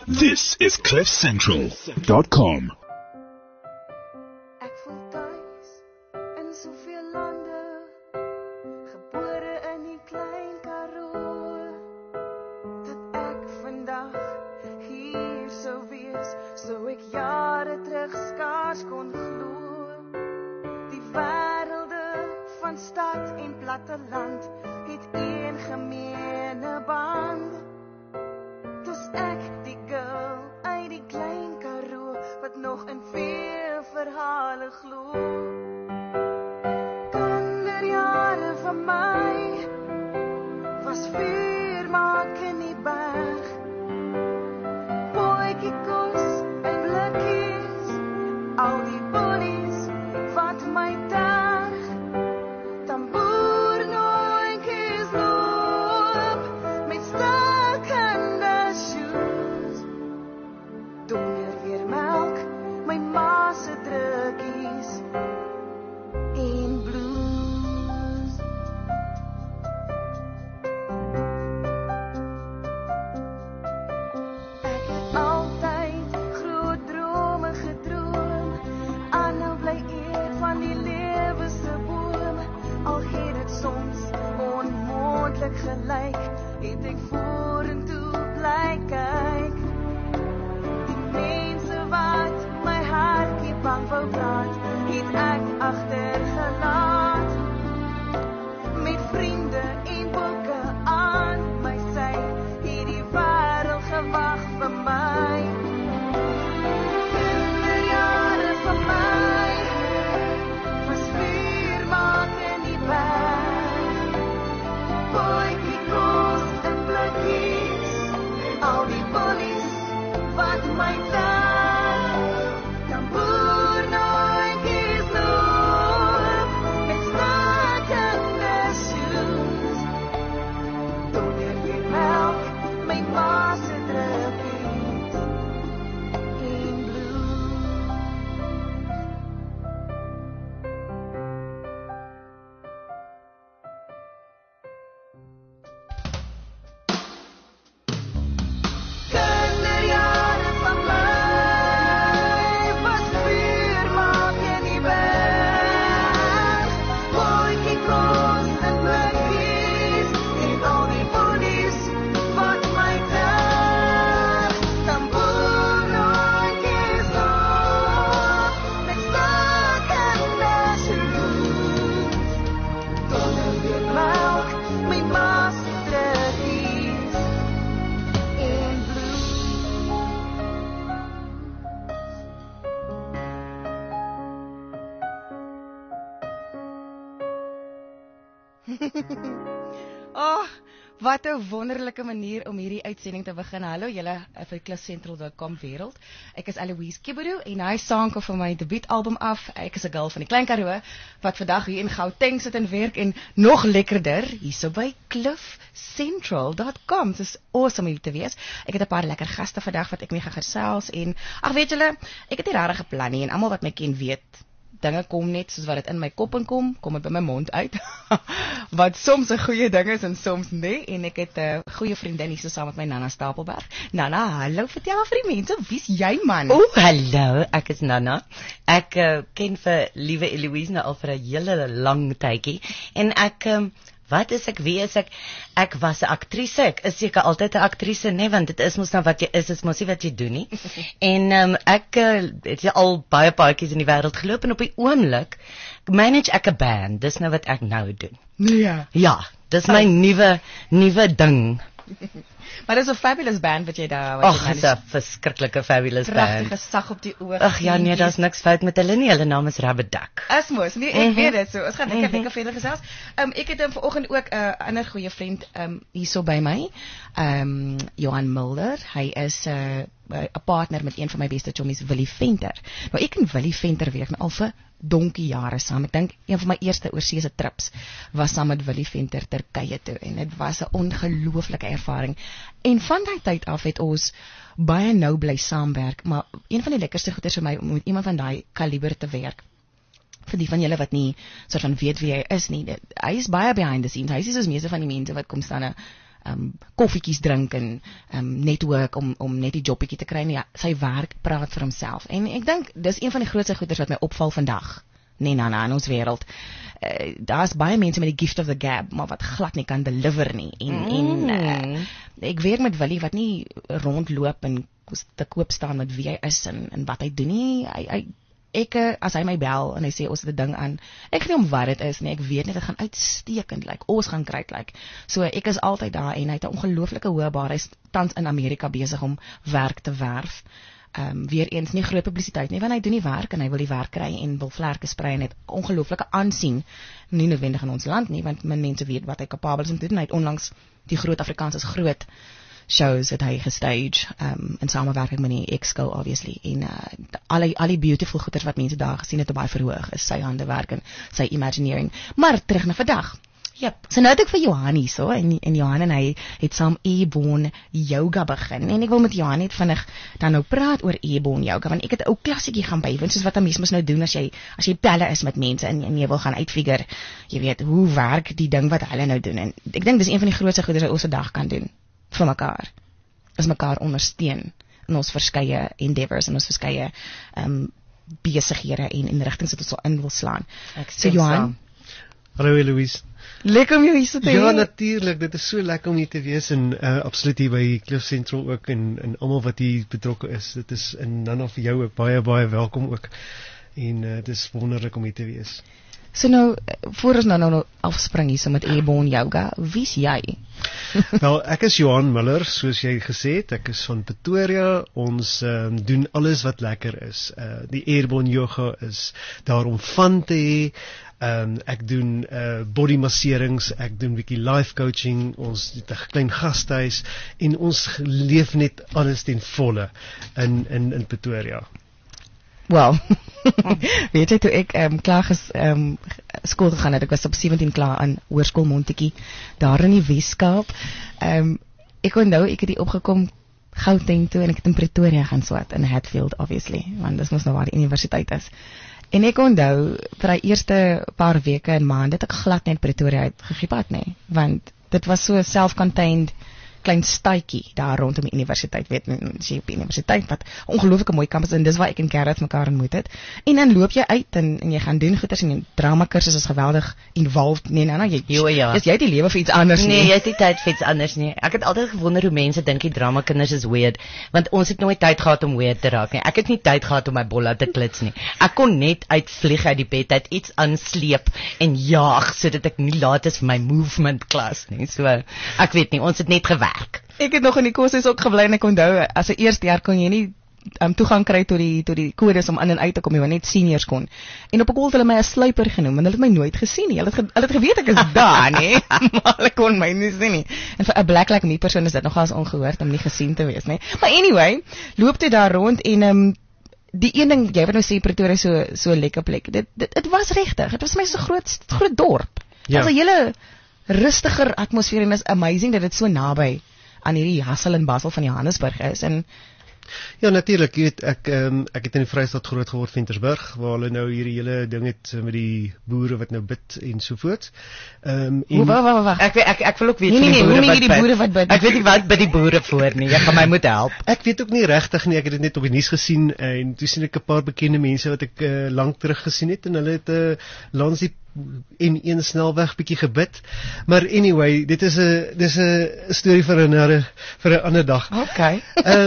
This is CliffCentral.com. Ek voel thuis in soveel lande, gebore in die klein Karoo, dat ek vandag hier sou wees, sou ek jare terug skaars kon glo. Die wêrelde van stad en platteland het een gemeene band. Dis ek die girl uit die klein Karoo wat nog in veel verhale glo. Kinderjare van my was vuur maak in die berg. Bootjie kos en blikkies, al die bullies wat my terg. Tamboer nooitjies loop met stukkende shoes. Donder weer melk, my ma se drukkies en blues. Ek het altyd groot drome gedroom, aanhou bly eet van die lewe se boom. Al het dit soms onmoontlik gelyk, het ek vorentoe bly kyk. Die mense wat my hartjie bang wou praat, het ek agtergelaat. Met vriende en boeke aan my sy, het die wêreld gewag vir my. Kinderjare van my was vuur maak in die berg. Bootjie kos en blikkies, al die bullies wat my terg. Tamboer nooitjies loop met stukkende shoes. Donder weer melk, my ma se drukkies en blues. Kinderjare van my was vuur maak in die berg. Bootjie kos en blikkies en al die bullies wat my terg. Tamboer nooitjies loop met stukkende shoes. Donder weer melk, my ma se drukkies en blues. Oh, wat 'n wonderlike manier om hierdie uitsending te begin. Hallo julle vir CliffCentral.com wêreld. Ek is Eloise Kibodo en hy saankom van my debuutalbum af. Ek is 'n girl van die Klein Karoo wat vandag hier in Gauteng sit en werk en nog lekkerder hierso by CliffCentral.com. Dit is awesome om hier te wees. Ek het 'n paar lekker gaste vandag wat ek mee gaan gesels en ag weet julle, ek het nie regtig geplan nie en almal wat my ken weet dinge kom net soos wat dit in my kop inkom, kom dit by my mond uit. Wat soms 'n goeie ding is en soms nie. En ek het 'n goeie vriendin hier so saam met my Nana Stapelberg. Nana, hallo, vertel vir die mense, wie's jy man? O, hallo, ek is Nana. Ek ken vir liewe Eloise nou al vir 'n hele lang tydjie. En ek wat is ek, wie is ek? Ek was 'n aktrise. Ek is seker altyd 'n aktrise, nee, want dit is mos nou wat jy is, is mos nie wat jy doen nie. En ek het al baie paadjies in die wêreld geloop en op die oomblik manage ek 'n band. Dis nou wat ek nou doen. Ja. Ja, dis my nuwe ding. Maar dis 'n fabulous band wat jy daar Ag, dis 'n verskriklike fabulous band. Pragtige sag op die oor. Ag ja, nee, daar's niks fout met hulle nie. Hulle naam is Rubber Duck. Asmos, nee, ek weet dit so. Ons gaan lekker verder gesels. Ek het vanoggend ook 'n ander goeie vriend hierso by my. Johan Mulder. Hy is 'n partner met een van my beste chommies, Willie Venter. Nou ek en Willie Venter werk nou al vir donkie jare saam. Ek dink een van my eerste oorseese trips was saam met Willie Venter Turkye toe en dit was 'n ongelooflike ervaring. En van daai tyd af het ons baie nou bly saamwerk, maar een van die lekkerste goeders vir my om met iemand van daai kaliber te werk. Vir die van julle wat nie soort van weet wie hy is nie, hy is baie behind the scenes. Hy is soos meeste van die mense wat kom staan koffietjies drink en net ook om net die jobbietjie te kry nie. Ja, sy werk praat vir homself. En ek dink dis een van die grootste goeders wat my opval vandag. Nee, Nana, in ons wêreld. Daar's baie mense met die gift of the gab, maar wat glad nie kan deliver nie. En ek werk met Willie wat nie rondloop en te koop staan met wie hy is en wat hy doen nie. As hy my bel en hy sê ons het 'n ding aan, ek weet nie om wat dit is nie, ek weet net dit gaan uitstekend lyk, ons gaan great lyk. So ek is altyd daar en hy het 'n ongelooflike hoë bar, hy is tans in Amerika besig om werk te werf. Weer eens nie groot publisiteit nie, want hy doen die werk en hy wil die werk kry en wil vlerke sprei en het ongelooflike aansien, nie noodwendig in ons land nie, want min mense weet wat hy kapabel is om te doen. Hy het onlangs die groot Afrikaanse groot shows het hy gestage, in samewerking met die Exco obviously, en al die beautiful goeders wat mense daar gesien het op baie verhoog, is sy handewerk en sy imagineering. Maar terug na vandag. Yep. So nou het ek vir Johan hier so, en Johan en hy het saam Airborne Yoga begin, en ek wil met Johan net vinnig dan nou praat oor Airborne Yoga, want ek het 'n ou klassiekie gaan bywoon, soos wat 'n mens mos nou doen as jy pelle is met mense, en jy wil gaan uitfigure, jy weet, hoe werk die ding wat hulle nou doen, en ek dink dis een van die grootste goeders wat ons vandag kan doen, vir mekaar, is mekaar ondersteun, in ons verskeie endeavors, en ons verskeie besighede en rigtings wat ons al in wil slaan. So Johan. Hallo Eloise. Lekker om jou hier te hê. Ja, natuurlik, dit is so lekker om hier te wees en absoluut hier by Cliff Central ook en almal wat hier betrokke is. Dit is en dan vir jou ook baie welkom ook. En dit is wonderlik om hier te wees. So nou, voor ons nou afspring hier so met Airborne Yoga, wie's jy? Wel, ek is Johan Miller, soos jy gesê het, ek is van Pretoria, ons doen alles wat lekker is. Die Airborne Yoga is daar om van te hê. Ek doen body masserings, ek doen 'n bietjie life coaching, ons het 'n klein gastehuis en ons leef net alles ten volle in Pretoria. Wel, weet jy, toe ek klaar skool gegaan het, ek was op 17 klaar aan Hoërskool Montetjie, daar in die Weskaap. Ek onthou, ek het hier opgekom Gauteng toe en ek het in Pretoria gaan swat, in Hatfield obviously, want dis mos nou waar die universiteit is. En ek onthou, vir die eerste paar weke en maande, het ek glad net Pretoria uitgegriep nie, want dit was so self-contained klein stuitjie daar rondom die universiteit, weet jy, op die universiteit, wat ongelooflike mooi kampus, en dis waar ek en Gerrit mekaar ontmoet het, en dan loop jy uit, en jy gaan doen goeders, en die drama kursus is geweldig involved, jy het die lewe vir iets anders nie. Nee, jy het die tyd vir iets anders nie. Ek het altyd gewonder hoe mense dink die drama kinders is weird, want ons het nooit tyd gehad om weird te raak nie. Ek het nie tyd gehad om my bolla te klits nie. Ek kon net uitvlieg uit die bed uit, iets aansleep en jaag, sodat ek nie laat is vir my movement klas nie. So, ek weet nie, ons het net gewerk. Ek het nog in die koshuis ook gebly en ek onthou, as 'n eerste jaar kon jy nie toegang kry tot die kodes om in en uit te kom, jy net seniors kon. En op 'n koel het hulle my 'n sluiper genoem, en hulle het my nooit gesien nie. Hulle het geweet ek is daar, nie, maar hulle kon my nie sien nie. En vir 'n black like me persoon is dit nogals ongehoord om nie gesien te wees, nie. Maar anyway, loop jy daar rond en die een ding, jy wat nou sê Pretoria so lekker plek. Dit was regtig. Dit was my so groot dorp. Ja. Dit was 'n hele rustiger atmosfeer en is amazing dat dit so naby aan hierdie hustle en bustle van Johannesburg is. En ja, natuurlik, jy weet, ek het in die Vrystaat groot geword, Ventersburg, waar hulle nou hierdie hele ding het met die boere wat nou bid en so voort. Wag. Ek wil ook weet die boere wat bid. Ek weet nie wat by die boere voor nie. Jy gaan my moet help. Ek weet ook nie regtig nie, ek het dit net op die nuus gesien en toe sien ek 'n paar bekende mense wat ek lank terug gesien het en hulle het langs die N1 snelweg bietjie gebid. Maar anyway, dis 'n storie vir 'n ander dag. Okay.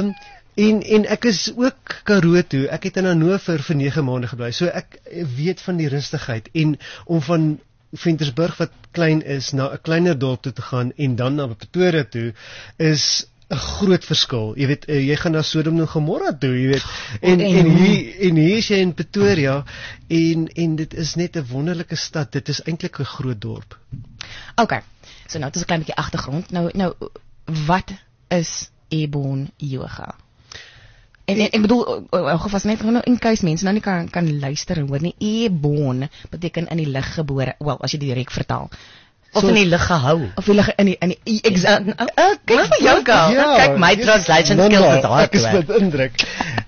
En ek is ook Karoo toe. Ek het in Hannover vir 9 maande gebly. So ek weet van die rustigheid en om van Ventersburg wat klein is na 'n kleiner dorp toe te gaan en dan na Pretoria toe is 'n groot verskil. Jy weet, jy gaan na Sodom en Gomorra toe, jy weet. En hier is jy in Pretoria en dit is net 'n wonderlike stad. Dit is eintlik 'n groot dorp. Okay. So nou, dit is 'n klein bietjie agtergrond. Nou wat is Airborne Yoga? En ek bedoel, algevas net in case mense nou nie kan luister en hoor nie, Airborne beteken in die lug gebore, wel, as jy dit direk vertaal. Of in die lug gehou. Of in die kyk vir jou girl. Ja, Kyk, my translation skills is hard. Ek is met indruk.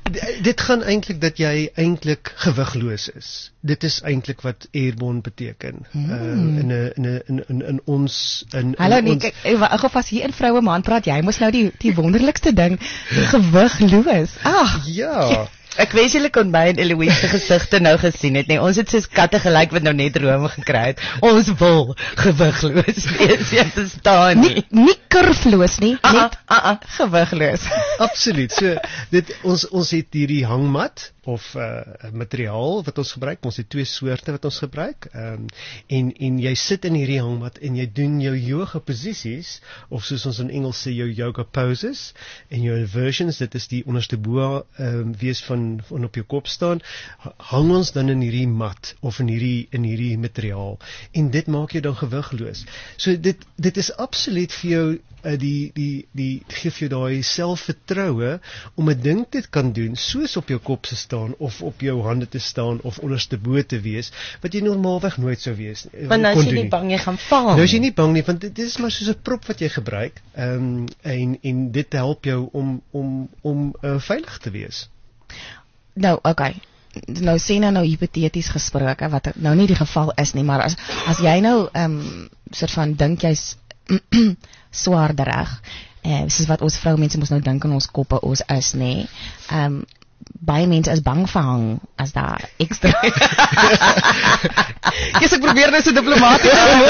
Dit gaan eintlik dat jy eintlik gewigloos is. Dit is eintlik wat airborne beteken. In ons Hallo nee, kyk, ek gou vas hier in vroue maand praat jy, mos nou die wonderlikste ding, gewigloos. Ja. Ek wens julle kon my en Eloise se gesigte nou gesien het, nee. Ons het soos katte gelyk wat nou net rome gekry het. Ons wil gewigloos wees, jy verstaan nie. Nie kurfloos nie, net gewigloos. Absoluut. So ons het hierdie hangmat of materiaal wat ons gebruik. Ons het 2 soorte wat ons gebruik. En jy sit in hierdie hangmat en jy doen jou yoga posisies of soos ons in Engels sê jou yoga poses en jou inversions, dit is die onderste bo wees van op jou kop staan, hang ons dan in hierdie mat of in hierdie materiaal en dit maak jou dan gewigloos. So dit is absoluut vir jou die gee vir jou daai selfvertroue om 'n ding te kan doen soos op jou kop te staan of op jou hande te staan of onderste bo te wees wat jy normaalweg nooit sou wees nie. Want nou is jy nie bang jy gaan val. Nou is jy nie bang nie want dit is maar soos 'n prop wat jy gebruik en dit help jou om veilig te wees. Nou, okay. Nou sê nou hipoteties gesproke wat nou nie die geval is nie, maar as jy nou soort van dink jy's swaarderig, soos wat ons vroumense mos nou dink in ons koppe ons is, nê. Baie mense is bang vir hang as daar ekstra. Ek probeer nou so diplomaties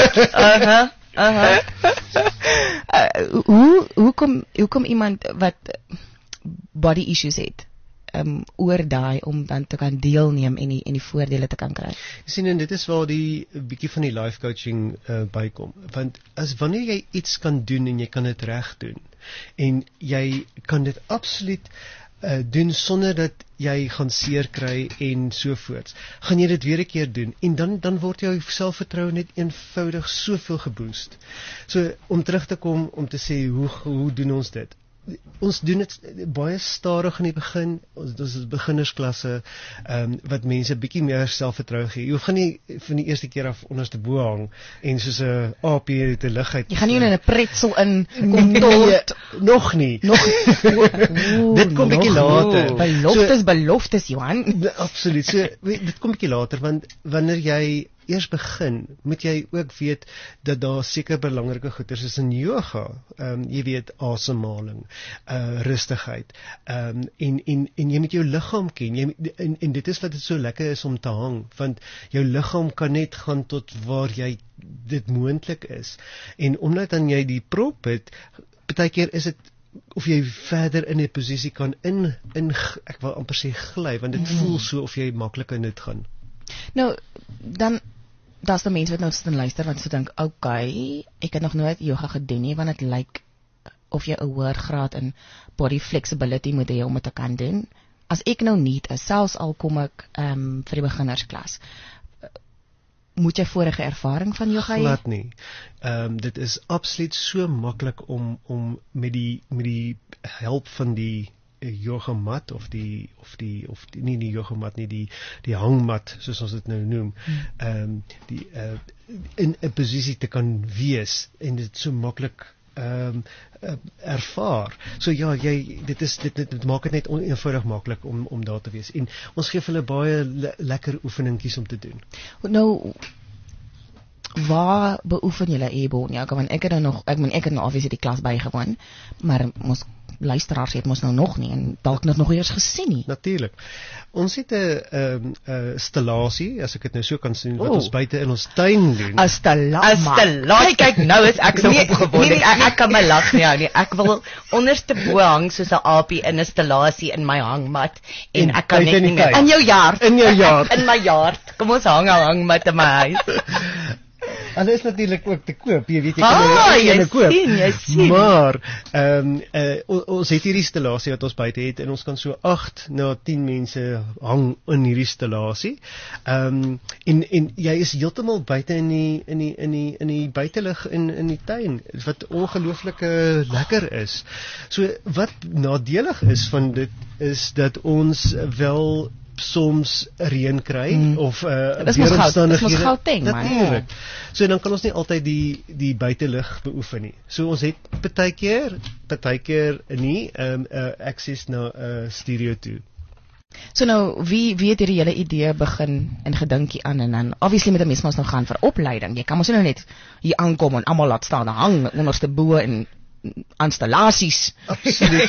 Hoekom iemand wat body issues het oor daai om dan te kan deelneem en die voordele te kan kry. Jy sien en dit is waar die bietjie van die life coaching bykom. Want wanneer jy iets kan doen en jy kan dit reg doen en jy kan dit absoluut doen sonder dat jy gaan seer kry en so voorts, gaan jy dit weer 'n keer doen en dan word jou selfvertroue net eenvoudig soveel geboost. So om terug te kom om te sê hoe doen ons dit? Ons doen dit baie stadig in die begin. Ons is beginnersklasse wat mense bietjie meer selfvertroue gee. Jy hoef nie van die eerste keer af onderste bo hang en soos 'n aapie uit 'n lug uit. Jy gaan nie in 'n pretzel in kom tot nog nie. Dit kom bietjie later. Beloftes Johan. Absoluut. So dit kom bietjie later want wanneer jy eers begin, moet jy ook weet dat daar seker belangrike goeders is in yoga. Jy weet asemhaling, rustigheid. En jy moet jou liggaam ken. En dit is wat dit so lekker is om te hang, want jou liggaam kan net gaan tot waar jy dit moontlik is. En omdat dan jy die prop het, partykeer is dit of jy verder in 'n posisie kan ek wil amper sê gly, want dit voel so of jy maklik in dit gaan. Nou, dan daar's die mense wat nou sit en luister wat so dink, okay, ek het nog nooit yoga gedoen nie, want dit lyk of jy 'n hoër graad in body flexibility moet hê om dit te kan doen. As ek nou nie is, selfs al kom ek vir die beginnersklas, moet jy vorige ervaring van yoga hê? Glad nie. Dit is absoluut so maklik om met die help van die yoga mat of die nie die yoga mat nie, die hangmat soos ons dit nou noem, in 'n posisie te kan wees en dit so maklik ervaar. So ja, dit maak dit net eenvoudig maklik om daar te wees. En ons gee hulle baie lekker oefeningkies om te doen. Nou, waar beoefen julle airborne? Ja, want ek het nou obviously die klas bygewoon, maar ons luisteraars het ons nou nog nie en dalk nog eers gesien nie. Natuurlik. Ons het 'n installasie, as ek dit nou so kan sien, wat ons buite in ons tuin doen. Installasie. Kyk, nou is ek so opgewonde. Ek kan my lag nie hou nie. Ek wil onderste bo hang soos 'n aapie in 'n installasie in my hangmat en ek kan net nie meer. In jou jaar. In my jaar. Kom ons hang 'n hangmat in my huis. Hulle is natuurlik ook te koop, jy weet jy kan koop. Jy sien. Maar ons het hierdie installasie wat ons buite het en ons kan so 8 na 10 mense hang in hierdie installasie. En jy is heeltemal buite in die buitelug in die tuin wat ongelooflik lekker is. So wat nadelig is van dit is dat ons wel soms reën kry of weeromstandighede. Dis mos Gauteng, man. Natuurlik. So dan kan ons nie altyd die buitelug beoefen nie. So ons het partykeer nie access na studio toe. So nou, wie het hierdie hele idee begin en gedinkie aan en dan obviously met 'n mens mos nou gaan vir opleiding. Jy kan mos nou net hier aankom en almal laat staan hang onderste bo en installasies. Absoluut.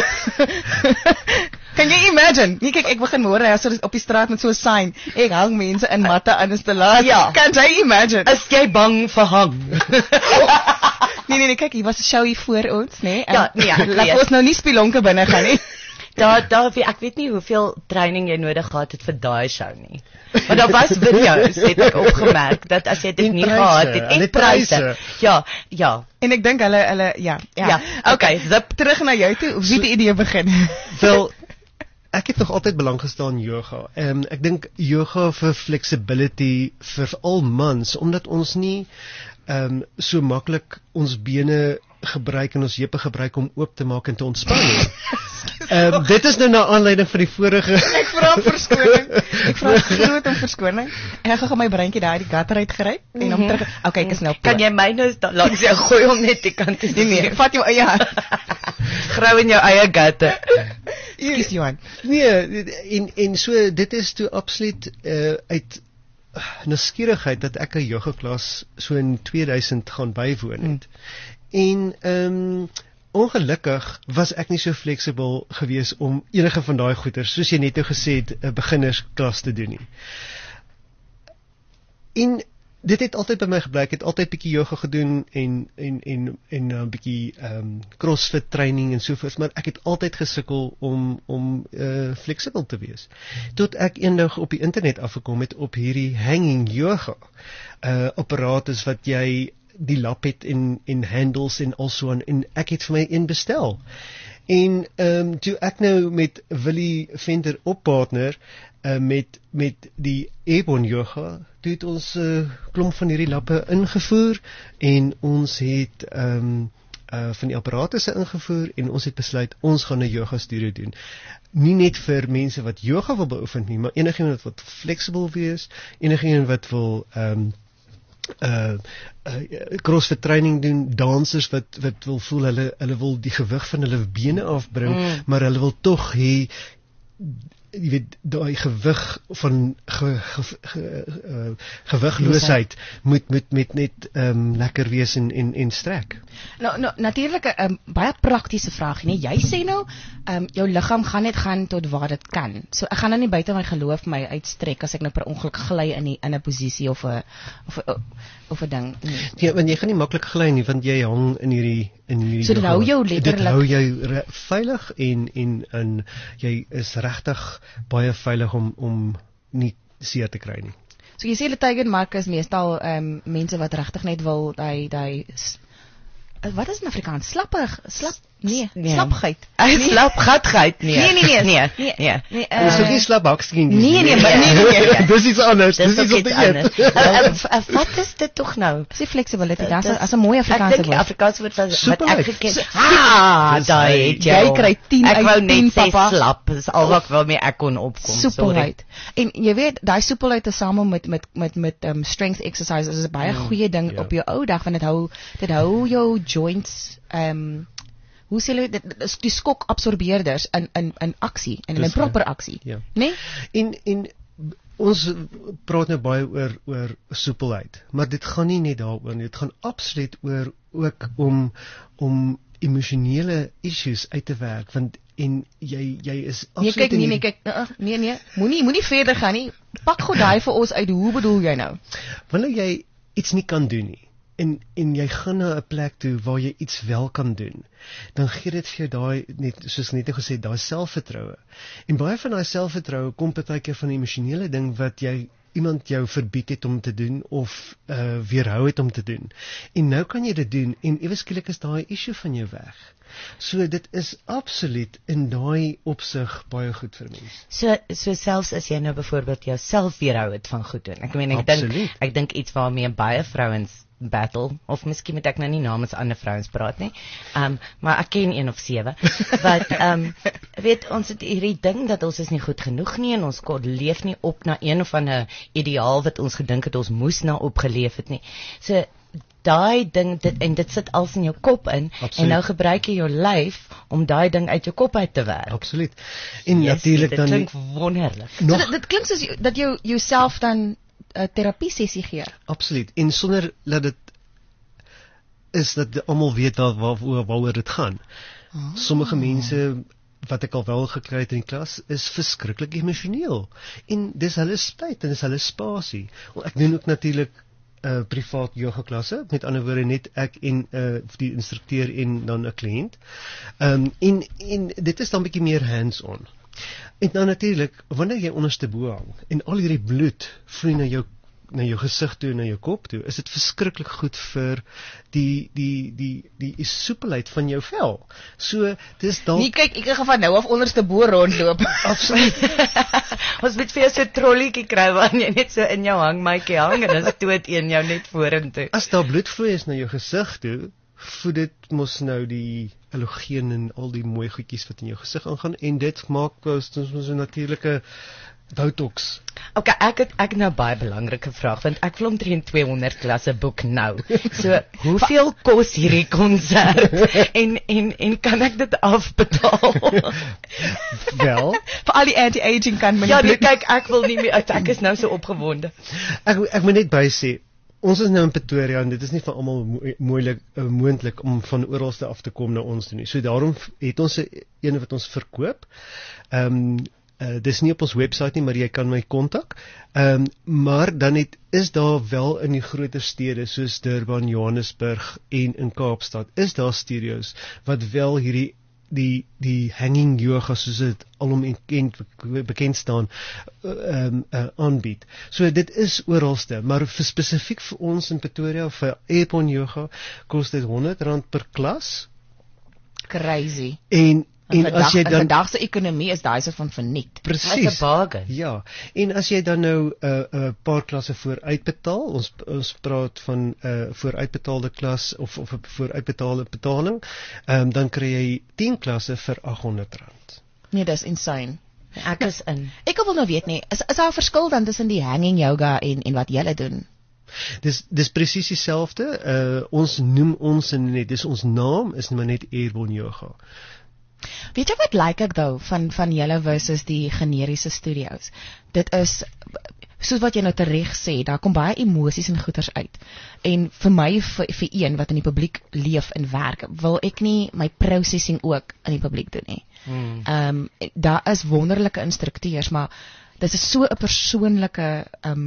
Kan jy imagine? Nee, kyk, ek begin môre as op die straat met so 'n sign. Ek hang mense in matte aan installasie. Ja. Kan jy imagine? Is jy bang vir hang? Nee, kyk, hier was 'n show hier voor ons, nê? Nee? Ja, nee, ek laat weet. ons nou nie spilonke binne gaan nie. Ek weet nie hoeveel training jy nodig gehad het vir daai show nie. Maar daar was video's, het ek opgemerk, dat as jy dit En nie pryse, gehad het, hulle en pryse. pryse. Ja. En ek dink hulle ja. Okay, Zip terug na jou toe. Wie het die idee begin? Wel, ek het nog altyd belang gestaan in yoga. Ek dink yoga vir flexibility vir al mans, omdat ons nie so maklik ons bene gebruik en ons heupe gebruik om oop te maak en te ontspan nie. Dit is nou na aanleiding van die vorige. Ek vra verskoning. Ek vra groot om verskoning. En ek gaan my breintjie daar die gutter uitgery en hom terug. Okay, ek is nou. Kan jy my nou langs jou gooi om net die kant te sien? Nee, vat jou eie hand. Grou in jou eie gatte. Ekskuus Johan. Nee, en so dit is toe absoluut uit nuuskierigheid dat ek 'n yoga klas so in 2000 gaan bywoon het. En ongelukkig was ek nie so fleksibel gewees om enige van daai goeders, soos jy net nou gesê het, 'n beginnersklas te doen nie. En dit het altyd by my gebly. Ek het altyd bietjie yoga gedoen en 'n bietjie CrossFit training en so voort, maar ek het altyd gesukkel om fleksibel te wees. Tot ek eendag op die internet afgekom het op hierdie hanging yoga apparatus wat jy die lap het en handles en also en ek het vir my een bestel. En toe ek nou met Willie Venter oppartner met die Airborne yoga, toe het ons klomp van hierdie lappe ingevoer en ons het van die apparatusse ingevoer en ons het besluit ons gaan 'n yoga studio doen. Nie net vir mense wat yoga wil beoefen nie, maar enigiemand wat flexible wees, enigiemand wat wil CrossFit training doen, dansers wat wil voel hulle wil die gewig van hulle bene afbring, maar hulle wil tog hê jy weet daai gewig van gewigloosheid moet net lekker wees en strek. Nou natuurlik 'n baie praktiese vraag, nee. Jy sê nou jou liggaam gaan net gaan tot waar dit kan. So ek gaan nou nie buite my geloof my uitstrek as ek nou per ongeluk gly in 'n posisie of 'n ding. Nee. Ja, want jy gaan nie maklik gly nie want jy hang in hierdie so dit hou jou letterlik. Dit hou jou veilig en jy is regtig baie veilig om nie seer te kry nie. So jy sê die Teigenmark is meestal mense wat regtig net wil daai wat is in Afrikaans? Slappigheid. Slapgatheid. Nee. Dis ook nie slapbakskien nie. Nee. Dis iets anders. Dis iets anders. Wat is dit tog nou? Dis flexibility. Dit is 'n mooi Afrikaanse woord. Afrikaanse woord wat Superheid. ek geken. Daai jy kry 10 ek wou uit 10 net sê papa. slap. Dis al wat waarmee ek kon opkom. Soepelheid. En jy weet, daai soepelheid tesame met strength exercises is 'n baie goeie ding op jou ou dag want dit hou jou joints hoe sê hulle dit die skok absorbeerders in aksie en in proper aksie, ja. Né? En ons praat nou baie oor soepelheid, maar dit gaan nie net daaroor nie, dit gaan absoluut oor ook om emosionele issues uit te werk, want en jy is absoluut nee, moenie verder gaan nie. Pak gou daai vir ons uit. Hoe bedoel jy nou? Wanneer jy iets nie kan doen nie en jy gaan na 'n plek toe waar jy iets wel kan doen, dan gee dit vir jou daai net soos net gesê daai selfvertroue. En baie van daai selfvertroue kom partykeer van 'n emosionele ding wat iemand jou verbied het om te doen of weerhou het om te doen. En nou kan jy dit doen en ewe skielik is daai issue van jou weg. So dit is absoluut in daai opsig baie goed vir mense. So selfs as jy nou byvoorbeeld jouself weerhou het van goed doen. Ek dink iets waarmee baie vrouens battle, of miskien moet ek nou nie namens ander vrouens praat nie, maar ek ken 1 of 7, wat, weet, ons het hierdie ding dat ons is nie goed genoeg nie, en ons leef nie op na een of ander ideaal wat ons gedink het ons moes na opgeleef het nie, so, daai ding dit sit als in jou kop in. Absoluut. En nou gebruik jy jou lyf om daai ding uit jou kop uit te werk. Absoluut. En natuurlik dan dit klink wonderlik. nog So dit klink soos dat jy jouself dan 'n terapie sessie gee. absoluut. En sonder dat dit is dat almal weet waaroor dit gaan. Sommige mense wat ek al wel gekry het in die klas is verskriklik emosioneel. En dis hulle spyt en dis hulle spasie. Ek doen ook natuurlik privaat yoga klasse, met ander woorde net ek en die instrukteur en dan 'n kliënt. En dit is dan bietjie meer hands-on. En dan natuurlik wanneer jy onderste bo hang en al hierdie bloed vloei na jou gesig toe en na jou kop toe, is dit verskriklik goed vir die soepelheid van jou vel. So dis dalk Nee, kyk, ek gaan van nou af onderste bo rondloop. absoluut. Ons moet vir jou so 'n trollietjie kry waar jy net so in jou hangmatjie hang en dan stoot een jou net vorentoe. As daar bloedvloei is na jou gesig toe, voed dit mos nou die allogeen en al die mooi goedjies wat in jou gesig aangaan en dit maak ons 'n natuurlike Botox. Okay, ek nou baie belangrike vraag want ek wil omtrent 200 klasse boek nou. So, hoeveel kos hierdie konsert en kan ek dit afbetaal? Wel, Vir al die anti-aging kan Ja, nee, kyk, ek wil nie meer ek is nou so opgewonde. ek moet net bysê, ons is nou in Pretoria en dit is nie vir almal moontlik om van oralste af te kom na ons toe nie. So daarom het ons 'n wat ons verkoop. Dis nie op ons webwerf nie, maar jy kan my kontak. Maar dan is daar wel in die groter stede soos Durban, Johannesburg en in Kaapstad is daar studios wat wel hierdie die hanging yoga soos dit alom bekend staan aanbied. So dit is oralste, maar spesifiek vir ons in Pretoria vir Airborne yoga kos dit R100 per klas. Crazy. En as jy dan vandag se ekonomie is daai so van verniet. presies. That's a bargain. Ja, en as jy dan nou 'n paar klasse vooruitbetaal, ons praat van vooruitbetaalde klas of 'n vooruitbetaalde betaling, dan kry jy 10 klasse vir R800. Nee, dis insane. Ek is in. Ek wil nou weet nie, is daar 'n verskil dan tussen die hanging yoga en wat julle doen? Dis presies dieselfde. Ons noem ons net, dis ons naam is maar net Airborne yoga. Weet jy wat like ek nou van julle versus die generiese studios? Dit is soos wat jy nou tereg sê, daar kom baie emosies en goeters uit. En vir my vir een wat in die publiek leef en werk, wil ek nie my processing ook in die publiek doen nie. Daar is wonderlike instrukteurs, maar dit is so 'n persoonlike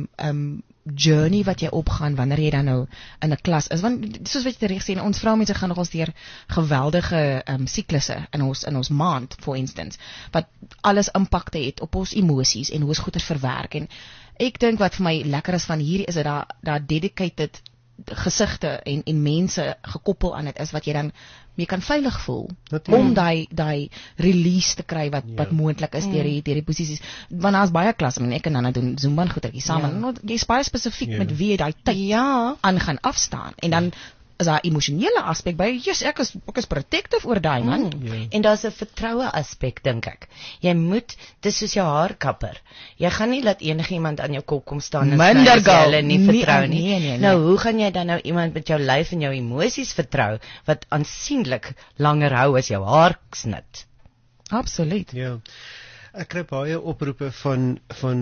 journey wat jy opgaan wanneer jy dan nou in 'n klas is, want soos wat jy reg sê, ons vroumense gaan nogals deur geweldige siklusse in ons maand, for instance, wat alles impakte het op ons emosies en hoe ons goeie verwerk. En ek dink wat vir my lekker is van hierdie is dat daar dedicated gesigte en mense gekoppel aan dit is wat jy dan mee kan veilig voel. Natuurlijk. Om daai release te kry wat moontlik is deur die posisies. Want daar's baie klasse, ek en Nana doen Zumba goedertjies saam. Ja. Jy's baie spesifiek met wie jy daai tyd aan gaan afstaan. En dan is daar emosionele aspek by. Yes, ek is protective oor daai man. En daar's 'n vertroue aspek dink ek. Jy moet, dis soos jou haarkapper. Jy gaan nie laat enigiemand aan jou kop kom staan en Minder sny as jy gal. hulle nie Nee, vertrou nie. nee. Nou, hoe gaan jy dan nou iemand met jou lyf en jou emosies vertrou wat aansienlik langer hou as jou haarsnit? Absoluut. Ja. Ek kry baie oproepe van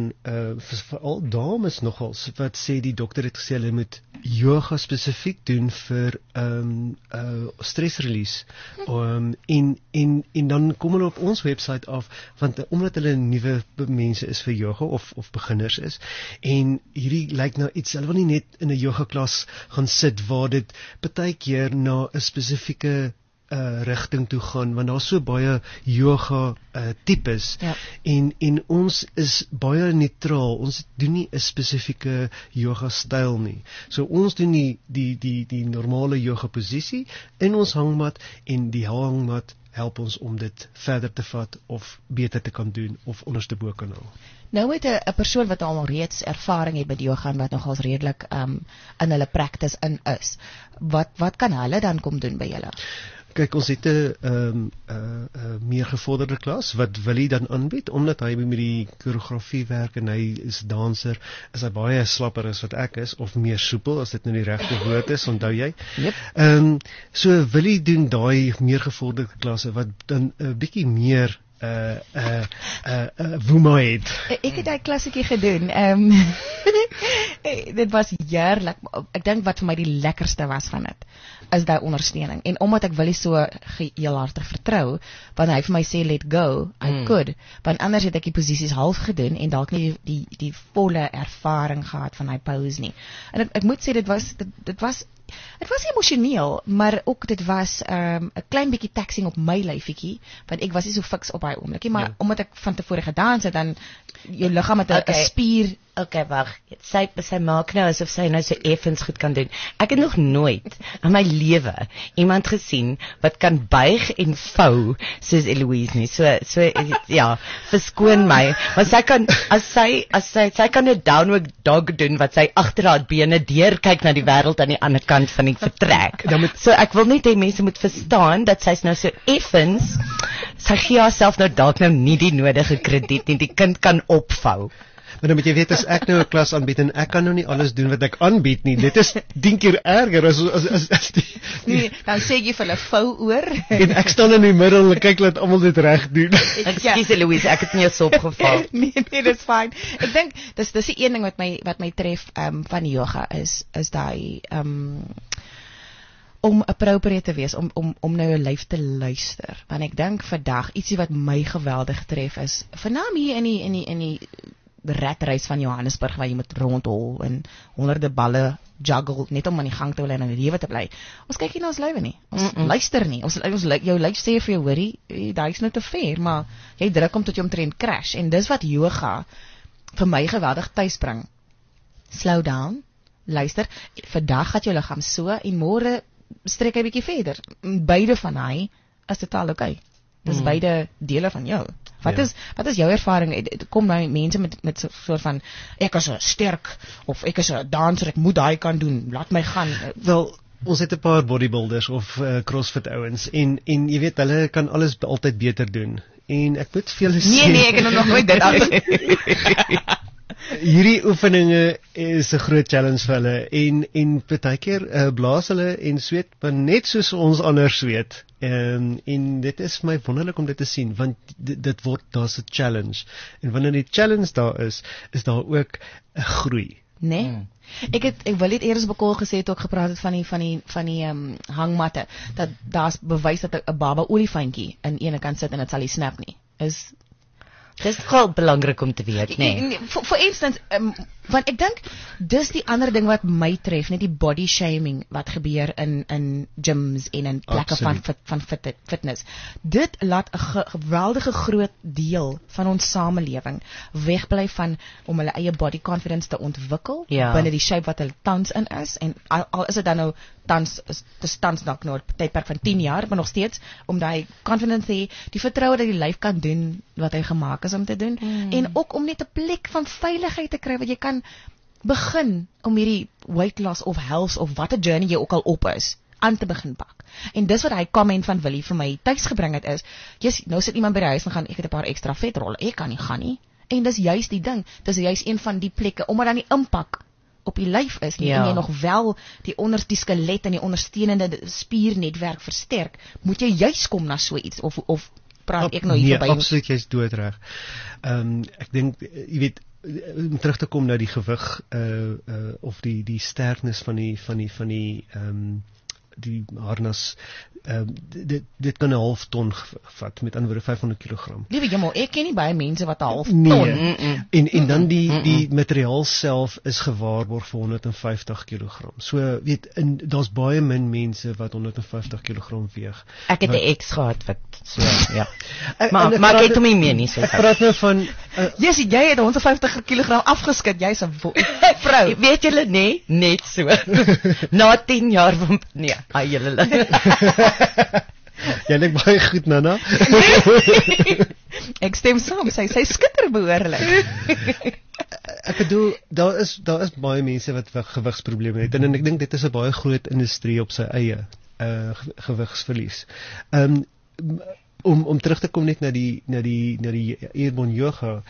veral dames nogals wat sê die dokter het gesê hulle moet yoga spesifiek doen vir stressrelease. En dan kom hulle op ons webwerf af want omdat hulle nuwe mense is vir yoga of beginners is en hierdie lyk na iets, hulle wil nie net in 'n yoga klas gaan sit waar dit baie keer na 'n spesifieke rigting toe gaan want daar's so baie yoga tipes en ons is baie neutraal. Ons doen nie 'n spesifieke yoga styl nie. So ons doen die normale yoga posisie in ons hangmat en die hangmat help ons om dit verder te vat of beter te kan doen of onderste bo kan hou. Nou met 'n persoon wat al reeds ervaring het met yoga en wat nogals redelik in hulle practice is. Wat kan hulle dan kom doen by julle? Kyk, ons het 'n meer gevorderde klas wat Willie dan aanbied, omdat hy met die koreografie werk en hy is danser, is hy baie slapper as wat ek is, of meer soepel, as dit nou die regte woord is, onthou jy? Yep. So Willie doen daai meer gevorderde klasse wat dan 'n bietjie meer woema het. Ek het daai klassietjie gedoen. Dit was heerlik. Ek dink wat vir my die lekkerste was van dit is daai ondersteuning. En omdat ek Willie so heelhartig vertrou, wanneer hy vir my sê let go, I could. Want anders het ek die posisies half gedoen en dalk nie die volle ervaring gehad van hy pose nie. En ek moet sê dit was emosioneel, maar ook dit was 'n klein bietjie taxing op my lyfietjie, want ek was nie so fiks op daai oomblikie, maar omdat ek van tevore gedans het, dan jou liggaam met 'n spier. Okay, wag. Sy maak nou asof sy nou so effens goed kan doen. Ek het nog nooit in my lewe iemand gesien wat kan buig en vou soos Eloise nie. So ja, verskoon my. Maar sy kan as sy kan 'n downward dog doen wat sy agter haar bene deur kyk na die wêreld aan die ander kant van die vertrek. So ek wil net hê mense moet verstaan dat sy's nou so effens. Sy gee haarself nou dalk nou nie die nodige krediet nie. Die kind kan opvou. Maar dan moet jy weet, as ek nou 'n klas aanbied en ek kan nou nie alles doen wat ek aanbied nie, dit is 10 keer erger as die Nee, dan sê jy vir hulle vou oor. En ek staan in die middel en kyk laat almal dit reg doen. Ekskuus Louise, ek het nie eens opgeval. nee, dis fyn. Ek dink dis die een ding wat my tref van yoga is daai om appropriate te wees, om nou jou lyf te luister. Want ek dink vandag ietsie wat my geweldig tref is, vanaand hier in die ratreis van Johannesburg waar jy moet rondhol en honderde balle juggle net om aan die gang te hou en in die lewe te bly. Ons kyk nie na ons lywe nie. Ons luister nie. Ons jou lyf sê vir jou, hoorie, daai is nou te ver, maar jy druk om tot jy omtrent crash. En dis wat yoga vir my geweldig tuis bring. Slow down, luister. Vandag gaat jou liggaam so en môre strek hy bietjie verder. Beide van hy is totaal okay. Dis beide dele van jou. Wat is jou ervaring? Kom nou mense met so soort van ek is 'n sterk of ek is 'n danser, ek moet daai kan doen. Laat my gaan. Wel, ons het 'n paar bodybuilders of CrossFit ouens en jy weet hulle kan alles altyd beter doen. En ek moet vir julle sê Nee, ek het nog nooit dit af. Hierdie oefeninge is 'n groot challenge vir hulle en partykeer blaas hulle en sweet, maar net soos ons anders sweet. En dit is my wonderlik om dit te sien, want dit word daar's 'n challenge. En wanneer die challenge daar is daar ook 'n groei. Nee. Ek wil net eers bekol gesê het ook gepraat het van die hangmatte, dat daar's bewys dat 'n baba olifantjie in ene kant sit en dit sal nie snap nie. Dis nogal belangrik om te weet, nee. For instance, want ek dink dis die ander ding wat my tref, net die body shaming wat gebeur in gyms en in plekke van fitness. Dit laat 'n geweldige groot deel van ons samelewing wegbly van om hulle eie body confidence te ontwikkel binne die shape wat hulle tans in is, en al is dit dan nou tans dalk nou 'n tydperk van 10 jaar, maar nog steeds om daai confidence te hê, die vertroue dat die lyf kan doen wat hy gemaak is om te doen, en ook om net 'n plek van veiligheid te kry wat jy kan begin om hierdie weight loss of health of wat 'n journey jy ook al op is, aan te begin pak. En dis wat hy comment van Willie vir my tuis gebring het is, nou sit iemand by die huis en gaan, ek het 'n paar ekstra vetrolle, ek kan nie gaan nie. En dis juist die ding, dis juist een van die plekke, omdat dan die impak op die lyf is nie, en jy nog wel die skelet en die ondersteunende spiernetwerk versterk, moet jy juist kom na so iets, of praat ek nou hier verby? Nee, absoluut, jy's doodreg. Ek dink, jy weet, om terug te kom na die gewig of die sterknis van die harnas, dit kan 'n half ton vat, met ander woorde 500 kg. Liewe jemmel, ek ken nie baie mense wat 'n half ton. En dan die materiaal self is gewaarborg vir 150 kg. So weet, daar's baie min mense wat 150 kg weeg. Ek het 'n ex gehad wat so ja. Maar ek het hom nie meer nie, so. Ek praat nou van jy het 150 kg afgeskit, jy's 'n vrou. Weet julle nee, net so. Na 10 jaar van nee, julle. Jy lyk baie goed, Nana. Ek stem saam, sy skitter behoorlik. Ek bedoel, daar is baie mense wat gewigsprobleme het, en ek dink dit is 'n baie groot industrie op sy eie. gewigsverlies. Om terug te kom net na die airborne yoga,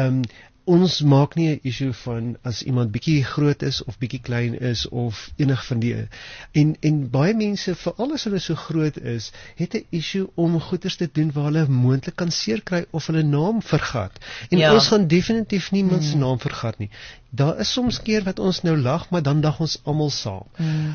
ons maak nie 'n issue van as iemand bietjie groot is of bietjie klein is of enig van die en baie mense, veral as hulle so groot is, het 'n issue om goeders te doen waar hulle moontlik kan seer kry of hulle naam vergat. En ons gaan definitief nie iemand se naam vergat nie. Daar is soms keer wat ons nou lag, maar dan lag ons almal saam.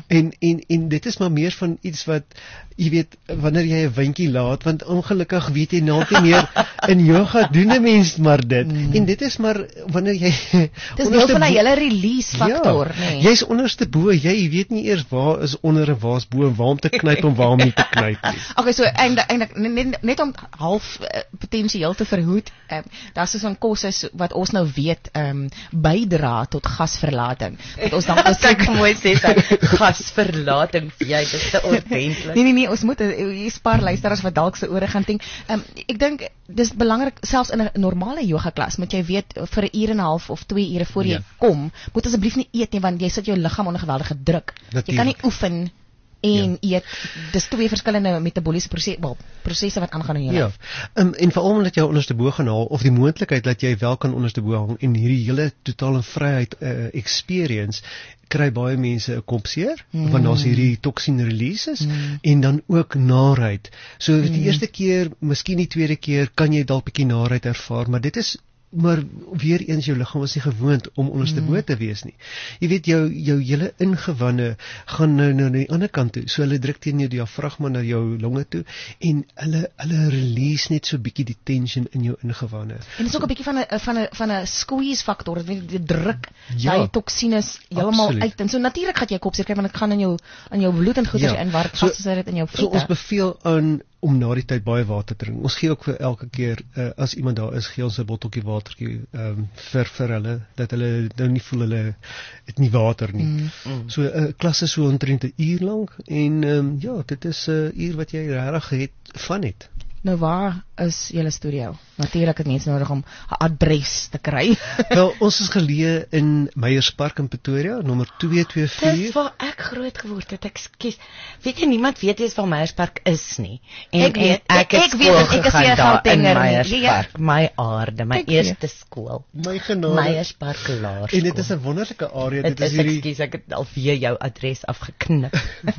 En dit is maar meer van iets wat, jy weet, wanneer jy 'n windjie laat, want ongelukkig weet jy nou nie meer, in yoga doen 'n mens maar dit. En dit is maar wanneer jy dis deel van 'n hele release faktor, nee. Jy's onderste bo, jy weet nie eers waar is onder en waar is bo, waar om te knyp en waar om nie te knyp nie. Okay, so eintlik net om half potensieel te verhoed, daar's so 'n kosse wat ons nou weet, bydra tot gasverlating. Dat ons dan ek mooi sê, gasverlating, jy, dis te ordentlik. Nee, ons moet 'n paar luisteraars wat dalk se ore gaan dink. Ek dink dis belangrik, selfs in 'n normale yoga klas, moet jy weet vir 'n uur en 'n half of 2 ure voor jy kom, moet asseblief nie eet nie, want jy sit jou liggaam onder geweldige druk. Jy kan nie oefen en eet. Dis twee verskillende metabooliese prosesse wat aangaan in jou lyf. En veral omdat jy onderste bo gaan haal, of die moontlikheid dat jy wel kan onderste bo hang en hierdie hele totale vryheid experience, kry baie mense 'n kopseer, want daar's hierdie toxin releases, en dan ook naarheid. So die eerste keer, miskien die tweede keer, kan jy dalk bietjie naarheid ervaar, maar dit is maar weer eens jou liggaam is nie gewoond om onderste bo te wees nie. Jy weet, jou hele ingewande gaan nou na die ander kant toe, so hulle druk teen jou diafragma na jou longe toe, en hulle release net so bietjie die tension in jou ingewande. En dit is ook 'n bietjie van 'n squeeze faktor, die druk, daai toksines heeltemal uit, en so natuurlik gaan jy kopseer kry, want dit gaan in jou bloed en goeders in, waar dit vas is dit in jou vette. So ons beveel aan om na die tyd baie water te drink. Ons gee ook vir elke keer, as iemand daar is, gee ons 'n botteltjie watertjie vir hulle, dat hulle nou nie voel hulle het nie water nie. So 'n klas is so omtrent 'n uur lank, en dit is 'n uur wat jy regtig van het. Nou, waar is julle studio? Natuurlik het mense nodig om 'n adres te kry. Wel, ons is geleë in Meyerspark in Pretoria, nommer 224. Dis waar ek groot geword het, ekskuus. Weet jy, niemand weet eens waar Meyerspark is nie. En Ek weet, ek ek weet, ek is hier Gautenger. Meyerspark, my aarde, my eerste skool. My genade. Meyerspark Laerskool. En dit is 'n wonderlike area. Dit is ekskuus, ek het al weer jou adres afgeknip.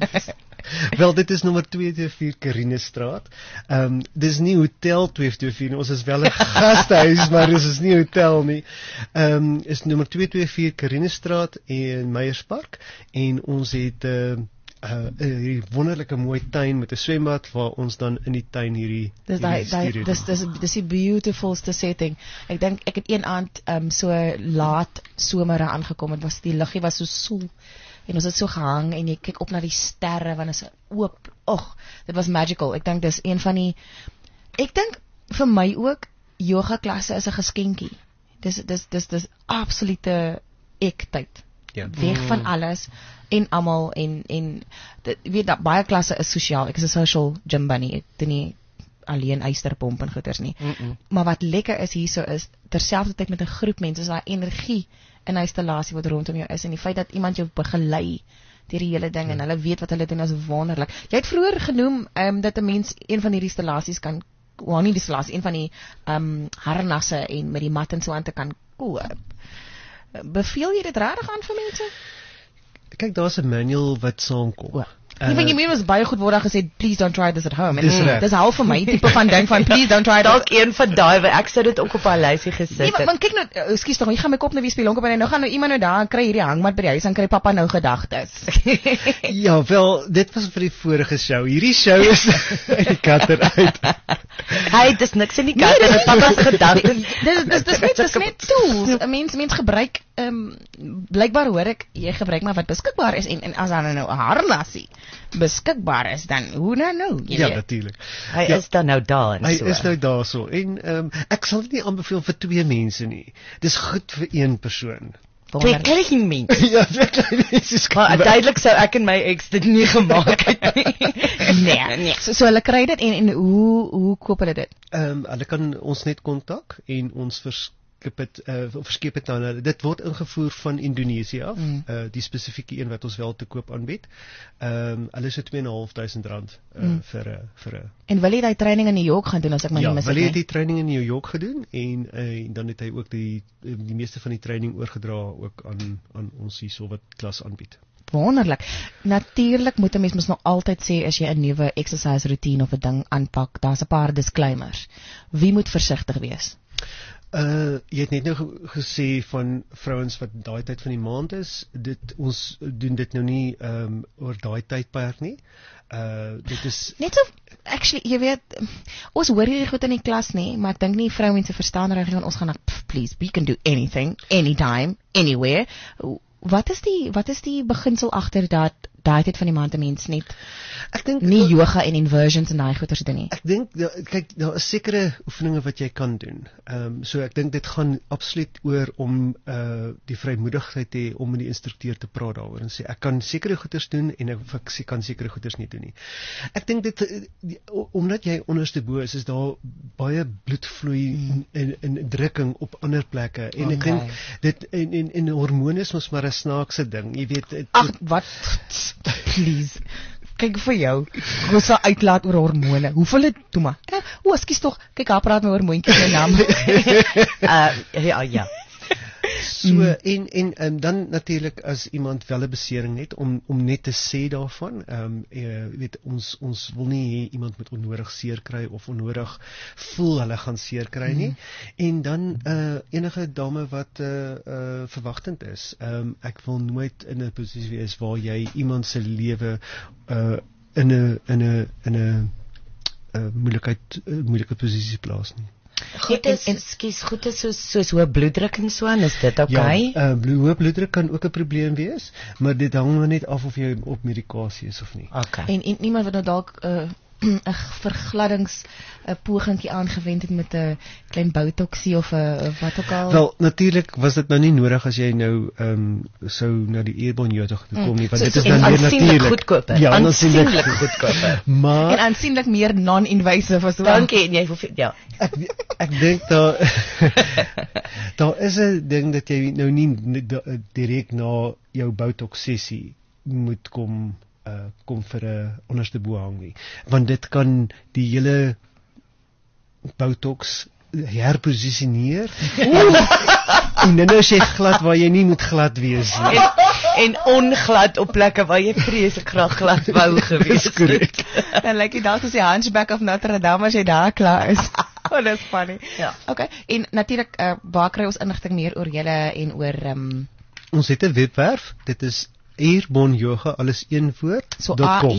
Wel, dit is nommer 224 Karinestraat. Dis nie hotel 224 nie, ons is wel 'n gastehuis, maar dis is nie hotel nie. Is nommer 224 Karinestraat in Meyerspark, en ons het 'n wonderlike mooi tuin met 'n swembad waar ons dan in die tuin hierdie dis die beautifulste setting. Ek dink ek het een aand so laat somere aangekom, dit was die liggie was so soel. En ons het so gehang en jy kyk op na die sterre want is oop. Dit was magical. Ek dink dis een van die ek dink vir my ook yoga klasse is 'n geskenkie. Dis absolute ektyd. Weg van alles en almal en dit, weet dat baie klasse is sosiaal. Ek is 'n social gym bunny. Ek doen nie alleen eysterpomp en goeters nie. Maar wat lekker is hierso is terselfdertyd met 'n groep mense, is daai energie in 'n installasie wat rondom jou is, en die feit dat iemand jou begelei deur die hele ding en hulle weet wat hulle doen is wonderlik. Jy het vroeër genoem dat 'n mens een van hierdie installasies kan, nie die installasie, een van die harnasse en met die mat en so aan te kan koop. Beveel jy dit regtig aan vir mense? Kyk, daar's 'n manual wat saamkom. Jy was baie goed word daar gesê, please don't try this at home. En dis hou vir my tipe van ding van please don't try dalk een van daai, ek sou dit ook op haar lysie gesit het. Nee, want kyk nou, ekskuus tog, jy gaan my kop nou weer speel onke by nou gaan nou iemand nou daar en kry hierdie hangmat by die huis en kry pappa nou gedagtes. Ja, wel, dit was vir die vorige show. Hierdie show is uit die katter uit. Hey, dis niks in die katter, dit pappa's gedagtes. Dis net tools. 'n Mens gebruik blykbaar hoor ek jy gebruik maar wat beskikbaar is, en as dan nou 'n harnasie beskikbaar is, dan hoe nou? Ja, natuurlik. Hy is dan nou daar en so. Hy is nou daar so. En ek sal dit nie aanbeveel vir 2 mense nie. Dis goed vir 1 persoon. 2 klein mense. Ja, 2 klein mense. Maar duidelik sou ek en my ex dit nie gemaak het nie. Nee. So hulle kry dit, en hoe koop hulle dit? Hulle kan ons net kontak en ons verskep het dan hulle. Dit word ingevoer van Indonesië af, die spesifieke een wat ons wel te koop aanbied. Hulle is so R2.500 vir 'n. En wil jy daai training in New York gaan doen as ek my nie mis Wil hy het het die training in New York gedoen en dan het hy ook die meeste van die training oorgedra ook aan ons hierso wat klas aanbied. Wonderlik. Natuurlik moet 'n mens mos nog altyd sê as jy 'n nuwe exercise routine of 'n ding aanpak, daar's 'n paar disclaimers. Wie moet versigtig wees? Jy het net nou gesê van vrouens wat daai tyd van die maand is, ons doen dit nou nie oor daai tydperk nie. Dit is Net so, actually, jy weet, ons hoor hierdie goed in die klas nie, maar ek dink nie vroumense verstaan reg nie, ons gaan please, we can do anything, anytime, anywhere. Wat is die beginsel agter dat daai tyd van die maand 'n mens net ek dink nie yoga en inversions en daai goeters doen nie? Ek dink kyk, daar is sekere oefeninge wat jy kan doen. So ek dink dit gaan absoluut oor om die vrymoedigheid te hê om met die instrukteur te praat daaroor en sê ek kan sekere goeters doen en ek kan sekere goeters nie doen nie. Ek dink dit omdat jy onderste bo is daar baie bloedvloei en drukking op ander plekke en ek dink dit en hormone is mos maar 'n snaakse ding. Jy weet Ag, wat? Please. Kyk vir jou. Ons sal uitlaat oor hormone. Hoeveel het toe maar? Ekskuus tog. Kyk, haar praat met hormoontjies en naam. Ja. So en dan natuurlik as iemand wel 'n besering het om net te sê daarvan, weet ons wil nie hê iemand moet onnodig seer kry of onnodig voel hulle gaan seer kry nie. En dan enige dame wat verwagtend is. Ek wil nooit in 'n posisie wees waar jy iemand se lewe in 'n moeilike posisie plaas nie. Goed is soos hoë bloeddruk en so aan, is dit okay? Ja, hoë bloeddruk kan ook 'n probleem wees, maar dit hang maar net af of jy op medikasie is of nie. Okay. En iemand wat nou dalk 'n vergladdings 'n pogingkie aangewend het met 'n klein botoxie of 'n wat ook al. Wel, natuurlik was dit nou nie nodig as jy nou sou na die Airborne yoga toe kom nie, want dit is dan meer natuurlik. Goedkoper. Ja, aansienlik goedkoper. Maar en aansienlik meer non-invasive as wel. Dankie en jy ja. Ek dink daar is 'n ding dat jy nou nie direk na jou botox sessie moet kom vir 'n onderste bo hang nie, want dit kan die hele botox herposisioneer en dan is jy glad waar jy nie moet glad wees nie. En onglad op plekke waar jy vreeslik graag glad wou gewees het. Dan lyk jy dalk soos die Hunchback of Notre Dame as jy daar klaar is. Oh, that's funny. Ja. Okay, en natuurlik waar kry ons inligting meer oor julle en oor Ons het 'n webwerf, dit is Airborne Yoga, alles een woord. So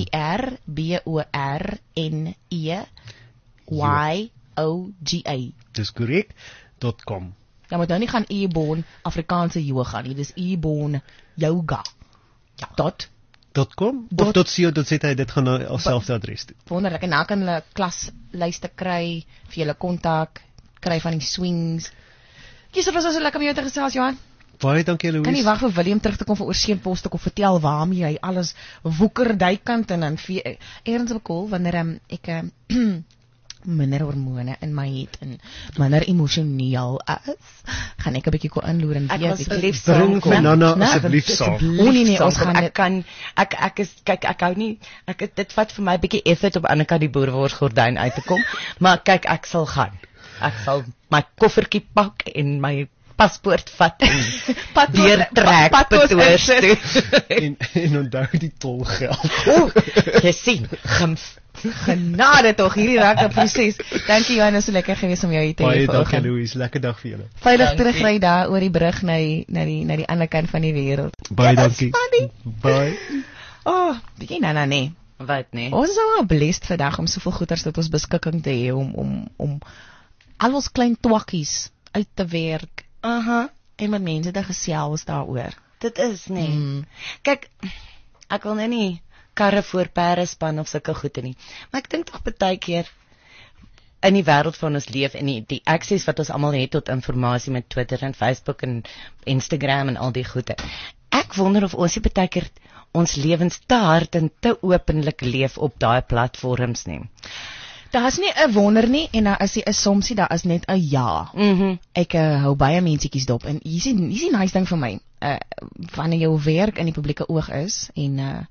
AIRBORNEYOGA. Dis korrek. .com. Ja, moet nou nie gaan Airborne Afrikaanse yoga nie, dis Airborne Yoga. Ja. .com of .co.za, dit gaan na selfde adres toe. Wonderlik, en dan kan hulle klaslyste kry, vir julle kontak, kry van die swings. Kies of ons so lekker met jou te gesels, Johan. Baie dankie, Louise. Kan nie wag vir Willem terug te kom van Oorseepos te kom vertel waarmee hy alles woeker duikant en dan eerens op cool wanneer ek minder hormone in my het en minder emosioneel is, gaan ek 'n bietjie kon inloer en Ek weet asseblief bring vir Nana asseblief saam. Nee, ons gaan ek hou nie dit vat vir my 'n bietjie effort om aan die kant die boerworsgordyn uit te kom, maar kyk ek sal gaan. Ek sal my koffertjie pak en my paspoort vat en weer trek Pretoria toe. En onthou die tolgeld. Jy sien, genade tog hierdie raak 'n proses. Dankie Johannes, so lekker gewees om jou hier te hê. Baie dankie Louise, lekker dag vir julle. Veilig terugry daar oor die brug na die ander kant van die wêreld. Baie dankie. Bye. Oh, bietjie nee. Wat nee. Ons is nou blessed vandag om soveel goeders tot ons beskikking te hê om al ons klein twakkies uit te werk. En met mense te gesels daaroor. Dit is nee. Kyk, ek wil nou nie karre voor perde span of sulke goede nie. Maar ek dink tog baie keer in die wêreld van ons leef en die access wat ons almal het tot inligting met Twitter en Facebook en Instagram en al die goede. Ek wonder of ons baie keer ons lewens te hard en te openlik leef op daai platforms nie. Daar is nie 'n wonder nie en daar is 'n assumpsie, daar is net 'n ja. Ek hou baie mensietjies dop en hier is die nice ding vir my. Wanneer jou werk in die publieke oog is en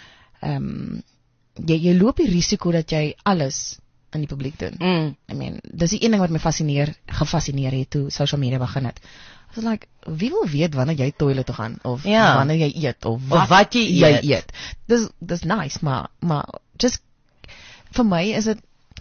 jy loop die risiko dat jy alles in die publiek doen. I mean, dis die een ding wat my gefascineer het toe social media begin het. It's like, wie wil weet wanneer jy toilet toe gaan of wanneer jy eet of wat jy eet. Dis nice, maar just vir my is dit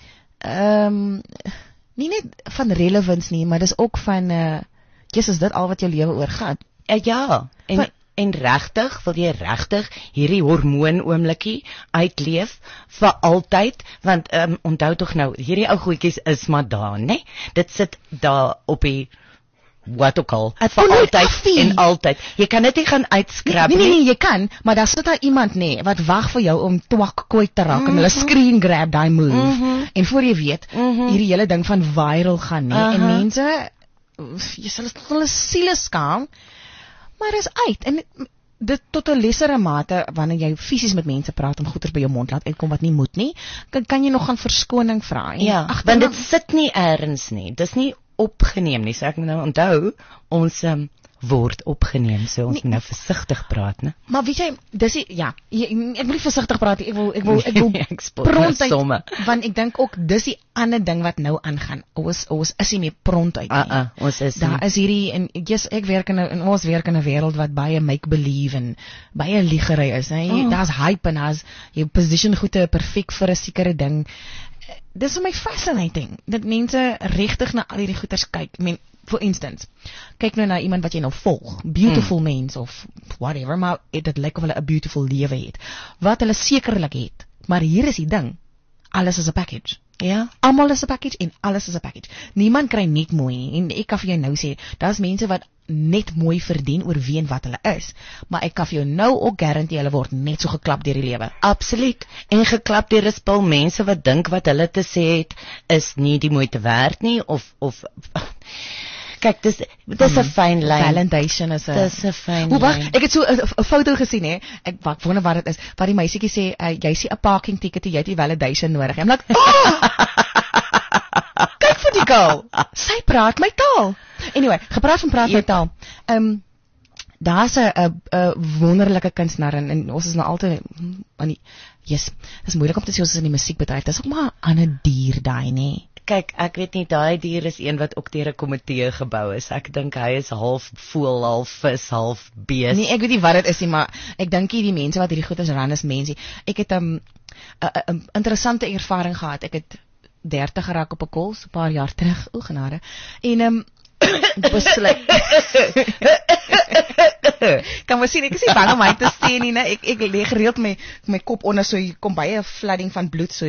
nie net van relevance nie, maar dis ook van is dit al wat jou lewe oor gaan? Ja, en regtig, wil jy regtig hierdie hormoon oomblikie uitleef vir altyd, want onthou tog nou, hierdie ou goedjies is maar daar, né? Dit sit daar op die wat ook al, vir altyd en altyd. Jy kan dit nie gaan uitskrap nie. Nee, jy kan, maar daar sit daar iemand wat wag vir jou om twak kwyt te raak en hulle screen grab daai move. En voor jy weet, hierdie hele ding van viral gaan nie en mense jy sal hulle siele skaam, maar is uit en dit tot 'n lesere mate wanneer jy fisies met mense praat om goeders by jou mond laat uitkom wat nie moet nie, kan jy nog gaan verskoning vra. Ja, want dit sit nie eers nie. Dis nie opgeneem nie. So ek moet nou onthou, ons word opgeneem, so ons moet nou versigtig praat, né? Maar weet jy, dis ek wil nie versigtig praat nie. Ek wil prontuit, want ek dink ook dis die ander ding wat nou aangaan. Ons is nie meer prontuit nie. Ons is daar is hierdie en ek werk in ons werk in 'n wêreld wat baie make believe en baie liegery is, né? Daar's hype en daar's jou position goede perfek vir 'n sekere ding. Dis vir my fascinating dat mense regtig na al hierdie goeters kyk. I mean, for instance, kyk nou na iemand wat jy nou volg, beautiful mens of whatever, maar dit lyk of hulle 'n beautiful lewe het, wat hulle sekerlik het, maar hier is die ding, alles is 'n package. Ja, almal is 'n package en alles is 'n package. Niemand kry net mooi nie, en ek kan vir jou nou sê, daar's mense wat net mooi verdien oor wie en wat hulle is, maar ek kan vir jou nou ook garandeer hulle word net so geklap deur die lewe. Absoluut, en geklap deur 'n spul mense wat dink wat hulle te sê het is nie die moeite werd nie, of kyk, dis 'n fyn lyn. Validation is 'n fyn lyn. Wag, ek het so 'n foto gesien hè. Ek wonder wat dit is. Wat die meisietjie sê, jy sien 'n parking ticket, jy het die validation nodig. I'm like, kyk vir die girl. Sy praat my taal. Anyway, gepraat van my taal. Daar's 'n wonderlike kunstenaar en ons is nou altyd aan die dis moeilik om te sê ons is in die musiekbedryf. Dis ook maar 'n ander dier daai, nê. Kyk, ek weet nie, daai dier is een wat ook deur 'n komitee gebou is. Ek dink hy is half voël, half vis, half bees. Nee, ek weet nie wat dit is nie, maar ek dink die mense wat hierdie goeders ran is mense. Ek het 'n interessante ervaring gehad. Ek het 30 geraak op 'n kos 'n paar jaar terug. O genade. En besluit. Kan maar sien, ek is nie bang om my te sê nie, né? Ek lê gereeld my kop onder, so kom baie flooding van bloed, so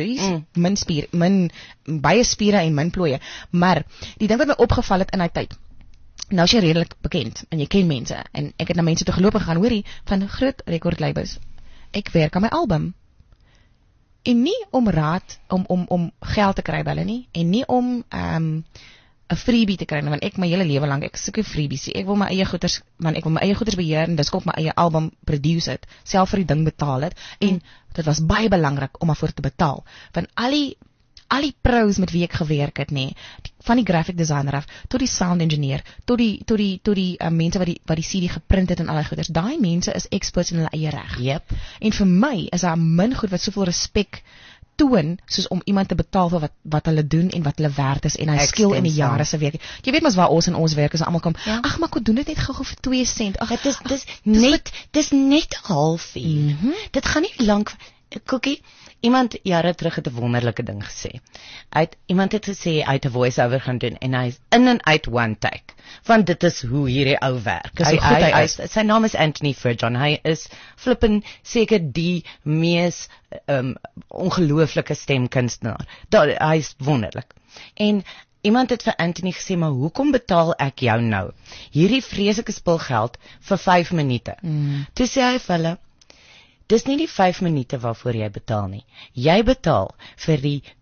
baie spiere en min plooie. Maar die ding wat my opgeval het in daai tyd, nou is jy redelik bekend en jy ken mense en ek het na mense toe geloop en gaan, hoorie, van groot rekordlabels. Ek werk aan my album. En nie om raad om geld te kry by hulle nie en nie om 'n freebie te kry, want ek my hele lewe lank ek soek 'n freebie. Ek wil my eie goeders, want ek wil my eie goeders beheer en dis kom my eie album produce het, self vir die ding betaal het en dit was baie belangrik om daarvoor te betaal. Want al die pros met wie ek gewerk het, nê, van die graphic designer af tot die sound engineer, tot die mense wat die CD geprint het en al die goeders. Daai mense is experts in hulle eie reg. Yep. En vir my is daar min goed wat soveel respek toon, soos om iemand te betaal vir wat hulle doen en wat hulle werd is en hy skill in die jare se werk. Jy weet mos waar ons in ons werk is almal kom. Ja. Ag, maar ek doen dit net gou vir 2 sent. Ag, dis net halfie. Dit gaan nie lank. Cookie, iemand jare terug het 'n wonderlike ding gesê. Iemand het gesê hy het 'n voice-over gaan doen en hy is in en uit one take. Want dit is hoe hierdie ou werk. Sy naam is Anthony Fridjon. Hy is flippin seker die mees ongelooflike stemkunstenaar. Hy is wonderlik. En iemand het vir Anthony gesê, maar hoekom betaal ek jou nou hierdie vreeslike spulgeld vir 5 minute? Toe sê hy vir hulle, dis nie die 5 minute waarvoor jy betaal nie. Jy betaal vir die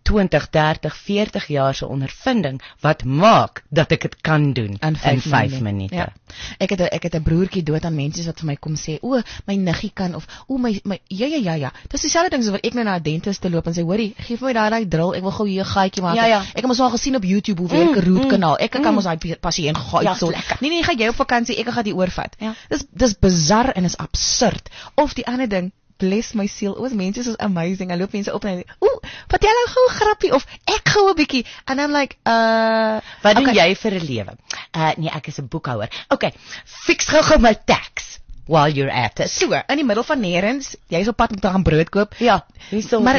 20, 30, 40 jaar se ondervinding wat maak dat ek dit kan doen in 5 minute. Ja. Ek het 'n broertjie dood aan mense wat vir my kom sê, o, my niggie kan of o my ja. Dis dieselfde ding so wat ek nou na 'n dentist te loop en sê, hoorie, gee vir my daai drill, ek wil gou hier 'n gaatjie maak. Ja. Ek het mos al gesien op YouTube hoe werk 'n root kanaal. Ek kan mos daai pasiënt gaai so. Nee, gaan jy op vakansie, ek gaan dit oorvat. Ja. Dis bizar en is absurd. Of die ander ding, bless my siel. Mense is amazing. Hulle loop mense op en vertel nou gou 'n grappie of ek gou 'n bietjie and I'm like, wat doen jy vir 'n lewe? Nee, ek is 'n boekhouer. Okay, fix gou my tax while you're at it. So, in die middel van nêrens, jy's op pad om te gaan brood koop. Ja, maar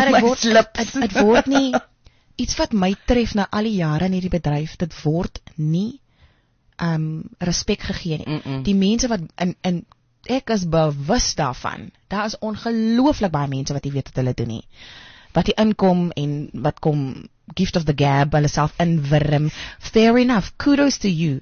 dit word nie iets wat my tref na al die jare in hierdie bedryf. Dit word nie respek gegee nie. Die mense wat in ek is bewus daarvan. Daar is ongelooflik baie mense wat nie weet wat hulle doen nie. Wat die inkom en wat kom gift of the gab, hulle self inwurm. Fair enough, kudos to you.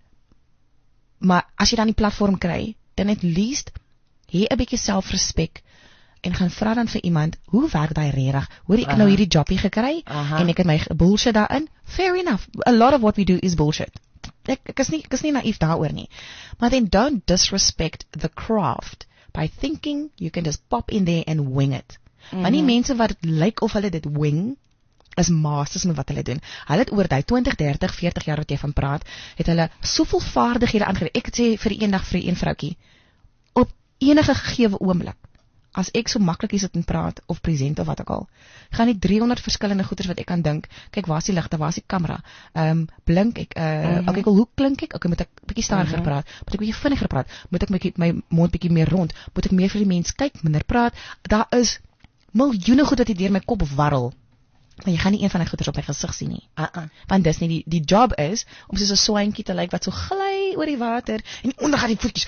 Maar as jy dan die platform kry, dan at least hê 'n bietjie selfrespek en gaan vra dan vir iemand, hoe werk daai regtig? Hoor ek nou hierdie jobbie gekry en ek het my bullshit daarin? Fair enough. A lot of what we do is bullshit. Ek is nie naïef daaroor nie. Maar then don't disrespect the craft by thinking you can just pop in there and wing it. Maar nie mense wat lyk of hulle dit wing is masters met wat hulle doen. Hulle het oor die 20, 30, 40 jaar wat jy van praat, het hulle soveel vaardighede aangeleer. Ek het sê vir eendag vir een vroukie op enige gegeewe oomblik as ek so maklik is dit in praat of present of wat ook al, gaan die 300 verskillende goeders wat ek kan dink. Kyk, waar is die ligte, waar is die kamera? Blink ek, okay, hoe klink ek? Okay, moet ek bietjie stadiger praat? Moet ek bietjie vinniger praat? Moet ek my mond bietjie meer rond? Moet ek meer vir die mens kyk, minder praat? Daar is miljoene goed wat hier deur my kop warrel. Maar jy gaan nie een van die goeders op my gesig sien nie. Want dis nie die job is om soos 'n swantjie te lyk wat so gly oor die water en onder gaan die voetjies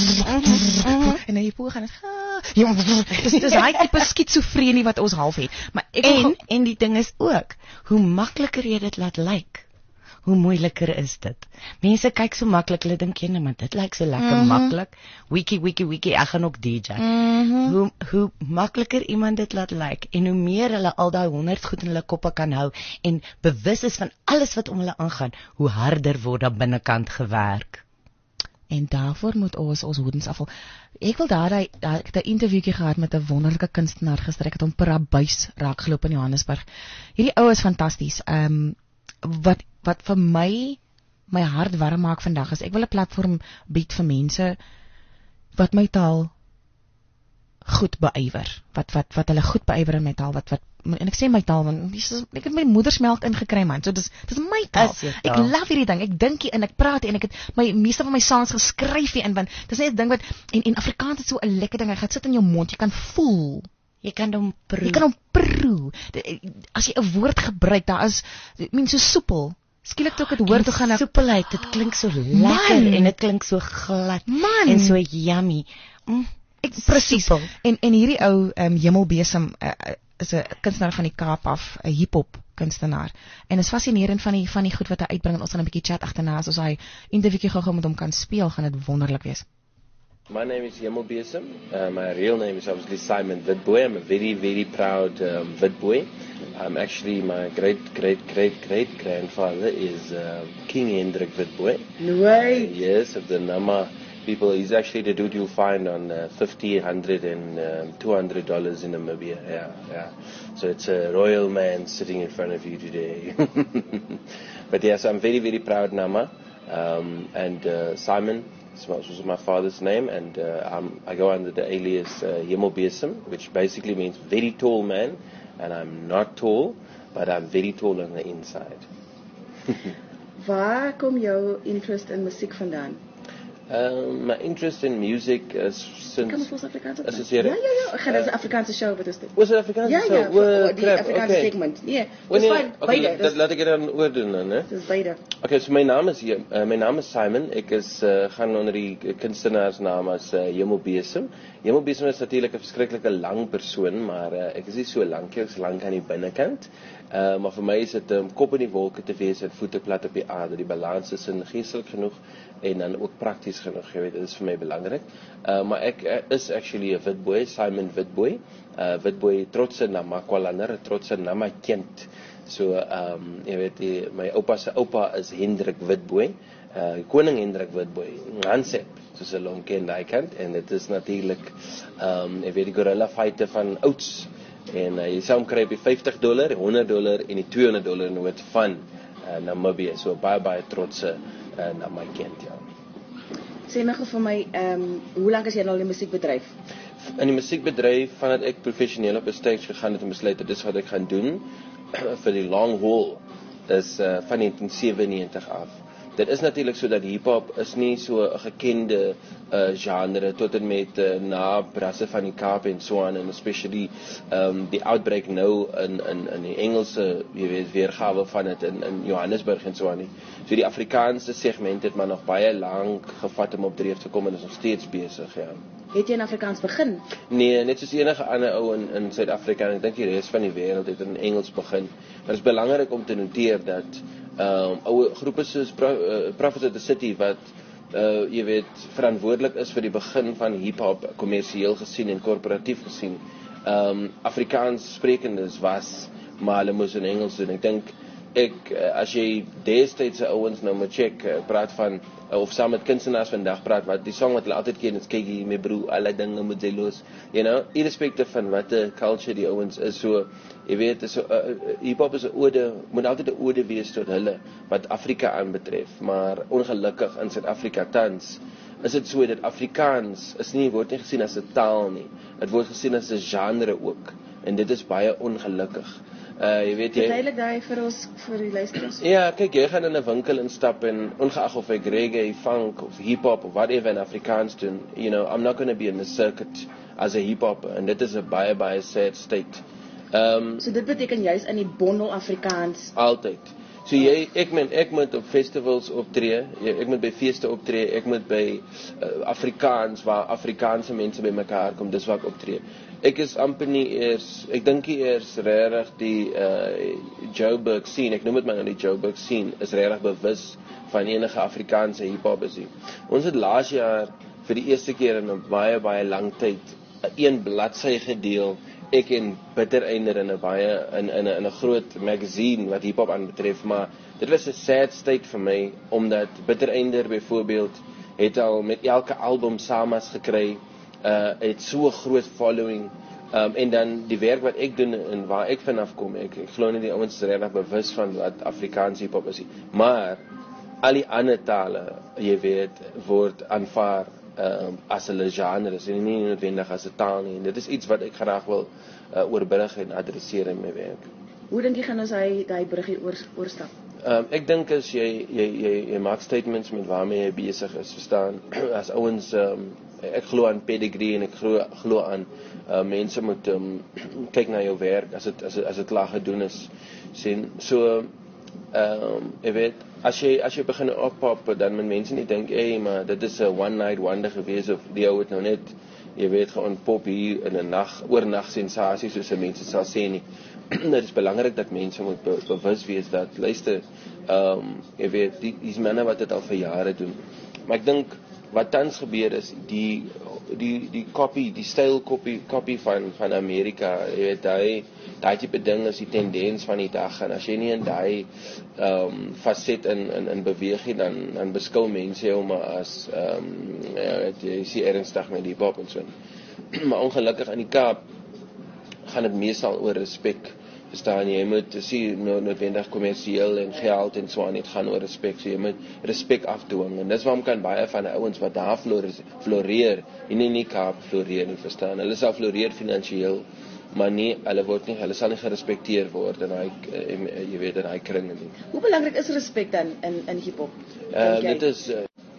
en dan jy poe gaan dit dis daai tipe skitsofrenie wat ons half het. Maar en die ding is ook hoe makliker jy dit laat lyk, hoe moeiliker is dit. Mense kyk so maklik, hulle dink jy net maar dit lyk so lekker maklik. Wiki, ek gaan ook DJ. Hoe makliker iemand dit laat lyk en hoe meer hulle al daai 100 goed in hulle koppe kan hou en bewus is van alles wat om hulle aangaan, hoe harder word daar binnekant gewerk. En daarvoor moet ons hoedens afval. Ek wil ek het 'n interviewtjie gehad met 'n wonderlike kunstenaar gister. Ek het hom per abuis raak geloop in Johannesburg. Hierdie ou is fantasties. Wat vir my hart warm maak vandag is, ek wil 'n platform bied vir mense wat my taal goed beywer, wat hulle goed beywer in my taal, en ek sê my taal, want ek het my moedersmelk ingekry man, so dis my taal. Ek love hierdie ding, ek dink hier en ek praat en ek het meeste van my songs geskryf hierin, want dis net 'n ding wat, en Afrikaans is so 'n lekker ding, hy gaan sit in jou mond, jy kan voel. Jy kan hom proe. As jy 'n woord gebruik, daar is, so soepel. Skielik toe ek dit hoor, toe gaan ek soepelheid, dit klink so lekker en dit klink so glad en so yummy. Presies. En hierdie ou Hemelbesem is 'n kunstenaar van die Kaap af, 'n hiphop kunstenaar. En is fascinerend van die goed wat hy uitbring en ons gaan 'n bietjie chat agterna as ons hy interviewtjie gou met hom kan speel, gaan dit wonderlik wees. My name is Hemelbesem. My real name is obviously Simon Witbooi. I'm a very, very proud Witbooi. Actually, my great-great-great-grandfather is King Hendrik Witbooi. No way! Yes, of the Nama people. He's actually the dude you'll find on $50, $100 and $200 in Namibia. Yeah. So it's a royal man sitting in front of you today. But yes, I'm very, very proud Nama. And Simon, this was my father's name, and I go under the alias Hemelbesem, which basically means very tall man, and I'm not tall, but I'm very tall on the inside. Waar kom jou interest in musiek vandaan? My interest in music since... Kan ons ons Afrikaanse praat? Associëren? Ja. Gaan dit 'n Afrikaanse show wat is dit? Was it Afrikaanse show? Ja, die Afrikaanse segment. Nee, dis fyn. Beide. Dat laat ek dit dan oordoen dan, hè? Dis beide. Okay, so my naam is Simon. Ek is gaan onder die kunstenaarsnaam as Hemelbesem. Hemelbesem is natuurlik 'n verskriklike lang persoon, maar ek is nie so lank nie, ek is lank aan die binnekant. Maar vir my is dit kop in die wolke te wees en voete plat op die aarde, die balans tussen geestelik genoeg en dan ook prakties steeds genoeg, jy weet, dit is vir my belangrik. Maar ek is actually 'n Witboy, Simon Witboy. Witboy trotse na Makwalaner, trotse na my kind. So, jy weet, my oupa se oupa is Hendrik Witboy, koning Hendrik Witboy, Hansep, soos hulle hom ken daai kant, en dit is natuurlik, jy weet, die gorilla fighter van ouds, en jy sal hom kry op die $50, $100 en die $200 noot van Namibië, so baie trotse na my kind, ja. Sê my gou vir my, hoe lank is jy nou in die musiekbedryf? In die musiekbedryf, vandat ek professioneel op 'n stage gegaan het en besluit het, dis wat ek gaan doen, vir die long haul, is van 1997 af. Dit is natuurlik so dat hip-hop is nie so 'n gekende genre tot en met na brasse van die Kaap en so aan, en especially die outbreak nou in die Engelse, jy weet, weergawe van dit in Johannesburg en so aan nie. So die Afrikaanse segment het maar nog baie lank gevat om op dreef te kom en is nog steeds besig, ja. Het jy in Afrikaans begin? Nee, net soos enige ander ou in Suid-Afrika, en ek dink die res van die wêreld het in Engels begin. Maar dit is belangrik om te noteer dat oude groepe soos Prophets of the City wat jy weet verantwoordelik is vir die begin van hip-hop kommersieel gesien en korporatief gesien, Afrikaans sprekendes was, maar hulle moes in Engels doen. Ek dink as jy destydse ouens nou moet check, praat van of saam met kunstenaars vandag praat, wat die song wat hulle altyd ken is, kyk hier my broer, alle dinge moet jy los, you know, irrespectief van wat die culture die ouens is, so, jy weet, so, hip-hop is 'n ode, moet altyd 'n ode wees tot hulle, wat Afrika aanbetref, maar ongelukkig in Suid-Afrika tans, is dit so dat Afrikaans word nie gesien as 'n taal nie, dit word gesien as 'n genre ook, en dit is baie ongelukkig. Jy weet jy Verduidelik daai vir ons, vir die luisteraars. Ja, kyk, jy gaan in 'n winkel instap en ongeag of ek reggae, funk of hip-hop of whatever in Afrikaans doen, you know, I'm not going to be in the circuit as a hip-hopper, en dit is 'n baie sad state. So dit beteken juist in die bondel Afrikaans. Altyd. So ek moet op festivals optree, ek moet by feeste optree, ek moet by Afrikaans, waar Afrikaanse mense by mekaar kom, dis waar ek optree. Ek is amper nie eers, ek dink nie eers regtig die Joburg scene, ek noem dit maar nou die Joburg scene, is regtig bewus van enige Afrikaanse hip-hop is nie. Ons het laas jaar vir die eerste keer in 'n baie lang tyd 'n bladsy gedeel, ek en Bittereinder in 'n groot magazine wat hip-hop aanbetref, maar dit was 'n sad state vir my, omdat Bittereinder byvoorbeeld het al met elke album Samas gekry, het so 'n groot following, en dan die werk wat ek doen en waar ek vanaf kom, ek glo nie die ouens is regtig bewus van wat Afrikaans hip-hop is, maar al die ander tale, jy weet, word aanvaar as hulle genres en nie noodwendig as 'n taal nie, en dit is iets wat ek graag wil oorbrug en adresseer in my werk. Hoe dink jy gaan ons daai bruggie oorstap? Ek dink as jy maak statements met waarmee jy besig is, verstaan, as ouens, ek glo aan pedigree en ek glo aan mense moet kyk na jou werk as dit klaar gedoen is. Sien, so jy weet, as jy begin oppop, dan moet mense nie dink, maar dit is 'n one night wonder gewees, of die ou het nou net, jy weet, geontpop hier in 'n oornag sensasie, soos mense sal sê nie. Dit is belangrik dat mense moet bewus wees dat, luister, jy weet, die manne wat dit al vir jare doen. Maar ek dink, wat tans gebeur is, die copy, die style copy van Amerika, jy weet, daai tipe ding is die tendens van die dag, en as jy nie in daai facet in beweging, dan beskou mense jou maar as, jy sê ernstig met die hip-hop en so. Maar ongelukkig in die Kaap, gaan dit meestal oor respek, verstaan jy moet sien noodwendig kommersieel en geld en so aan, dit gaan oor respek, so jy moet respek afdwing, en dis waarom kan baie van die ouens wat daar floreer, nie in die Kaap floreer nie, verstaan, hulle sal floreer finansiëel, maar nie, hulle sal nie gerespekteer word in jy weet, in daai kringe nie. Hoe belangrik is respek dan in hip-hop? Dit is,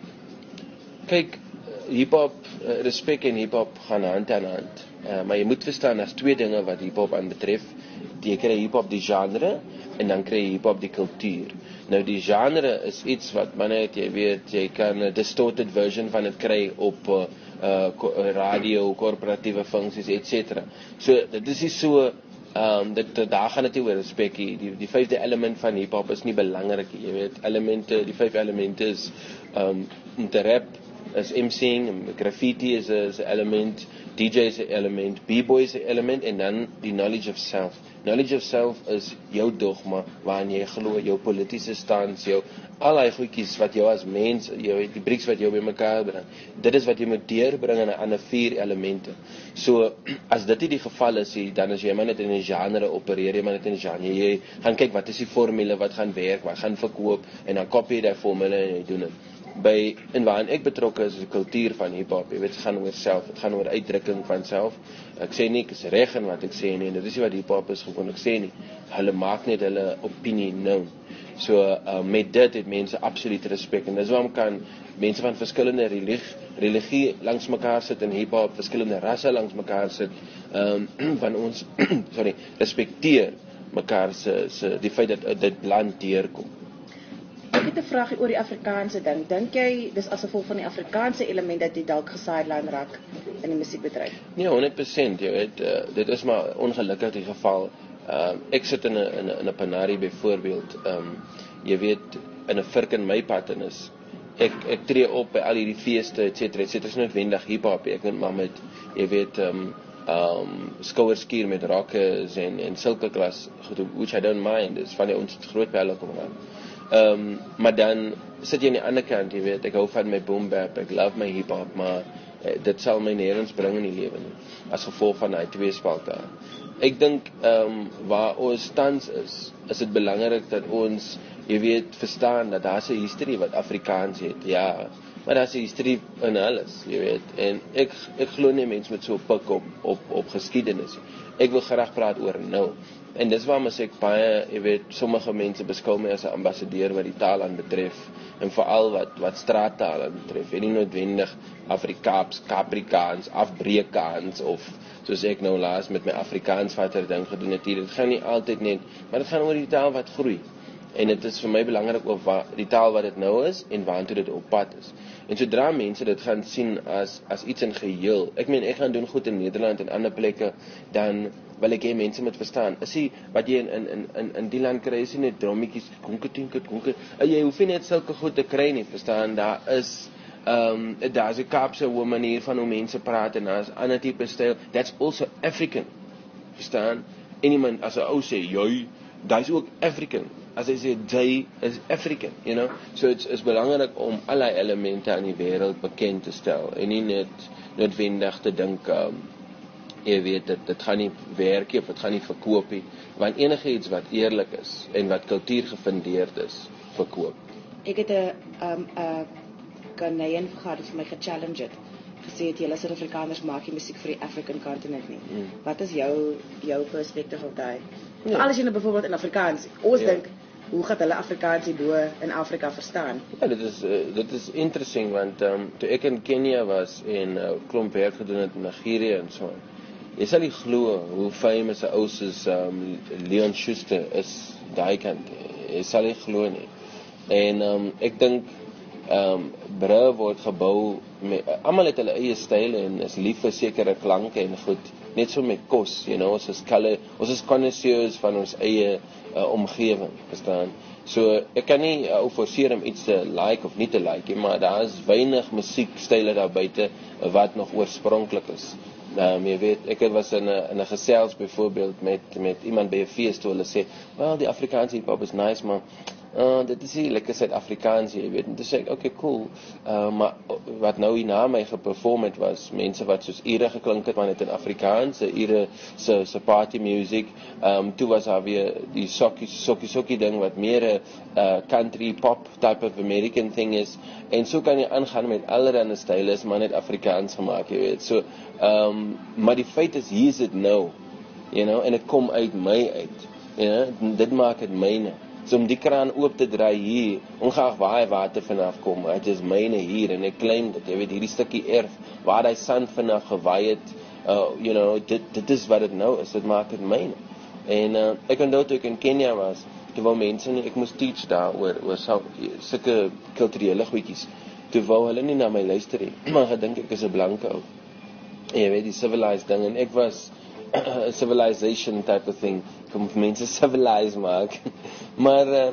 kyk, hip-hop, respek en hip-hop gaan hand aan hand. Maar jy moet verstaan, as twee dinge wat hip-hop aanbetref, jy kry hip-hop die genre, en dan kry jy hip-hop die kultuur. Nou die genre is iets wat man het, jy weet, jy kan 'n distorted version van dit kry op radio, korporatiewe funksies, etc. So, dit is nie so, daar gaan dit nie oor respek, die 5de element van hip-hop is nie belangrik, jy weet, die 5 elemente is, om te rap, is MCing, graffiti is 'n element, DJ is 'n element, B-boy is 'n element, en dan die knowledge of self. Knowledge of self is jou dogma, waarin jy glo, jou politiese stans, jou al die goedjies wat jou as mens, die brieks wat jou bymekaar bring. Dit is wat jy moet deurbring in 'n ander 4 elemente. So, as dit nie die geval is, dan as jy maar net in 'n genre opereer, jy maar net in 'n genre, jy gaan kyk wat is die formule, wat gaan werk, wat gaan verkoop, en dan kopie jy die formule en jy doen dit. En waarin ek betrokke is die kultuur van hiphop, jy weet, het gaan oor self, het gaan oor uitdrukking van self. Ek sê nie, ek is reg in wat ek sê nie, en dit is nie wat hiphop is gewoon, ek sê nie, hulle maak net hulle opinie known. So, met dit het mense absoluut respek, en dis waarom kan mense van verskillende religie langs mekaar sit in hiphop, verskillende rasse langs mekaar sit, van ons, respekteer mekaar die feit dat dit land deurkom. Ek het 'n vraagie oor die Afrikaanse ding. Dink jy dis as gevolg van die Afrikaanse element dat jy dalk gesideline raak in die musiekbedryf? Nee, 100%, jy weet, dit is maar ongelukkig die geval. Ek sit in 'n Panari byvoorbeeld, jy weet, in 'n Virk in my pad en is ek tree op by al hierdie feeste, et cetera, is noodwendig hiphop, ek moet maar met, jy weet, skouerskuur met rakkes en sulke klas, which I don't mind, dis van die ons groot pelle kom aan. Maar dan sit jy aan die ander kant, jy weet, ek hou van my boom bap, ek love my hiphop, maar dit sal my nêrens bring in die lewe nie, as gevolg van die tweespalt daar. Ek dink, waar ons tans is dit belangrik dat ons, jy weet, verstaan dat daar's 'n history wat Afrikaans het, ja, maar daar's 'n history in alles, jy weet, en ek glo nie mense met so pik op geskiedenis. Ek wil graag praat oor nou. En dis waarom as ek baie, jy weet, sommige mense beskou my as 'n ambassadeur wat die taal aan betref, en veral wat straattaal aan betref, en nie noodwendig Afrikaans, Caprikaans, Afbreekaans, of soos ek nou laas met my Afrikaans vatter ding gedoen het hier, dit gaan nie altyd net, maar dit gaan oor die taal wat groei. En dit is vir my belangrik ook die taal wat dit nou is, en waantoe dit op pad is. En sodra mense dit gaan sien as iets in geheel, ek meen, ek gaan doen goed in Nederland en ander plekke, dan wil ek hê mense moet verstaan, is die, wat jy in die land kry, is nie net drommetjies, konke, jy hoef nie net sulke goed te kry nie, verstaan, daar's 'n Kaapse manier van hoe mense praat, en daar's ander tipe styl, that's also African, verstaan, en iemand, as 'n ou sê, jy, da's ook African, as hy sê, jy is African, you know, so is belangrik om allerlei elemente aan die wêreld bekend te stel, en nie net noodwendig te dink, jy weet, dit gaan nie werk nie, of dit gaan nie verkoop nie, want enige iets wat eerlik is, en wat kultuur gefundeerd is, verkoop. Ek het 'n Ghanaian vergadering vir my gechallenge het, gesê het, julle Suid-Afrikaners maak nie musiek vir die African continent nie. Wat is jou perspektief op daai? Veral as jy nou byvoorbeeld in Afrikaans, ons dink, hoe gaat hulle Afrikaans hierbo in Afrika verstaan? Ja, dit is interesting, want toe ek in Kenia was, en klomp werk gedoen het in Nigerië en so, jy sal nie glo hoe famous 'n ou soos Leon Schuster is daai kant. Jy sal nie glo nie. En ek dink brûe word gebou almal het hulle eie styl en is lief vir sekere klanke en goed. Net so met kos, you know, ons is connoisseurs van ons eie omgewing, verstaan? So ek kan nie forceer om iets te like of nie te like, maar daar is weinig musiekstyle daar buite wat nog oorspronklik is. Jy weet, ek was in 'n gesels byvoorbeeld met iemand by 'n fees toe hulle sê, well, die Afrikaanse hiphop is nice, maar dit is nie lekker Suid-Afrikaans, jy weet. En toe sê ek, okay, cool. Maar wat nou hier na my geperform het was mense wat soos Ire geklink het, maar net in Afrikaans, Ire se party music. Toe was daar weer die sokkie ding wat meer 'n country pop type of American thing is. En so kan jy aangaan met allerlei style is maar net Afrikaans gemaak, jy weet. So maar die feit is, hier is dit nou, you know, en dit kom uit my uit, you know, dit maak dit myne. So om die kraan oop te draai hier, ongeag waar hy water vanaf kom, het is myne hier, en ek claim dit, jy weet, hierdie stukkie erf, waar hy sand vanaf gewaai het, you know, dit is wat dit nou is, dit maak dit myne. En ek onthou toe ek in Kenia was, toe wou mense nie, ek moes teach daar oor sulke kulturele goedjies, toe wou hulle nie na my luister nie, maar gedink ek is 'n blanke ou. Jy weet, die civilized ding, en ek was civilization type of thing, kom mense civilize maak, maar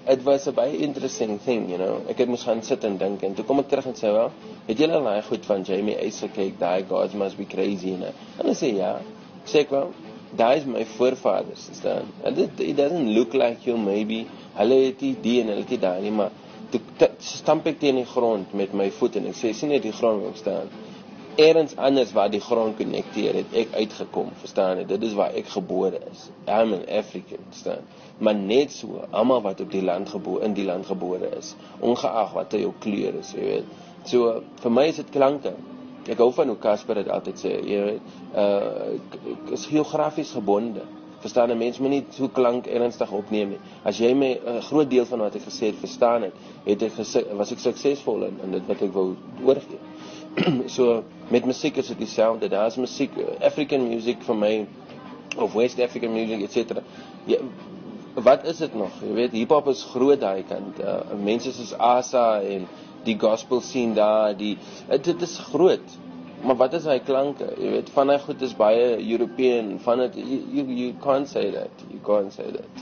it was a baie interesting thing, you know. Ek het moes gaan sit en dink en toe kom ek terug en sê, wel, het julle daai goed van Jamie Eis gekyk, daai Gods Must Be Crazy en hulle sê ja. Sê ek wel, daai is my voorvaders staan. And it doesn't look like you maybe. Hulle het die en hulle het daai nie, maar toe stamp ek teen die grond met my voet en ek sê, sien net die grond waar ek staan. Ergens anders waar die grond connecteer het ek uitgekom, verstaan jy? Dit is waar ek gebore is. I'm an African, verstaan. Maar net so, almal wat op in die land gebore is, ongeag wat jou kleur is, jy weet. So, vir my is dit klanke. Ek hou van hoe Casper dit altyd sê, jy weet, is geografies gebonde. Verstaan, 'n mens moet nie so klank ernstig opneem nie. As jy my 'n groot deel van wat ek gesê het verstaan was ek suksesvol in dit wat ek wou oorgee. So, met musiek is dit dieselfde. Daar is musiek, African music vir my, of West African music, etc. Ja, wat is dit nog? Jy weet, hiphop is groot daai kant. Mense soos Asa en die gospel scene daar, dit is groot. Maar wat is hy klanke? Jy weet, van hy goed is baie European, van het, you can't say that. You can't say that.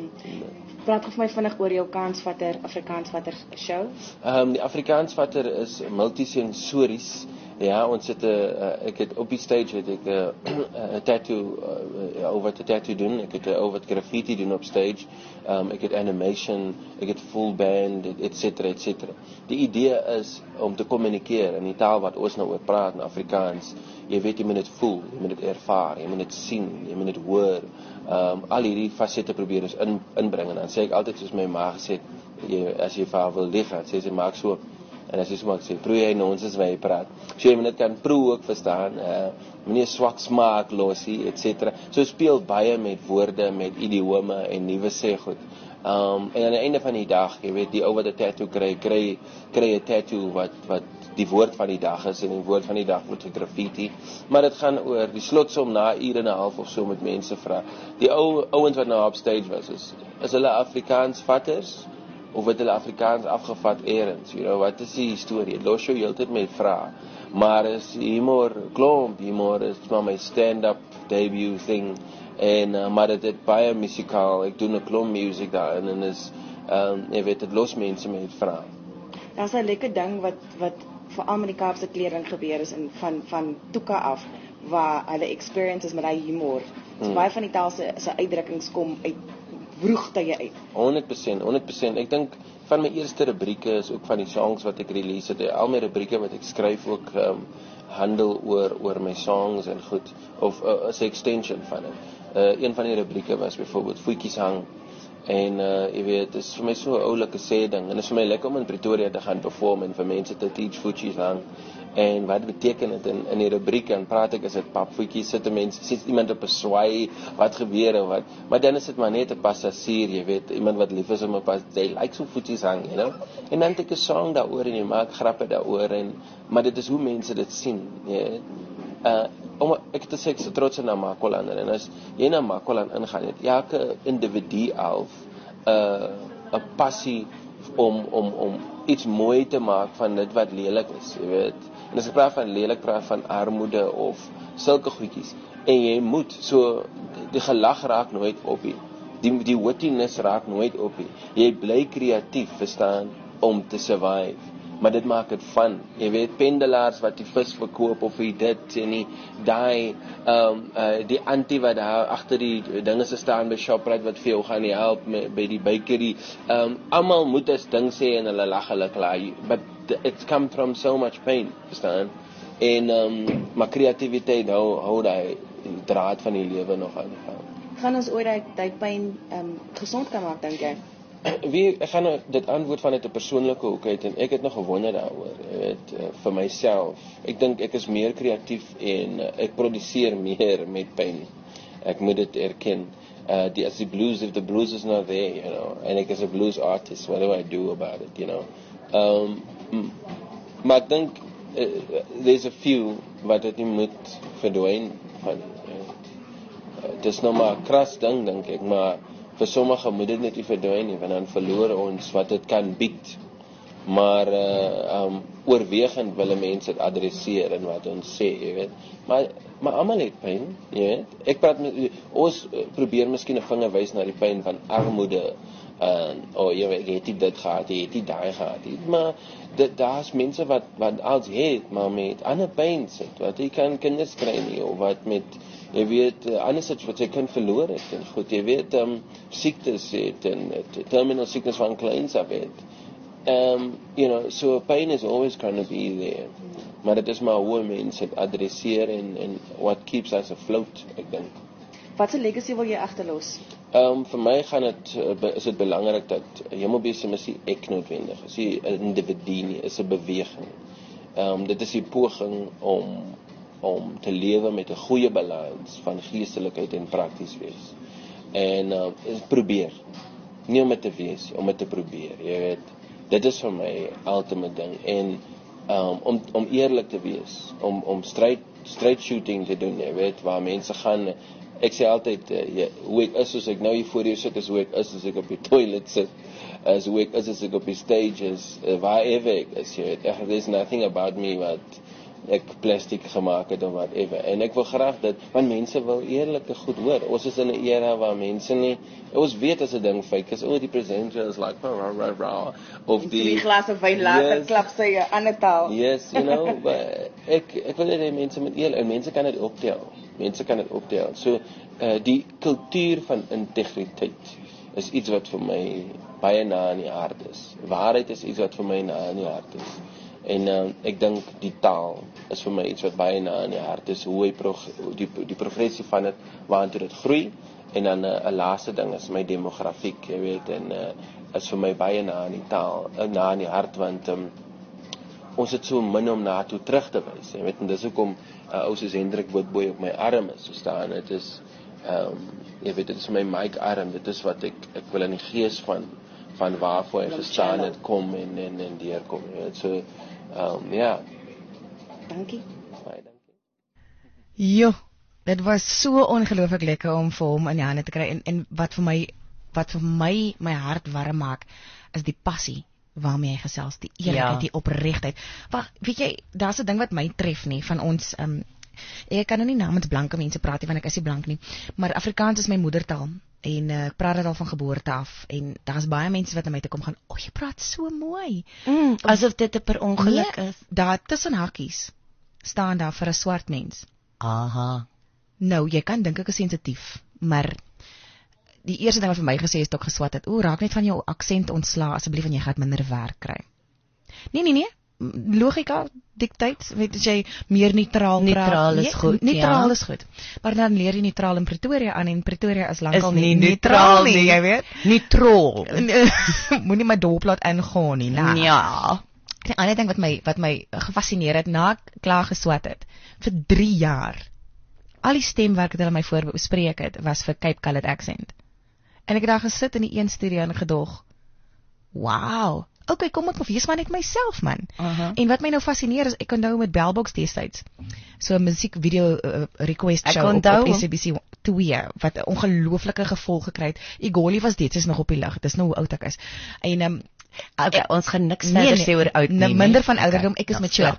Praat vir my vinnig oor jou Afrikaansvatter show. Die Afrikaansvatter is multisensories. Ja, ons het ek het op die stage het ek 'n tattoo ou wat 'n tattoo doen, ek het ou wat graffiti doen op stage. Ek het animation, ek het full band, etc. Die idee is om te kommunikeer in die taal wat ons nou oor praat in Afrikaans. Jy weet, jy moet dit voel, jy moet dit ervaar, jy moet dit sien, jy moet dit hoor. Al hierdie fasette probeer ons inbring en dan sê ek altyd soos my ma gesê, as jy vir haar wil lieg, sê sy maak so. En as jy so maak sê, proe jy nou ons is waar jy praat. So jy moet dit kan proe ook verstaan, moenie swak smaak losie, etc. So speel baie met woorde, met idiome en nuwe sê goed. En aan die einde van die dag, jy weet, die ou wat 'n tattoo kry 'n tattoo wat die woord van die dag is en die woord van die dag word graffiti. Maar dit gaan oor die slotsom na 1 uur en 'n half of so met mense vra. Die ouens wat nou op stage was, is hulle Afrikaansvatters of het hulle Afrikaans afgevat eers, you know, wat is die historie? Los jou heeltyd met vrae. Maar is klomp humor is maar my stand-up debut thing. En maar dit het baie musikaal. Ek doen 'n klomp musiek daarin en is jy weet, dit los mense met vrae. Daar's 'n lekker ding wat veral met die Kaapse kleding gebeur is van Tuka af, waar hulle experiences met daai humor. So baie van die taal se uitdrukkings kom uit vroegtye uit. 100%. Ek dink van my eerste rubrieke is ook van die songs wat ek release het. Al my rubrieke wat ek skryf ook handel oor my songs en goed, of as 'n extension van dit. Een van die rubrieke was byvoorbeeld Voetjies hang. En jy weet, dit is vir my so 'n oulike sê ding. En dit is vir my lekker om in Pretoria te gaan perform en vir mense te teach voetjies hang. En wat beteken dit in die rubriek? En praat ek, is dit papvoetjies, sit iemand op 'n swaai, wat gebeur of wat? Maar dan is dit maar net 'n passasier, jy weet, iemand wat lief is om 'n jy like so voetjies hang, you know? En dan het ek 'n song daaroor en jy maak grappe daaroor maar dit is hoe mense dit sien, jy weet. Ek het gesê ek is trots op Namakoland en as jy na Namakoland ingaan, het elke individu 'n passie om iets mooi te maak van dit wat lelik is, jy weet. En as ek praat van lelik, praat van armoede of sulke goedjies. En jy moet, so die gelag raak nooit op nie. Die wittiness raak nooit op nie. Jy bly kreatief, verstaan, om te survive. Maar dit maak dit fun. Jy weet, pendelaars wat die vis verkoop of dit en die antie wat daar agter die dinge se staan by Shoprite wat vir jou gaan help by die bakery. Almal moet as ding sê en hulle lag hulle klaar. But it's come from so much pain, verstaan? En maar kreatiwiteit hou daai draad van die lewe nog aan. Gaan ons ooit daai pyn gesond kan maak, dink jy? Ek gaan dit antwoord vanuit 'n persoonlike hoek uit en ek het nog gewonder daaroor, jy weet, vir myself. Ek dink ek is meer kreatief en ek produseer meer met pyn. Ek moet dit erken. As the blues, if the blues is not there, you know, and ek is a blues artist, what do I do about it, you know? Maar ek dink there's a few wat dit nie moet verdwyn van. Dit is nog maar 'n kras ding, dink ek, maar vir sommige moet dit net nie verdwyn nie, want dan verloor ons wat dit kan bied. Maar oorwegend wil mense dit adresseer in wat ons sê, jy weet. Maar almal het pyn, jy weet. Ons probeer miskien 'n vinger wys na die pyn van armoede Jy weet, jy het nie dit gehad, jy het nie daai gehad nie. Maar daar's mense wat als het, maar met ander pyn sit, wat jy kan kinders kry nie, of wat met, jy weet, anders iets wat jy kan verloor het, en goed, jy weet, siektes het, en terminal sickness van kleins af het. So pain is always going to be there. Maar dit is maar hoe mense het adresseer en what keeps us afloat, ek dink. Wat 'n legacy wil jy agterlos? Vir my is dit belangrik dat hemelbesem is nie ek noodwendig, is nie 'n individu nie, is 'n beweging. Dit is die poging om te lewe met 'n goeie balans van geestelikheid en prakties wees. En probeer. Nie om dit te wees, om dit te probeer, jy weet. Dit is vir my ultimate ding. En om eerlik te wees, om straight shooting te doen, jy weet, waar mense gaan. Ek sê altyd, hoe ek is as ek nou hier voor jou sit, is hoe ek is as ek op die toilet sit, as hoe ek is as ek op die stage is, waarever ek is, jy weet, there's nothing about me wat ek plastic gemaak het of whatever, en ek wil graag dit, want mense wil eerlike goed hoor. Ons is in 'n era waar mense nie, ons weet as 'n ding fake is, die presenter is like, of die glase wyn later klap sy 'n ander taal. Yes, but ek wil hê mense moet eerlik, en mense kan dit optel. So, die kultuur van integriteit is iets wat vir my baie na in die hart is. Waarheid is iets wat vir my na in die hart is. En ek dink die taal is vir my iets wat baie na in die hart is, hoe die progressie van dit, waartoe dit groei, en dan 'n laaste ding is my demografiek, jy weet, en is vir my baie na in die taal, na in die hart, want ons het so min om na toe terug te wys, jy weet, en dis hoekom ou soos Hendrik Witbooi op my arm is, so staan, dit is, jy weet, dit is my mic arm, dit is wat ek wil in die gees van waarvoor hy gestaan het, kom en deurkom, jy weet, so, ja. Dankie. Baie dankie. Jo, dit was so ongelooflik lekker om vir hom in die hande te kry, en wat vir my hart warm maak, is die passie waarmee hy gesels, die eerlikheid, die opregtheid. Wag, weet jy, daar's 'n ding wat my tref nie, van ons, ek kan nou nie namens blanke mense praat nie, want ek is nie blank nie, maar Afrikaans is my moedertaal, en ek praat dit al van geboorte af, en daar's baie mense wat na my toe kom gaan, jy praat so mooi. Asof dit 'n per ongeluk is. Daar tussen hakkies staan daar vir 'n swart mens. Aha. Nou, jy kan dink ek is sensitief, maar die eerste ding wat vir my gesê is, toe ek geswat het, raak net van jou aksent ontslaa, asseblief, en jy gaan minder werk kry. Nee, logika, dictate, weet jy, meer neutraal praat. Neutraal is goed, neutraal is goed. Maar dan leer jy neutraal in Pretoria aan, en Pretoria is lankal nie neutraal nie, jy weet. Neutraal. Moenie my dorplaat ingaan nie, nah. Ja. Die ander ding wat my gefascineer het, na ek klaar geswat het, vir 3 jaar, al die stemwerk wat hulle my voorbespreek het, was vir Cape Coloured accent. En ek het daar gesit in die een studio en gedog, wow, okay, kom ek wees maar net myself, man. En wat my nou fascineer is, ek onthou met Bellbox destyds, so 'n musiekvideo request show op SABC 2, wat 'n ongelooflike gevolg gekry het. Igoli was dit, is nog op die lig, dis nou hoe oud ek is. En okay, ons gaan niks verder sê oor oud nie. Minder van ouderdom, ek is mature.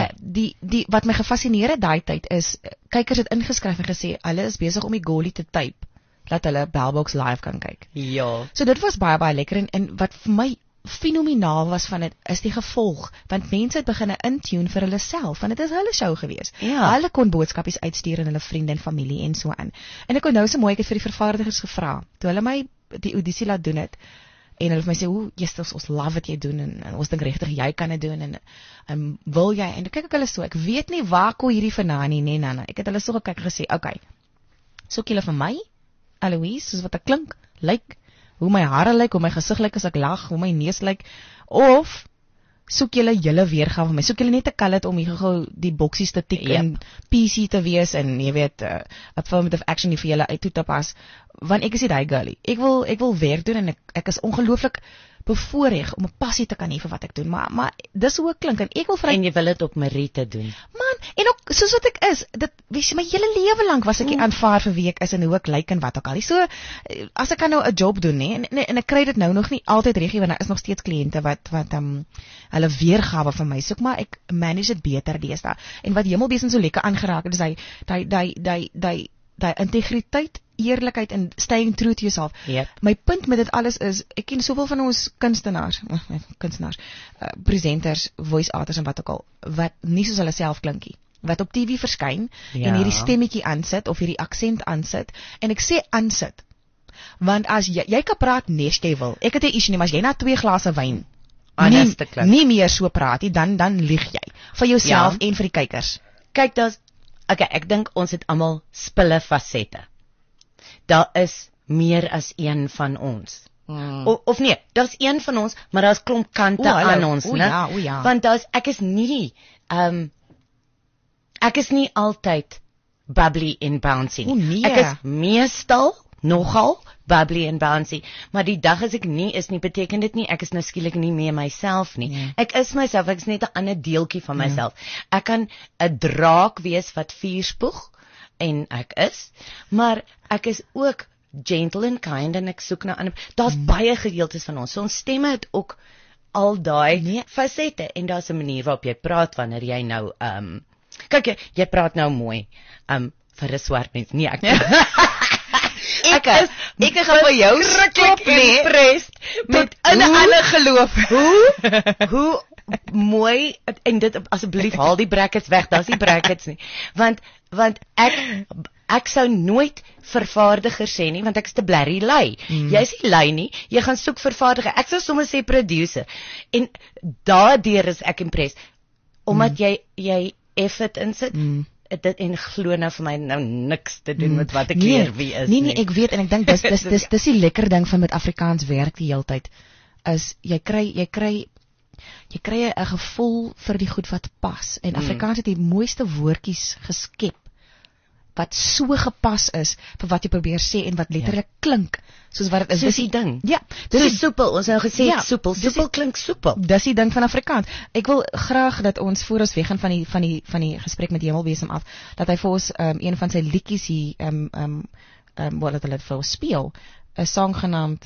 Die wat my gefascineer het daai tyd is, kykers het ingeskryf en gesê, hulle is besig om Igoli te type, dat hulle Bellbox live kan kyk. Ja. So dit was baie lekker, en wat vir my fenomenaal was van dit, is die gevolg, want mense het begin intune vir hulle self, want dit is hulle show gewees. Ja. Hulle kon boodskapies uitstuur aan hulle vriende en familie en so aan. En ek onthou so mooi, ek het vir die vervaardigers gevra, toe hulle my die audisie laat doen het, en hulle vir my sê, Jesus, ons love wat jy doen, en ons dink regtig jy kan dit doen, en wil jy, en kyk ek hulle so, ek weet nie waar kom hierdie vandaan nie, nee, Nana, ek het hulle so gekyk en gesê, okay, soek julle vir my, Eloise, soos wat ek klink, lyk, hoe my hare lyk, hoe my gesig lyk as ek lag, hoe my neus lyk, of soek julle julle weergawe van my, soek julle net 'n kallet om hier gou die boksies te tik en PC te wees, en jy weet, affirmative action vir julle uit toe te pas, want ek is nie die girlie, ek wil werk doen, en ek is ongelooflik bevoorreg om 'n passie te kan hê vir wat ek doen, maar dis hoe ek klink, en ek wil vir en jy wil dit op Meriete doen. Man, en ook soos wat ek is, dit weet jy, my hele lewe lank was ek aanvaar vir wie ek is en hoe ek lyk en wat ook al. So as ek kan nou 'n job doen, nê, en ek kry dit nou nog nie altyd reg nie, want daar is nog steeds kliënte wat hulle weergawe van my soek, maar ek manage dit beter deesdae. En wat Hemelbesem so lekker aangeraak het, is daai integriteit eerlikheid en staying true to yourself. Yep. My punt met dit alles is, ek ken soveel van ons kunstenaars, presenters, voice artists en wat ook al, wat nie soos hulle self klinkie, wat op TV verskyn, en hierdie stemmetjie aansit, of hierdie aksent aansit, en ek sê aansit, want as jy kan praat nes jy wil, ek het 'n issue nie, maar as jy na 2 glase wyn, nie meer so praat nie, dan lieg jy, vir jouself en vir die kykers. Kyk, ek dink ons het almal spille fasette. Daar is meer as een van ons. Of nee, daar's een van ons, maar daar's klomp kante aan ons, né? Ja. Want ek is nie altyd bubbly en bouncy. Nee. Ek is meestal nogal bubbly en bouncy, maar die dag as ek nie is nie, beteken dit nie ek is nou skielik nie meer myself nie. Nee. Ek is myself, ek is net 'n ander deeltjie van myself. Ek kan 'n draak wees wat vuur spoeg, en ek is, maar ek is ook gentle and kind, en ek soek na ander. Daar's baie gedeeltes van ons. So ons stemme het ook al daai fasette, en daar's 'n manier waarop jy praat wanneer jy nou kyk, jy praat nou mooi vir 'n swart mens. Nee, ek Ek gaan vir jou skop impressed met 'n ander geloof. Hoe mooi, en dit asseblief haal die brackets weg, daar's nie brackets nie. Want ek sou nooit vervaardiger sê nie, want ek is te blerry lui. Jy is nie lui nie, jy gaan soek vervaardiger. Ek sou sommer sê producer. En daardeur is ek impressed, omdat jy effort insit. Dit en glo nou vir my nou niks te doen met wat ek leer wie is nie. Nee, ek weet, en ek dink dis die lekker ding van met Afrikaans werk die heeltyd, is jy kry 'n gevoel vir die goed wat pas, en Afrikaans het die mooiste woordjies geskep wat so gepas is vir wat jy probeer sê en wat letterlik klink soos wat dit is. Dis die ding. Ja, dis so soepel. Ons het nou gesê soepel klink soepel. Dis die ding van Afrikaans. Ek wil graag dat ons voor ons weggaan van die gesprek met Hemelbesem af, dat hy vir ons een van sy liedjies hier wat het hulle vir ons speel, 'n sang genaamd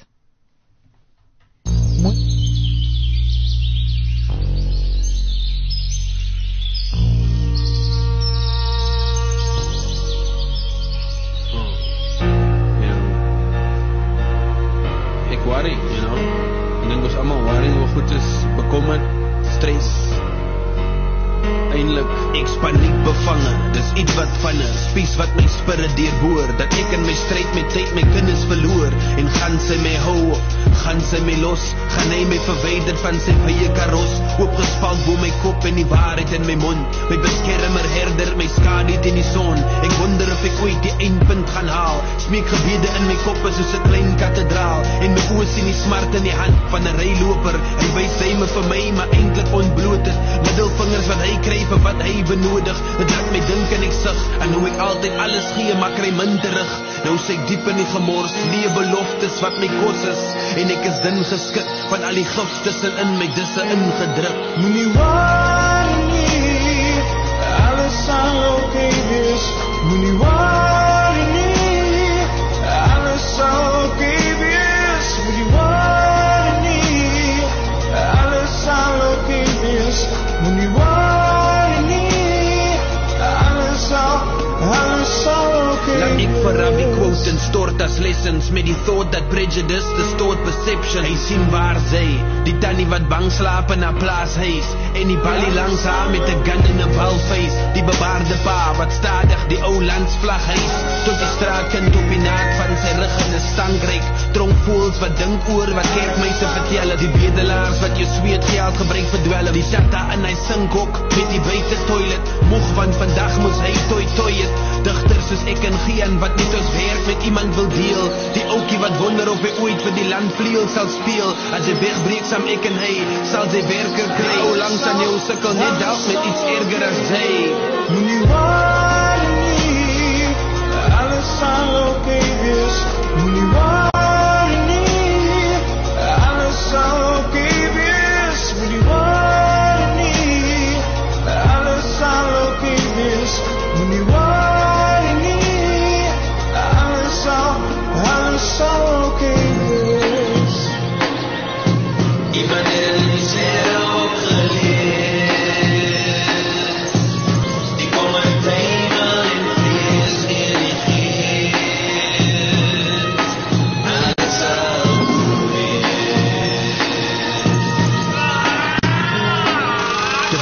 worry, ek dink ons almal worry oor goed is bekommerd, stres. Eindelik, ek paniek bevange, dis iets wat van 'n spies wat my spirit deurboor, dat ek in my stryd met tyd my kinders verloor, en gaan sy my hou, gaan sy my los, gaan hy my verwyder van sy eie karos, oopgespalk bo my kop en die waarheid in my mond, my beskermer, herder, my skadu teen die son, ek wonder of ek ooit die eindpunt gaan haal, smeek gebede in my kop is soos 'n klein kathedraal, en my oë sien die smart in die hand van 'n ryloper, hy wys hy me vir my, maar eintlik ontbloot het, middelvingers wat hy kry vir wat hy benodig, dit laat my dink en ek sug, en hoe ek altyd alles gee, maar kry min terug, nou sê ek diep in die gemors, die beloftes wat my kos is, en ek is din geskik, van al die gif tussenin my disse ingedruk. Moenie worry nie, alles sal okay wees, moenie worry nie, alles sal okay wees, moenie worry nie, alles sal okay wees, moenie worry nie, alles sal okay. Laat ek verraf die quote en stort as lessons, met die thought that prejudice distort perception. Hy sien waar sy, die tannie wat bang slaap in haar plaashuis, en die balie langs haar met 'n gun en 'n balface, die bebaarde pa wat stadig die ou landsvlag hys, tot die straatkind op die naad van sy rug in 'n stankryk, tronkvoels wat dink oor wat kerkmeise vertel, die bedelaars wat jou sweet geld gebruik verdwel, die tata in hy sinkhok met die buite toilet, moeg van vandag moes hy toi het, digters soos ek en Gian wat net ons werk met iemand wil deel, die oukie wat wonder of hy ooit vir die land vleuel sal speel, as hy wegbreek saam ek en hy, sal sy werker kry, o langs aan jou sukkel net dalk met iets erger as hy. Moenie worry nie, alles sal okay wees, moenie worry nie, alles sal okay wees, moenie worry nie, alles sal okay wees, moenie worry nie, alles sal okay wees. Iemand het in die zero geleerd, die kom en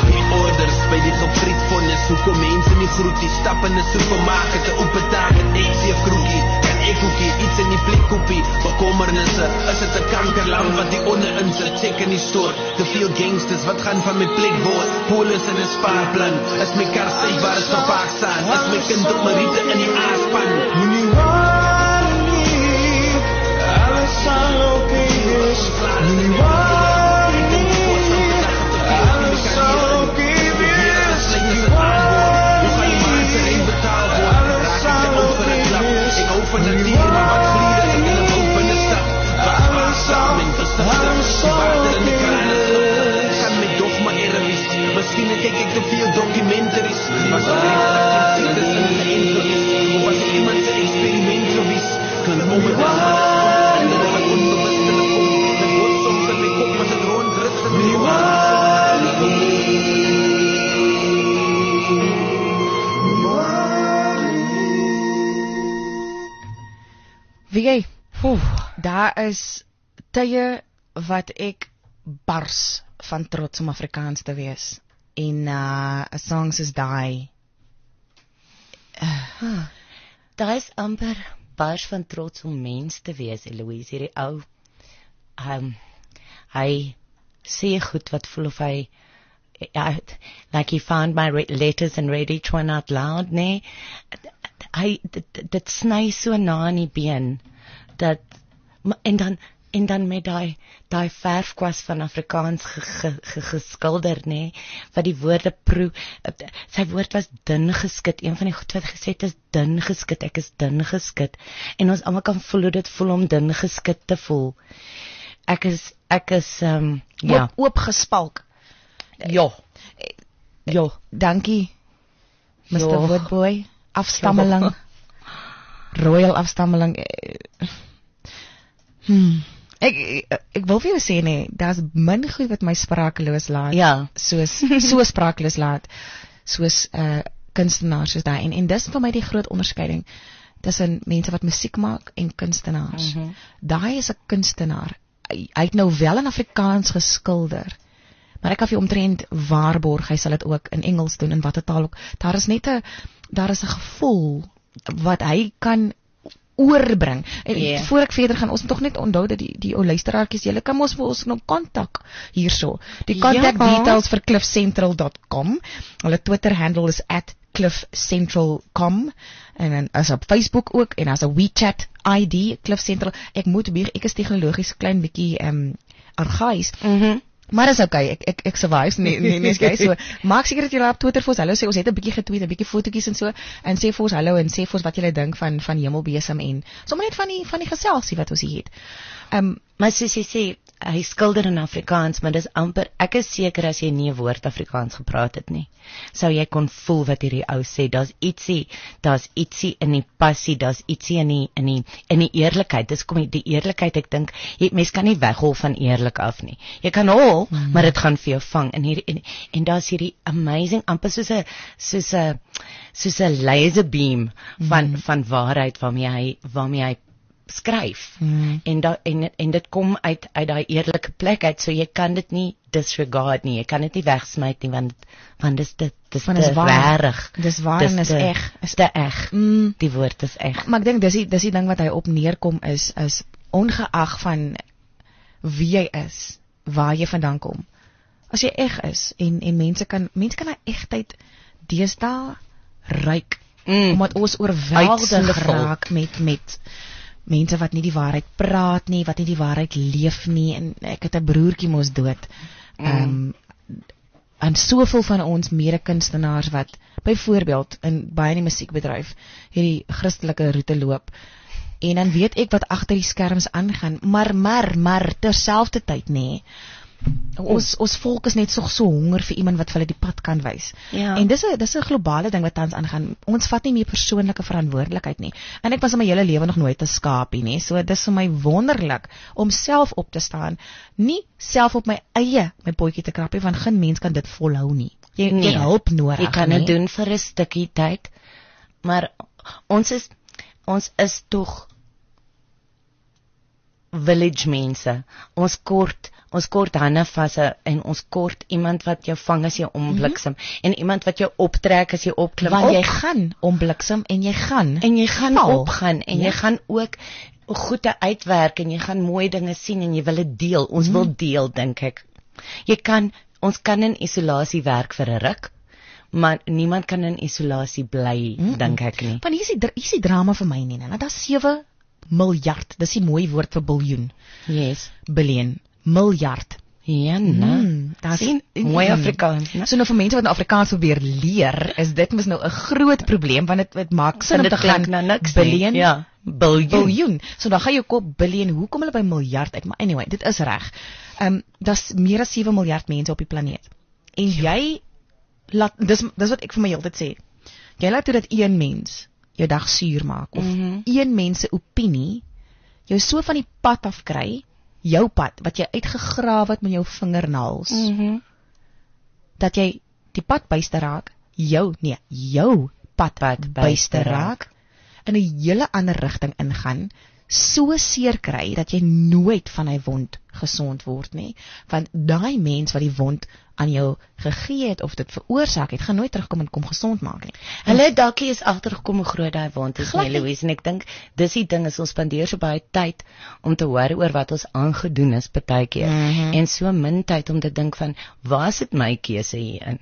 Die orders by die gefrietfonnis, hoekom mense nie groet die stap in 'n supermarket, 'n oopetaak met eetseef kroekie, kan ek hoekie, iets in die blikkoepie, bekommernisse, is dit 'n kankerlam wat die onderin sit, check in die stort, te veel gangsters, wat gaan van my plek word, polis in 'n spaarplan, is my kar safe waar is verpaak staan, is my kind op my riete in die aaspan, Moenie worry nie, alles sal okay wees. Moenie worry nie, alles sal okay wees. Moenie worry nie, alles sal okay wees. ek hou van die dier, maar wat vliede, ek wil 'n wou binne stap, Alles sal okay wees. gaan my dog maar erwis, miskien kyk ek te veel documentaries, maar so reeds dat jy siektes in die interviews, of was ek iemand se experiment gewees, klink om het en dit wat onbewust in die kom, dit word soms in my kop, as het rondrit in my Wie jy, daar is tye wat ek bars van trots om Afrikaans te wees. En 'n song soos daai. Daar is amper bars van trots om mens te wees, Eloise, hierdie ou. Hy sê goed wat voel of hy, like he found my letters and read each one out loud, nee. Dit sny so na in die been, dat, en dan met daai verfkwas van Afrikaans geskilder, nee, wat die woorde proe, sy woord was dun geskit, een van die goed wat gesê het is dun geskit, ek is dun geskit, en ons almal kan voel hoe dit voel om dun geskit te voel. Ek is ja. Oopgespalk. Ja. Dankie, Mr. Woodboy. Afstammeling. Royal afstammeling. Ek wil vir jou sê nee, daar's min goed wat my sprakeloos laat. Ja. So sprakeloos laat. Soos kunstenaars soos daai. En dis vir my die groot onderskeiding tussen mense wat musiek maak en kunstenaars. Daai is 'n kunstenaar. Hy het nou wel in Afrikaans geskilder. Maar ek kan vir omtrent waarborg, hy sal dit ook in Engels doen, in watter taal ook. Daar is 'n gevoel wat hy kan oorbring. En voor ek verder gaan, ons moet tog net onthou dat die ou luisteraartjies, julle kan ons vir ons nou kontak hierso. Die contact details vir cliffcentral.com. Hulle Twitter handle is @cliffcentral.com en dan as op Facebook ook en as 'n WeChat ID cliffcentral. Ek moet bieg, ek is tegnologies klein bietjie argaïs. Maar is okay, ek survives nee skei so. Maak seker dat jy op Twitter vir ons hallo sê, ons het 'n bietjie getweet, 'n bietjie fotootjies en so, en sê vir ons hallo en sê vir ons wat jy dink van Hemelbesem en sommer net van die geselsie wat ons hier het. Maar soos jy sê, hy skilder in Afrikaans, maar dis amper, ek is seker as jy nie 'n woord Afrikaans gepraat het nie, sou jy kon voel wat hierdie ou sê. Daar's ietsie in die passie, daar's ietsie in die eerlikheid. Dis kom die eerlikheid, ek dink mens kan nie weghol van eerlik af nie. Jy kan hol, maar dit gaan vir jou vang. En daar's hierdie amazing, amper soos 'n laser beam van waarheid waarmee hy skryf. En dit kom uit daai eerlike plek uit, so jy kan dit nie disregard nie, jy kan dit nie wegsmyt nie, want dis rarig. Dis waar en is eg. Is te eg. Die woord is eg. Maar ek dink dis die ding wat hy op neerkom is ongeag van wie jy is, waar jy vandaan kom. As jy eg is en mense kan daai egtheid deesdae ruik, omdat ons oorweldig raak met mense wat nie die waarheid praat nie, wat nie die waarheid leef nie, en ek het 'n broertjie mos dood. En soveel van ons mede-kunstenaars wat byvoorbeeld baie in die musiekbedryf hierdie Christelike roete loop, en dan weet ek wat agter die skerms aangaan, maar terselfdertyd nê, ons volk is net so honger vir iemand wat vir hulle die pad kan wys. Ja. En dis 'n globale ding wat tans aangaan. Ons vat nie meer persoonlike verantwoordelikheid nie. En ek was in my hele lewe nog nooit 'n skaapie nie. So dis vir my wonderlik om self op te staan, nie self op my potjie te krap nie, want geen mens kan dit volhou nie. Jy het hulp nodig. Jy kan dit doen vir 'n stukkie tyd, maar ons is tog village mense. Ons Ons kort hande vas en ons kort iemand wat jou vang as jy ombliksem en iemand wat jou optrek as jy opklim. Want jy gaan ombliksem en jy gaan val. opgaan En jy gaan ook goede uitwerk en jy gaan mooi dinge sien en jy wil dit deel. Ons wil deel, dink ek. Ons kan in isolasie werk vir 'n ruk, maar niemand kan in isolasie bly, dink ek nie. Want hier is die drama vir my nie. Nou, daar's 7 miljard. Dis 'n mooi woord vir biljoen. Yes. Biljoen. Miljard. Ja, nee. Dis mooi Afrikaans, né? So nou vir mense wat Afrikaans probeer leer, is dit mos nou 'n groot probleem want dit maak sin om te gaan na niks. biljoen. Ja, biljoen. So dan gaan jou kop biljoen. Hoe kom hulle by miljard uit? Maar anyway, dit is reg. Daar's meer as 7 miljard mense op die planeet. En jy laat dis wat ek vir my heeltyd sê. Jy laat toe dat een mens jou dag suur maak of een mens se opinie jou so van die pad af kry, jou pad wat jy uitgegrawe het met jou vingernaels. Dat jy die pad byste raak, jou pad byste raak, in 'n hele ander rigting ingaan, so seer kry dat jy nooit van hy wond gesond word nie, want daai mens wat die wond aan jou gegee het of dit veroorsaak het, gaan nooit terugkom en kom gesond maak nie. Hulle dalk is agtergekom hoe groot daai wond is, nee Louise, en ek dink dis die ding is ons spandeer so baie tyd om te hoor oor wat ons aangedoen is partykeer en so min tyd om te dink van waar sit my keuse hierin?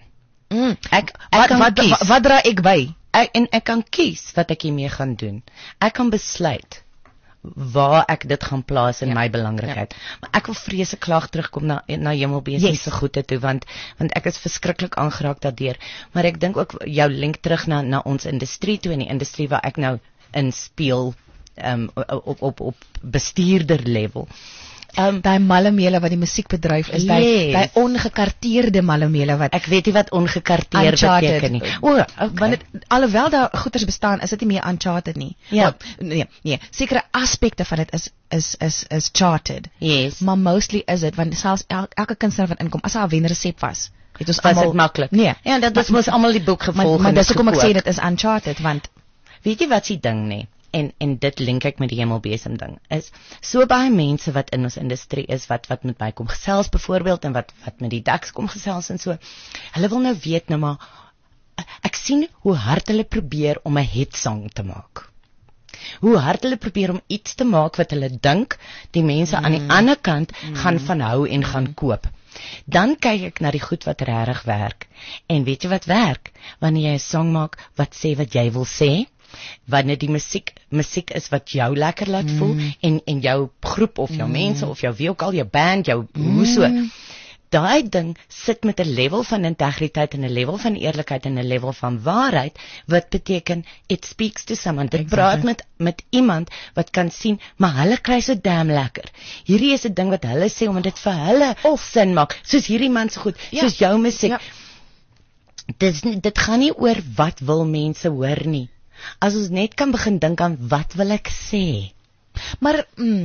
Wat dra ek by? Ek kan kies wat ek hiermee gaan doen. Ek kan besluit waar ek dit gaan plaas in my belangrikheid. Maar ek wil vreeslik graag terugkom na Hemelbeeste se goede toe want ek is verskriklik aangeraak daardeur. Maar ek dink ook jou link terug na ons industrie toe en die industrie waar ek nou in speel op bestuurder level. Daai mallemele wat die musiekbedryf is, daai ongekarteerde mallemele wat ek weet nie wat ongekarteerd beteken nie. Want alhoewel daar goeters bestaan, is dit nie meer uncharted nie. Ja. Nee, sekere aspekte van dit is charted. Yes. Maar mostly is dit want selfs elke kunstenaar wat inkom, as hy 'n wenresep was ons was dit maklik. Nee, ja, dat was mos almal die boek gevolg. Maar dis hoekom ek sê dit is uncharted want weet jy wat se ding nie? En dit link ek met die Hemelbeeste ding, is so baie mense wat in ons industrie is, wat met my kom gesels byvoorbeeld, en wat met die Daks kom gesels en so, hulle wil nou weet nou maar, ek sien hoe hard hulle probeer om 'n hitsong te maak. Hoe hard hulle probeer om iets te maak wat hulle dink, die mense aan die ander kant gaan van hou en gaan koop. Dan kyk ek na die goed wat regtig werk, en weet jy wat werk? Wanneer jy 'n song maak wat sê wat jy wil sê, wanneer die musiek is wat jou lekker laat voel en jou groep of jou mense of jou wie ook al, jou band, jou hoe so, daai ding sit met 'n level van integriteit en 'n level van eerlikheid en 'n level van waarheid wat beteken it speaks to someone. Dit praat met iemand wat kan sien, maar hulle kry so damn lekker. Hierdie is 'n ding wat hulle sê omdat dit vir hulle sin maak, soos hierdie man se goed, soos jou musiek. Dit gaan nie oor wat wil mense hoor nie. As ons net kan begin dink aan wat wil ek sê. Maar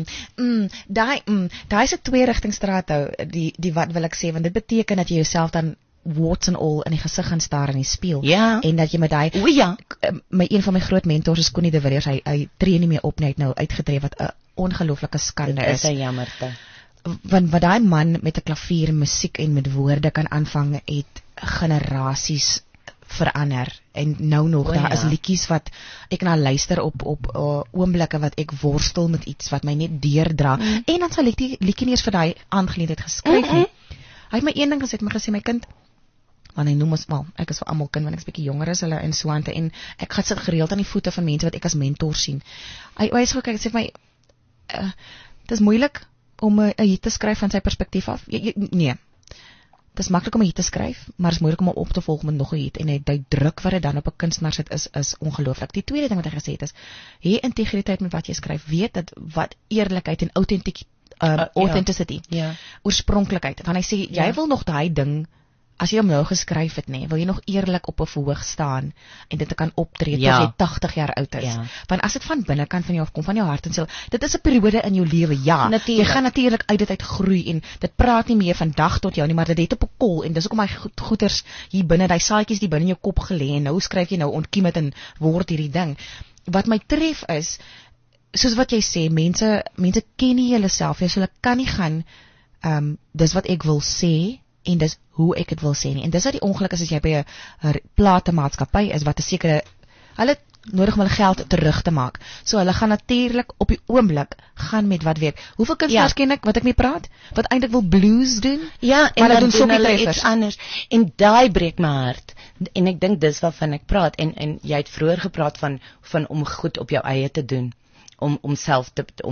daai is 'n twee-rigtingstraat hou, die wat wil ek sê, want dit beteken dat jy jouself dan warts and all in die gesig gaan staar in die spieël. Ja. En dat jy met daai een van my groot mentors is Connie de Villiers, hy tree nie meer op nie, hy het nou uitgetree, wat 'n ongelooflike skande is. Dit is 'n jammerte. Want wat daai man met 'n klavier, musiek en met woorde kan aanvang, het generasies verander, en nou nog, daar is liedjies wat ek na luister op oomblikke wat ek worstel met iets wat my net deurdra, en dan sal ek die liedjie nie eens vir daai aangeleentheid geskryf nie. Hy het my een ding gesê, my kind, want hy noem ons, ek is vir almal kind, want ek is bietjie jonger as hulle en so aan, en ek gaan sit gereeld aan die voete van mense wat ek as mentor sien. Hy is gekyk, sê vir my, dit is moeilik om 'n hit te skryf van sy perspektief af. Nee. Dit is maklik om 'n hit te skryf, maar is moeilik om op te volg met nog 'n hit, en die druk wat dit dan op 'n kunstenaar sit is ongelooflik. Die tweede ding wat hy gesê het is, hê integriteit met wat jy skryf, weet dat wat eerlikheid en authenticity, oorspronklikheid, want hy sê, jy wil nog daai ding, as jy hom nou geskryf het, wil jy nog eerlik op 'n verhoog staan, en dit kan optree tot jy 80 jaar oud is, want as dit van binnekant van jou afkom, van jou hart en siel, dit is 'n periode in jou lewe, jy gaan natuurlik uit dit uit groei, en dit praat nie meer van dag tot jou nie, maar dit het op 'n kol, en dis ook om hy goeters hier binne, die saadjies die binne in jou kop gelê, en nou skryf jy nou, ontkiem het, en word hierdie ding. Wat my tref is, soos wat jy sê, mense ken nie hulle self, so hulle kan nie gaan dis wat ek wil sê en dis hoe ek dit wil sê nie. En dis wat die ongeluk is as jy by 'n platemaatskappy is wat 'n sekere hulle nodig om hulle geld terug te maak. So hulle gaan natuurlik op die oomblik gaan met wat werk. Hoeveel kunstenaars ken ek wat ek mee praat wat eintlik wil blues doen? Ja, en hulle dan doen hulle sokkie-treffers. iets anders. En daai breek my hart. En ek dink dis waarvan ek praat en jy het vroeër gepraat van om goed op jou eie te doen. Om self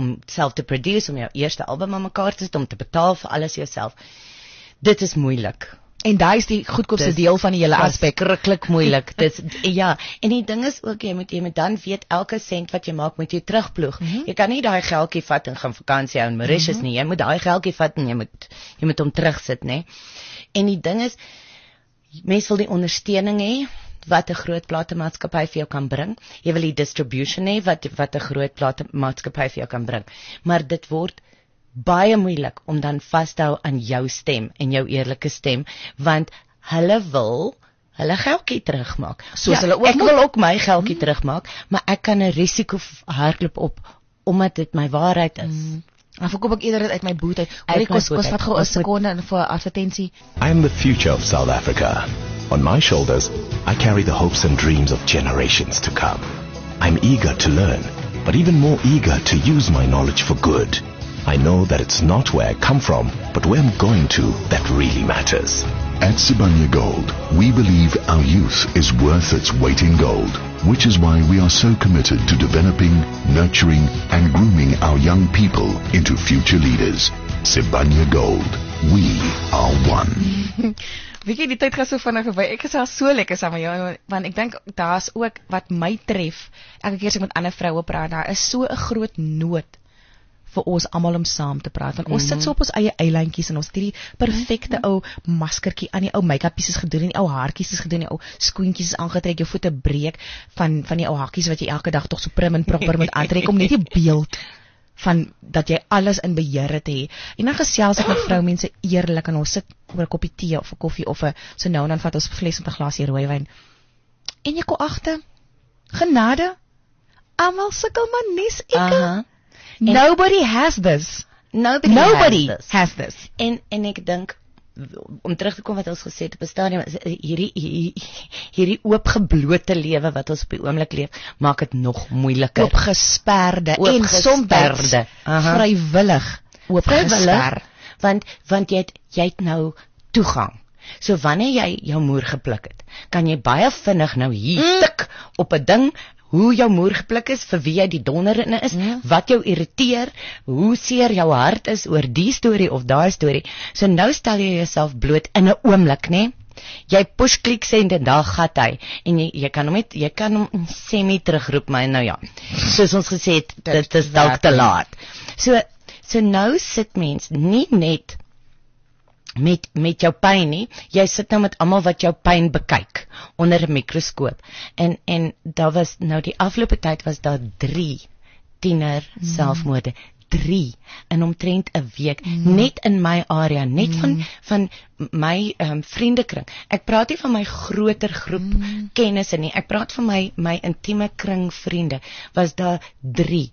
te produce, om jou eerste album aan mekaar te sit, om te betaal vir alles jouself. Dit is moeilik. En daai is die goedkoopste deel van die hele aspek. Skrikkelik moeilik. Ja, en die ding is ook jy moet dan weet elke sent wat jy maak moet jy terugploeg. Jy kan nie daai geldjie vat en gaan vakansie hou in Mauritius nie. Jy moet daai geldjie vat en jy moet hom terugsit, nê. En die ding is mense wil die ondersteuning hê wat 'n groot platemaatskappy vir jou kan bring. Jy wil die distribution hê wat 'n groot platemaatskappy vir jou kan bring. Maar dit word baie moeilik om dan vas te hou aan jou stem en jou eerlike stem, want hulle wil hulle geldjie terugmaak. Soos hulle ook ek wil ook my geldjie terugmaak, maar ek kan 'n risiko hardloop op omdat dit my waarheid is. Dan verkoop ek eerder dit uit my boot uit. Hoorie, kos wat gou 'n sekonde vir advertensie. I am the future of South Africa. On my shoulders, I carry the hopes and dreams of generations to come. I'm eager to learn, but even more eager to use my knowledge for good. I know that it's not where I come from, but where I'm going to that really matters. At Sibanye Gold, we believe our youth is worth its weight in gold, which is why we are so committed to developing, nurturing, and grooming our young people into future leaders. Sibanye Gold, we are one. Weet jy, die tyd gaan so vinnig verby. Ek is al so lekker saam met jou, want ek dink daar's ook wat my tref. Elke keer as ek met ander vroue praat, daar is so 'n groot nood vir ons almal om saam te praat. Want ons sit so op ons eie eilandjies en ons het hierdie perfekte ou maskertjie aan, die ou make-upies is gedoen, die ou haartjies is gedoen, die ou skoentjies is aangetrek, jou voete breek van die ou hakkies wat jy elke dag tog so prim en proper moet aantrek om net die beeld van dat jy alles in beheer het hê. En dan gesels ek met vroumense eerlik en ons sit oor 'n koppie tee of 'n koffie of 'n so nou en dan vat ons 'n fles met 'n glasie rooiwyn. En jy kom agter, genade, almal sukkel maar nes ek. Nobody has this. Nobody has this. En ek dink om terug te kom wat ons gesê het op 'n stadium, hierdie oopgeblote lewe wat ons op die oomblik leef, maak dit nog moeiliker. Oopgesperde en soms vrywillig oopgesper. Want jy het nou toegang. So wanneer jy jou moer gepluk het, kan jy baie vinnig nou hier tik op 'n ding hoe jou moer gepluk is, vir wie jy die donder in is, wat jou irriteer, hoe seer jou hart is oor die storie of daai storie. So nou stel jy jouself bloot in 'n oomblik, né? Jy push klik sê en daar gat hy en jy kan hom semi terugroep, maar nou ja. Soos ons gesê het, dit is dalk te laat. So nou sit mens nie net met jou pyn nie, jy sit nou met almal wat jou pyn bekyk onder 'n mikroskoop. En daar was nou die afgelope tyd was daar 3 tiener selfmoorde, 3 in omtrent 'n week, net in my area, net van my vriendekring. Ek praat nie van my groter groep kennisse nie, ek praat van my intieme kring vriende, was daar 3.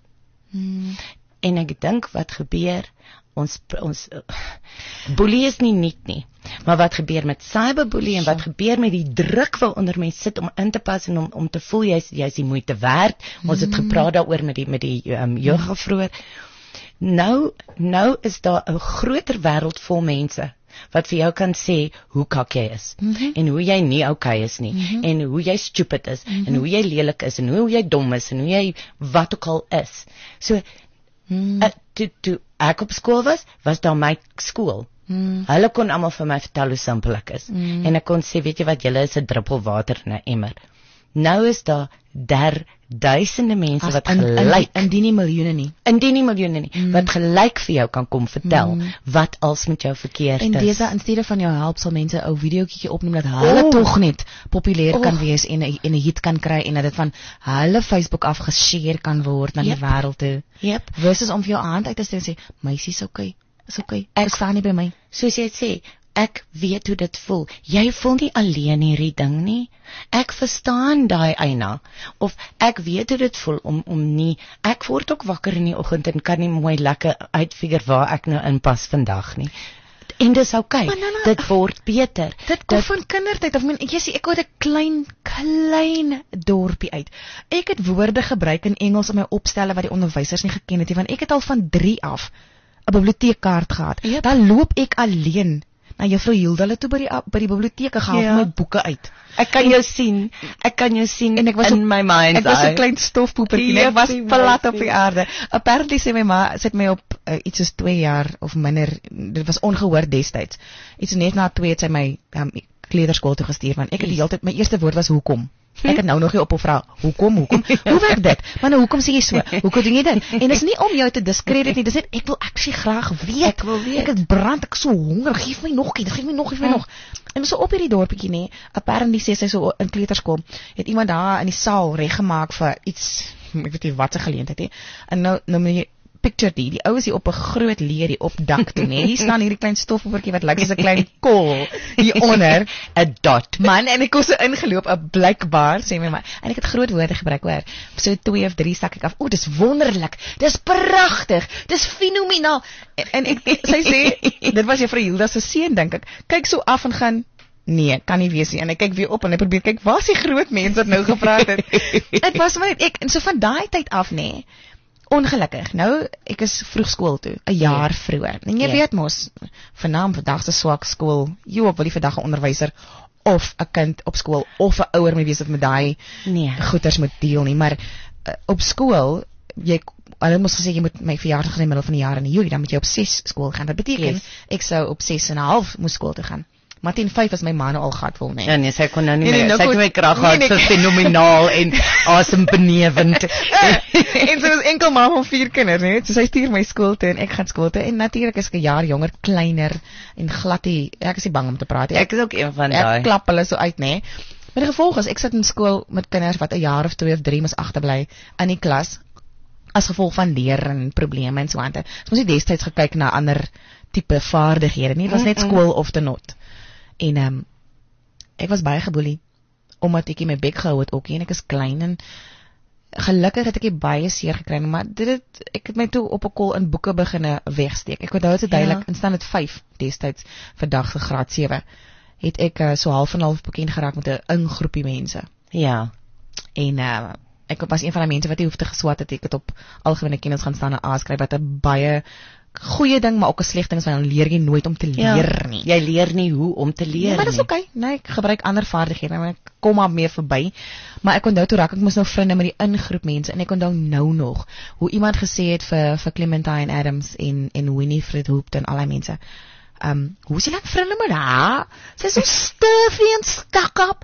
En ek dink wat gebeur, ons boelie is nie nuut nie, maar wat gebeur met cyberbullying en wat gebeur met die druk waaronder mense sit om in te pas en om te voel jy's die moeite werd. Ons het gepraat daaroor met die jeug vroeër. Nou is daar 'n groter wêreld vol mense wat vir jou kan sê hoe kak jy is en hoe jy nie okay is nie en hoe jy stupid is en hoe jy lelik is en hoe jy dom is en hoe jy wat ook al is. So toe ek op skool was daar my skool. Hulle kon almal vir my vertel hoe simpel ek is. En ek kon sê, weet jy wat, julle is 'n druppel water in 'n emmer. Nou is daar duisende mense wat gelyk, indien nie miljoene nie, wat gelyk vir jou kan kom vertel wat als met jou verkeerd is. En deze in steede van jou help sal mense 'n ou videoetjie opneem dat hulle tog net populêr kan wees en 'n hit kan kry en dat dit van hulle Facebook af geshare kan word na die wêreld toe. Versus om vir jou hand uit te steek en sê, meisie, is okay. Ek staan nie by my. Soos jy sê, ek weet hoe dit voel. Jy voel nie alleen hierdie ding nie. Ek verstaan daai Eina. Of ek weet hoe dit voel om nie, ek word ook wakker in die oggend en kan nie mooi lekker uitfigure waar ek nou inpas vandag nie. En dis okay, dit word beter. Dit kom van kindertyd, of jy sê, ek het 'n klein dorpie uit. Ek het woorde gebruik in Engels in my opstelle wat die onderwysers nie geken het nie, want ek het al van 3 af 'n biblioteekkaart gehad. Yep. Dan loop ek alleen na juffrou Hilda hulle toe by die biblioteek gegaan my boeke uit. Ek kan jou sien en ek was in my mind. Ek was 'n klein stofpoepertjie. Ek was plat op die aarde. Apparently sê my ma sit my op iets soos 2 jaar of minder. Dit was ongehoor destyds. Iets net na 2 het sy my kleuterskool toe gestuur, want ek het die hele tyd, my eerste woord was hoekom. Ek het nou nog nie opgevra hoekom. Hoe werk dit? Maar nou hoekom sê jy so? Hoekom doen jy dit? En dit is nie om jou te discredit nie, dis net ek wil actually graag weet. Ek het brand, ek so honger, geef my nog. En so op hierdie dorpie nê, apparently sê sy so in kleuterskool, het iemand daar in die saal reggemaak vir iets, ek weet nie wat se geleentheid nie. En nou moet jy picture die ou is hier op 'n groot leer op dak toe nê. Hier staan hierdie klein stofpopertjie wat lyk soos 'n klein kol hier onder 'n dot. Man, en ek het so ingeloop, 'n blykbaar sê my maar. En ek het groot woorde gebruik hoor. So 2 of 3 sak ek af. O, dis wonderlik. Dis pragtig. Dis fenomenaal. En sy sê dit was juffrou Hilda se seun dink ek. Kyk so af en gaan nee, kan nie wees nie. En ek kyk weer op en ek probeer kyk, waar is die groot mense wat nou gepraat het? Dit was my en so van daai tyd af nê. Ongelukkig. Nou, ek is vroeg skool toe, 'n jaar vroeër. En jy weet mos, vandag se swak skool, jy wil die vandag 'n onderwyser of 'n kind op skool of 'n ouer moet wees wat met daai goeters moet deel nie, maar op skool hulle moes gesê jy moet my verjaardag in die middel van die jaar in Julie, dan moet jy op 6 skool gaan. Dit beteken ek sou op 6,5 moes skool toe gaan. Maar teen 5 is my ma nou al gehad wil nie. Ja nee, sy kon nou nie meer. Sy het my krag gehad vir fenomenaal en asembenewend. En sy was enkel ma van 4 kinders, nee. So sy stuur my skool toe en ek gaan skool toe en natuurlik is ek 'n jaar jonger, kleiner en gladie. Ek is nie bang om te praat nie. Ek is ook een van daai. Ek klap hulle so uit, nê. Maar die gevolg is ek sit in skool met kinders wat 'n jaar of 2 of 3 moes agterbly in die klas as gevolg van leer en probleme en so aan. Ons moes nie destyds gekyk na ander tipe vaardighede nie. Dit was net skool of te not. En ek was baie geboelie omdat ek my bek gehou het ook en ek is klein en gelukkig het ek baie seer gekry, maar ek het my toe op 'n kol in boeke begine wegsteek. Ek onthou dit duidelik in standaard 5 destyds vandag se graad 7 het ek so half en half bekend geraak met 'n ingroepie mense. Ja. En ek was een van die mense wat nie hoef te geswat het. Ek het op algemene kennis gaan staan en aanskryf wat 'n baie goeie ding, maar ook 'n sleg ding is, want dan leer jy nooit om te leer nie. Jy leer nie hoe om te leer nie. Maar dis okay. Nee, ek gebruik ander vaardighede, maar ek kom maar meer verby. Maar ek onthou toe raak ek moes nou vriende met die ingroep mense en ek onthou nou nog hoe iemand gesê het vir Clementine Adams en Winifred Hooped en al die mense. Hoe is jy like vriende met haar? Sy is so stuffy en stuck up.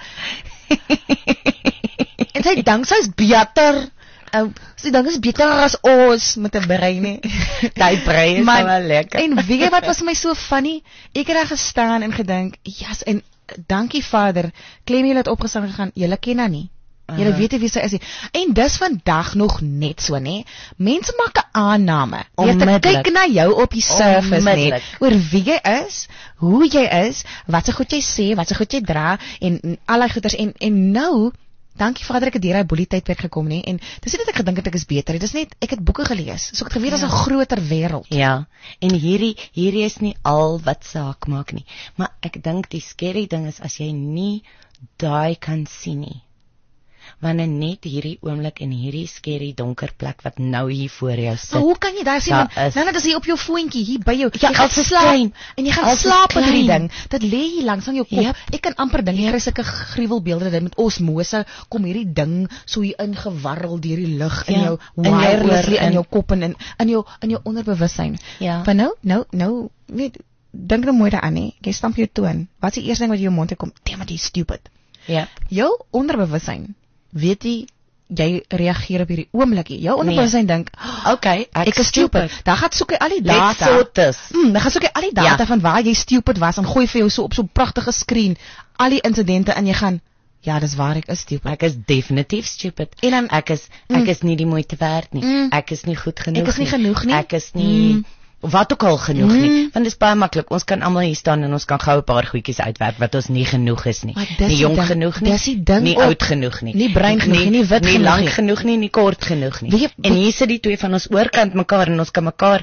En sy dink sy's beter. Sy dink is beter as ons met 'n brein nie. Daai brein is wel lekker. En weet jy wat was my so funny? Ek het daar gestaan en gedink, "Yes, en dankie Vader. Clem het opgestaan gegaan. Julle ken haar nie. Julle weet nie wie sy is nie." En dis vandag nog net so, nê? Mense maak 'n aanname. Jy kyk na jou op die surface net oor wie jy is, hoe jy is, wat se goed jy sê, wat se goed jy dra en al die goeders en nou dankie Vader, ek het deur daai boelie tydperk gekom nie en dis nie dat ek gedink het ek is beter, dis net ek het boeke gelees. So ek het geweet as 'n groter wêreld. Ja. En hierdie is nie al wat saak maak nie. Maar ek dink die scary ding is as jy nie daai kan sien nie. Wanneer net hierdie oomblik in hierdie scary donker plek wat nou hier voor jou sit. Maar hoe kan jy daar sien? Nou dat is hier op jou foontjie hier by jou. Ja, jy gaan slaap en jy gaan slaap met hierdie ding. Dit lê hier langs aan jou kop. Yep. Ek kan amper dink jy kry sulke gruwelbeelde dat met osmose kom hierdie ding so hier ingewarrel deur die lug in jou wirelessly in jou kop en in jou onderbewussyn. Ja. Maar nou weet dink nou mooi daaraan nie. Jy stamp jou toon. Wat is die eerste ding wat jou mond uitkom? Damn, dit is stupid. Ja. Jou onderbewussyn weet jy reageer op hierdie oomblikie. Jou onderbewussyn dink, okay, ek is stupid. Dan gaan soek hy al die data. Dan gaan soek hy al die data van waar jy stupid was en gooi vir jou so op so 'n pragtige skerm al die insidente en jy gaan, ja, dis waar ek is stupid. Ek is definitief stupid. En dan ek is nie die moeite werd nie. Ek is nie goed genoeg nie. Ek is nie genoeg nie. Ek is nie wat ook al genoeg nie, want dit is baie maklik. Ons kan almal hier staan en ons kan gou 'n paar goedjies uitwerk wat ons nie genoeg is nie. Nie jong genoeg nie, nie oud genoeg nie. Nie bruin genoeg nie, nie wit genoeg nie, lank genoeg nie, nie kort genoeg nie. En hier sit die twee van ons oorkant mekaar en ons kan mekaar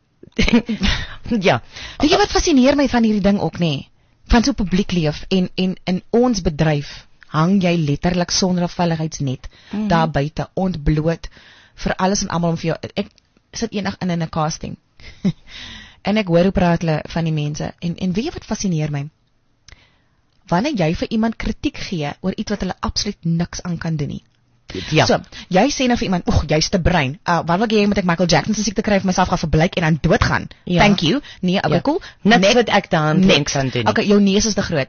ja. Weet jy wat fascineer my van hierdie ding ook nie? Van so publiek leef en in ons bedryf hang jy letterlik sonder 'n veiligheidsnet daar buite ontbloot vir alles en almal om vir jou. Ek sit eendag in 'n casting. En ek hoor hoe praat hulle van die mense en weet jy wat fascineer my? Wanneer jy vir iemand kritiek gee oor iets wat hulle absoluut niks aan kan doen nie. Ja. So, jy sê nou vir iemand, jy's te bruin. Wat wil jy moet ek Michael Jackson se siekte kry vir myself gaan verblyk en dan doodgaan? Ja. Thank you. Nee, okay, cool. Niks wat ek daaraan kan doen. Okay, jou neus is te groot.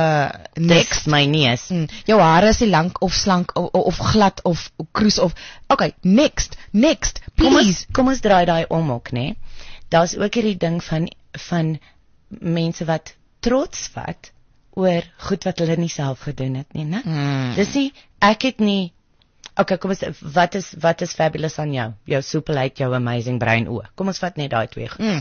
Next my neus. Jou hare is nie lank of slank of glad of kroes of okay, next, please. Kom ons draai daai om ook, né? Daar's ook hierdie ding van mense wat trots vat oor goed wat hulle nie self gedoen het nie, né? Dis nie ek het nie. Okay, kom ons wat is fabulous aan jou? Jou soepelheid, jou amazing bruin oë. Kom ons vat net daai twee goed.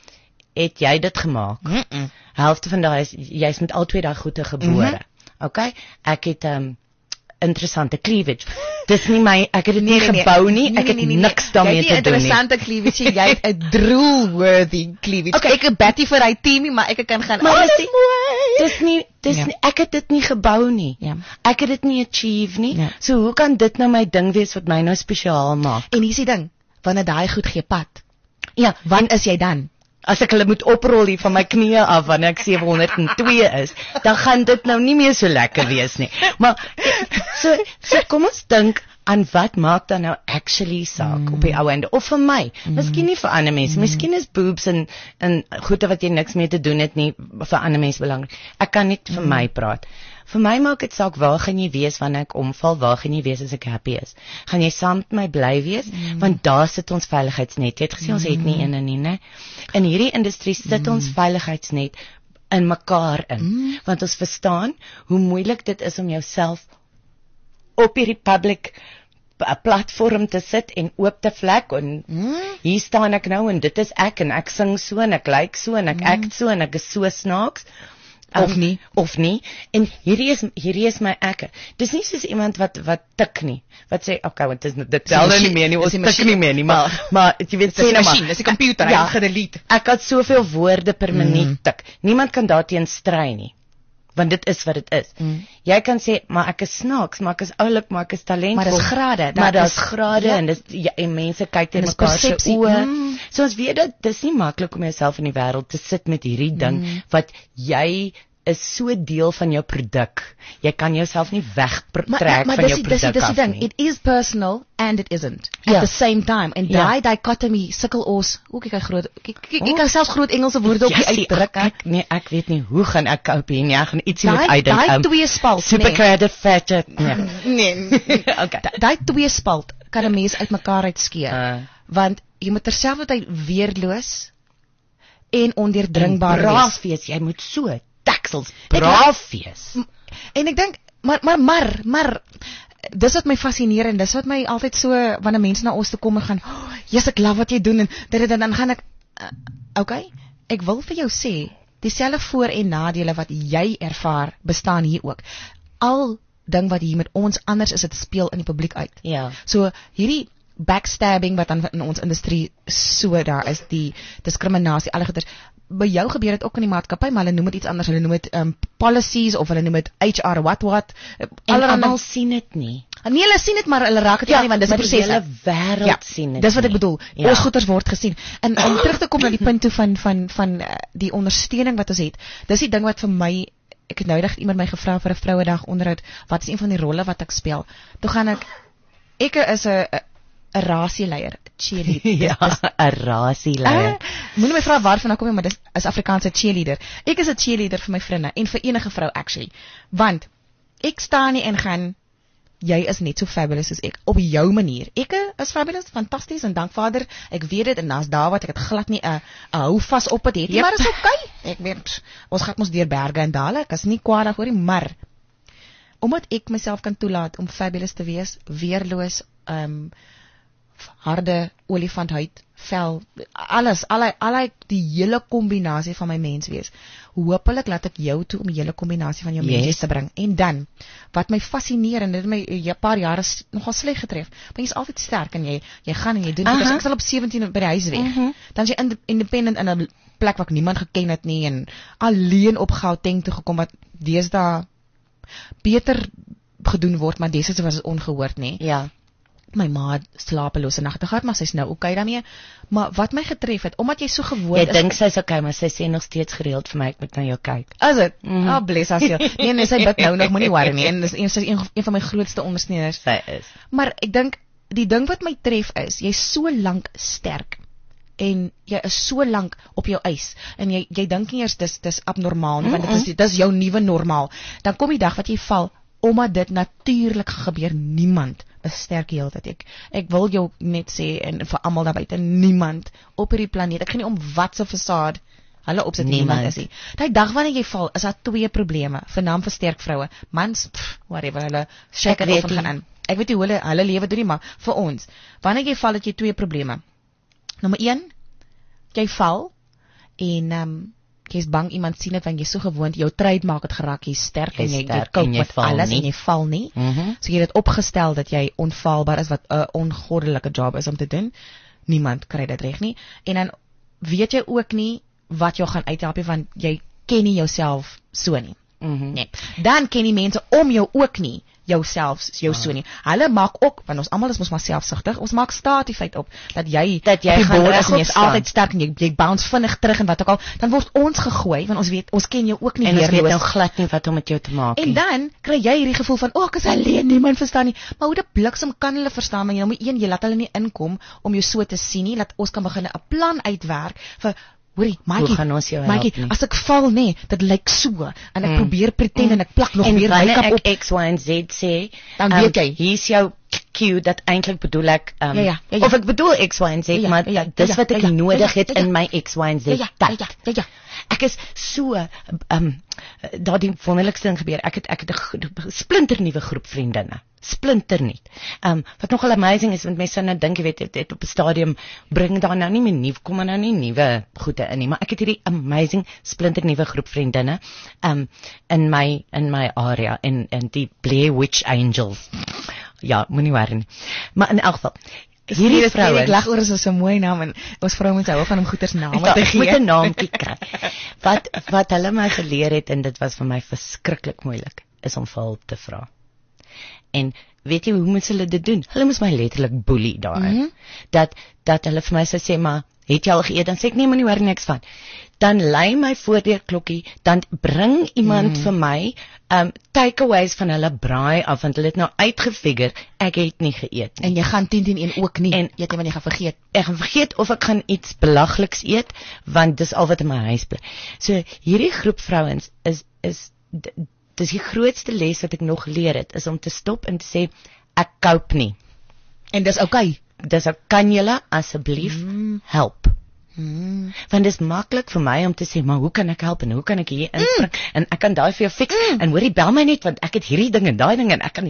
Het jy dit gemaak? Helfte van daai is jy's met al twee daai goede gebore. Okay? Ek het interessante cleavage. Dis nie my ek het dit nie gebou nie. Ek het niks daarmee te doen nie. Interessante cleavage, jy het 'n drool-worthy cleavage. Okay, ek 'n batty vir hy teamie, maar ek kan gaan alles dis nie ek het dit nie gebou nie. Ja. Ek het dit nie achieve nie. Ja. So hoe kan dit nou my ding wees wat my nou spesiaal maak? En hier is die ding, wanneer daai goed gee pad. Ja, wanneer is jy dan? As ek hulle moet oprol hier van my knieë af wanneer ek 702 is, dan gaan dit nou nie meer so lekker wees nie. Maar so kom ons dink aan wat maak dan nou actually saak op die ou einde of vir my. Miskien nie vir ander mense. Miskien is boobs en goede wat jy niks mee te doen het nie vir ander mense belangrik. Ek kan net vir my praat. Vir my maak dit saak waar gaan jy wees wanneer ek omval, waar gaan jy wees as ek happy is? Gaan jy saam met my bly wees? Want daar sit ons veiligheidsnet. Jy het gesê ons het nie een nie, né? In hierdie industrie sit ons veiligheidsnet in mekaar in. Want ons verstaan hoe moeilik dit is om jouself op hierdie public platform te sit en oop te vlek en hier staan ek nou en dit is ek en ek sing so en ek lyk so en ek act so en ek is so snaaks. Of nie. En hierdie is my ekke. Dis nie soos iemand wat tik nie. Wat sê, okay, want dit tel nie meer nie, ons tik nie meer nie, maar jy weet sê nou maar, dis 'n komputer, hy gedelete. Ek het soveel woorde per minuut tik. Niemand kan daarteen stry nie. Want dit is wat dit is. Jy kan sê, maar ek is snaaks, maar ek is oulik, maar ek is talentvol. Maar dis grade. Maar daar's grade en mense kyk teen mekaar se oë. So ons weet dat dis nie maklik om jouself in die wêreld te sit met hierdie ding wat jy is so deel van jou produk. Jy kan jouself nie wegtrek van jou produk af nie. It is personal and it isn't at the same time. En daai dichotomy sukkel ons. Kyk hy groot. Ek kan selfs groot Engelse woorde op die uitdruk. Ek weet nie hoe gaan ek cope nie. Ek gaan ietsie moet uitdink. Daai twee spalt. Super creative factor. Nee. Okay. Daai twee spalt kan 'n mens uitmekaar uitskeer. Want jy moet terselfdertyd weerloos en ondeurdringbaar wees. Jy moet so taksels braaf wees. En ek dink maar dis wat my fascineer en dis wat my altyd so wanneer mense na ons toe kom en gaan, "Jesus, ek love wat jy doen" en dan gaan ek okay, ek wil vir jou sê, dieselfde voor- en nadele wat jy ervaar, bestaan hier ook. Al ding wat hier met ons anders is, dit speel in die publiek uit. Ja. So hierdie backstabbing wat dan in ons industrie so daar is, die diskriminasie, alle goeters. By jou gebeur dit ook in die maatskappy, maar hulle noem dit iets anders. Hulle noem dit policies of hulle noem dit HR what. En almal sien dit nie. Nee, hulle sien dit, maar hulle raak dit nie, want dis 'n proses. Die hele wêreld sien dit. Dis wat ek bedoel. Ons goeters word gesien. En om terug te kom na die punt toe van die ondersteuning wat ons het. Dis die ding wat vir my, ek het nou eendag iemand my gevra vir 'n vrouedag onderhoud, wat is een van die rolle wat ek speel? Toe gaan ek is 'n rasieleier, cheerleader. Ja, 'n rasieleier. Moenie my vra waarvan ek kom, maar dis is Afrikaanse cheerleader. Ek is 'n cheerleader vir my vriende en vir enige vrou actually. Want ek staan nie en gaan, jy is net so fabulous as ek op jou manier. Ek is fabulous, fantasties en dank Vader. Ek weet dit en daar's daar wat ek het glad nie 'n hou vas op het nie, maar is okay. Ek weet ons gaan mos deur berge en dale. Ek is nie kwaad daaroor nie, maar omdat ek myself kan toelaat om fabulous te wees, weerloos, harde olifanthuid, vel, alles, al die hele kombinasie van my mens wees. Hoopelik laat ek jou toe om die hele kombinasie van jou mens te bring. En dan, wat my fascineer, en dit het my paar jare nogal sleg getref, maar jy is altyd sterk, en jy gaan en jy doen, because ek sal op 17 by die huis weeg, dan is jy independent in 'n plek wat niemand geken het nie, en alleen op Gauteng toe gekom, wat deesdae beter gedoen word, maar deesdae was dit ongehoord nie. Ja. My ma het slapelose nagte gehad, maar sy's nou okay daarmee. Maar wat my getref het, omdat jy so gewoond is. Jy dink sy's okay, maar sy sê nog steeds gereeld vir my, ek moet na jou kyk. Is dit? Bless as jy. Nee, sy bid nou nog, moenie worry nie. En dis een van my grootste ondersteuners. Sy is. Maar ek dink die ding wat my tref is, jy's so lank sterk. En jy is so lank op jou eis. En jy dink nie eers dis abnormaal nie, want dit is jou nuwe normaal. Dan kom die dag wat jy val, omdat dit natuurlik gebeur, niemand is sterk die hele tyd. Ek wil jou net sê, en vir almal daar buite, niemand op hierdie planeet, ek gaan nie om wat se fasaad hulle opsit, niemand is nie. Die dag wanneer jy val, is daar 2 probleme, vernaam vir sterk vroue, mans, whatever, hulle shake it off en gaan aan. Ek weet nie hoe hulle lewe doen nie, maar vir ons, wanneer jy val, het jy 2 probleme. Nommer 1, jy val, en jy is bang iemand sien het, want jy is so gewoond, jou trademark het geraak, jy is sterk, en jy koop met alles, en jy val nie. So jy het opgestel, dat jy onfaalbaar is, wat 'n ongoddelike job is om te doen. Niemand kry dit reg nie. En dan weet jy ook nie, wat jou gaan uithelp, want jy ken nie jouself so nie. Nee. Dan ken die mense om jou ook nie, jou so nie. Hulle maak ook, want ons almal is mos maar selfsugtig, ons maak staat die feit op, dat jy gaan reg, en jy is altyd sterk, en jy bounce vinnig terug, en wat ook al, dan word ons gegooi, want ons weet, ons ken jou ook nie, en ons weet nou glad nie wat om met jou te maak. En dan kry jy hierdie gevoel van, ek is alleen, niemand verstaan nie, maar hoe die bliksem kan hulle verstaan, maar jy laat hulle nie inkom, om jou so te sien nie, laat ons kan begin 'n plan uitwerk, vir, hoorie, Maakie, as ek val nie, dit lyk so, en ek probeer pretend, en ek plak nog meer make-up op. En ek X, Y en Z sê, dan weet jy, hier is jou cue, dat eintlik bedoel ek, of ek bedoel X, Y en Z, maar dis wat ek nodig het in my X, Y en Z tyd. Ek is so, daar die wonderlikste ding gebeur, ek het 'n splinternuwe groep vriendinne, splinternuut, wat nogal amazing is, want mense nou dink, jy weet, het op 'n stadium, bring daar nou nie meer kom nou nie nuwe goede in nie, maar ek het hierdie amazing, splinternuwe groep vriendinne, in my area, en die Blair Witch Angels, ja, moenie worry nie, maar in elk geval, hierdie vrouens, ek lag oor is so 'n mooi naam, en ons vrou moet hou van om goeters name te gee. Moet 'n naamkie kry. Wat hulle my geleer het, en dit was vir my verskriklik moeilik, is om vir hulp te vra. En weet jy hoe moes hulle dit doen? Hulle moes my letterlik boelie daarin. Dat hulle vir my sê, maar het jy al geëet? Dan sê ek, nee, moenie hoor niks van. Dan lei my voordeur klokkie, dan bring iemand vir my takeaways van hulle braai af, want hulle het nou uitgefigure, ek het nie geëet nie. En jy gaan 10-10-1 ook nie, en jy gaan vergeet. Ek gaan vergeet, of ek gaan iets belagliks eet, want dis al wat in my huis bly. So, hierdie groep vrouens dis die grootste les wat ek nog leer het, is om te stop en te sê, ek koop nie. En dis okay. Dis ook, kan julle asseblief help? Want dis maklik vir my om te sê, maar hoe kan ek help, en hoe kan ek hier inspring, en ek kan daai vir jou fix, en hoorie, bel my net, want ek het hierdie ding en daai ding, en ek kan nie,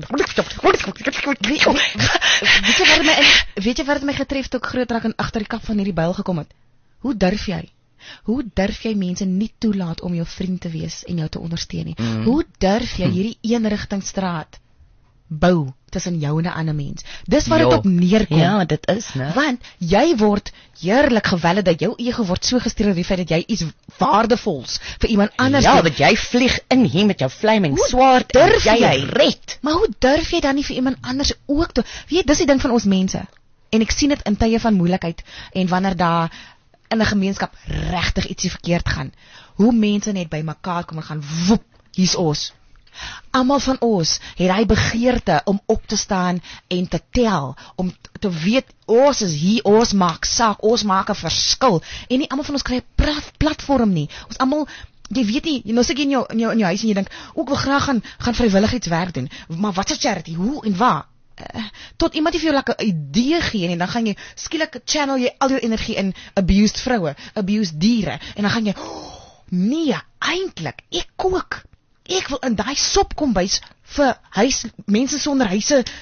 weet jy wat het my getref, toe ek groot raak en agter die kap van hierdie byl gekom het? Hoe durf jy? Hoe durf jy mense nie toelaat om jou vriend te wees en jou te ondersteun nie? Hoe durf jy hierdie eenrigtingstraat bou tussen jou en 'n ander mens? Dis wat dit op neerkom. Ja, dit is, né? Want jy word heerlik geweld, dat jou ego word so gestuur deur die feit dat jy iets waardevols vir iemand anders doen. Ja, dat jy vlieg in hier met jou flaming swaard, durf jy red. Maar hoe durf jy dan nie vir iemand anders ook te? Weet, dis die ding van ons mense. En ek sien dit in tye van moeilikheid, en wanneer daar in 'n gemeenskap regtig ietsie verkeerd gaan, hoe mense net by mekaar kom en gaan, woep, hier's ons. Almal van ons het hy begeerte om op te staan en te tel, om te weet, ons is hier, ons maak saak, ons maak 'n verskil, en nie almal van ons kry 'n platform nie. Ons almal, jy weet nie, nou sit jy in jou huis en jy dink, ek wil graag gaan vrywilligheidswerk doen, maar wat is charity, hoe en waar? Tot iemand die vir jou lekker idee gee, en dan gaan jy, skielik channel jy al jou energie in abused vroue, abused diere, en dan gaan jy, nee, eintlik, ek kook. Ek wil in daai sop kom bys vir mense sonder huise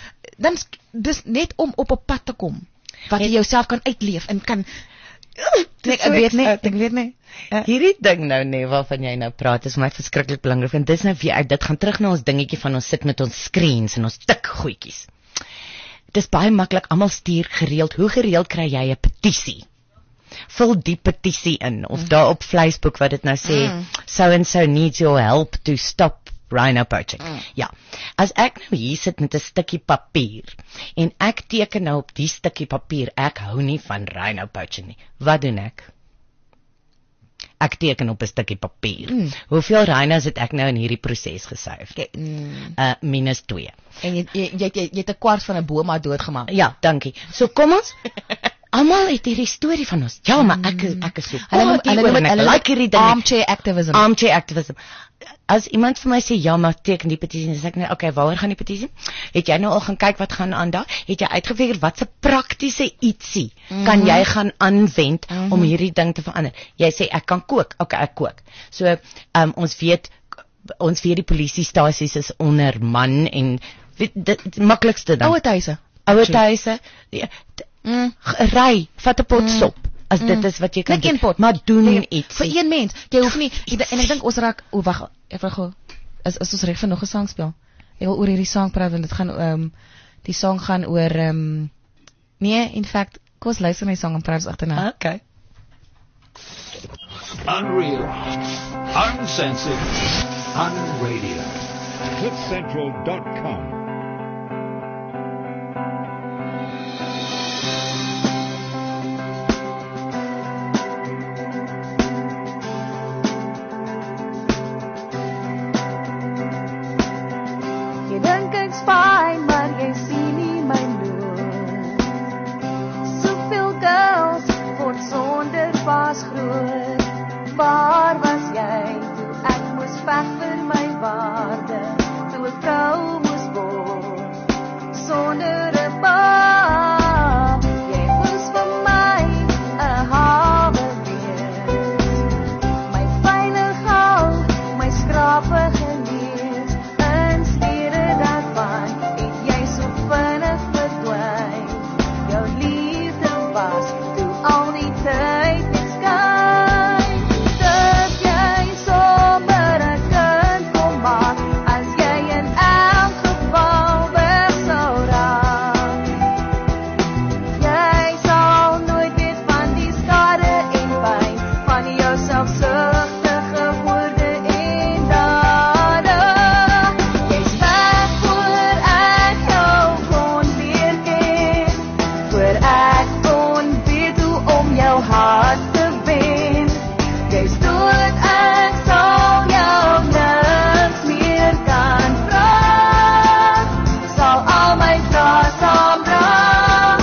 dan dis net om op 'n pad te kom wat jy jouself kan uitleef en kan ek weet nie. Hierdie ding nou nee waarvan jy nou praat is my verskriklik belangrik en dis nou weer dit gaan terug na ons dingetjie van ons sit met ons screens en ons tik goedjies. Dis baie maklik, almal stuur gereeld. Hoe gereeld kry jy 'n petisie? Vul die petisie in of daar op Facebook wat dit nou sê so and so needs your help to stop rhino poaching. Ja. As ek nou hier sit met 'n stukkie papier en ek teken nou op die stukkie papier ek hou nie van rhino poaching nie. Wat doen ek? Ek teken op 'n stukkie papier. Hoeveel rhinos het ek nou in hierdie proses gesuif? -2. En jy het 'n kwart van 'n boom maar doodgemaak. Ja, dankie. So kom ons almal het hierdie storie van ons. Ja, maar ek is so. Hulle like hierdie ding. Armchair activism. As iemand vir my sê ja, maar teken die petisie, dan sê ek net, okay, waaroor gaan die petisie? Het jy nou al gaan kyk wat gaan aan daar? Het jy uitgefigure wat se praktiese ietsie kan jy gaan aanwend om hierdie ding te verander? Jy sê ek kan kook. Okay, ek kook. So ons weet die polisiestasies is onder man en dit maklikste dan. Ouer huise. Ry, vat 'n pot sop. As dit is wat jy kan doen, maar doen iets. Vir een mens, jy hoef nie, en ek dink ons raak, wag, ek wil gou, is ons reg vir nog 'n sang speel? Ek wil oor hierdie sang praat, want dit gaan, die sang gaan oor, nee, in fact, kom ons luister na die sang en praat ons agterna. Okay. Unreal, uncensored, unradio. CliffCentral.com. Fine, maar jy sien nie my loon. Soveel girls word sonder pas groot. Waar was jy toe ek moes veg vir my waarde? Toe ek vrou moes word sonder 'n pa. Jy moes vir my 'n hawe wees. My veilig hou, my skrape gelees. En stiere daarvan het jy so vinnig verdwyn. Jou liefde was toe al die tyd net skyn. Dat jy sommer 'n kind kon maak, as jy in elk geval weg sou raak. Jy sal nooit weet van die skade en pyn van jou selfsugtige woorde en dade. Jy's weg voor ek jou kon leer ken, voor ek kon weet hoe om jou hart te wen. Jy's dood, ek sal jou niks meer kan vra. Sal al my vrae saamdra.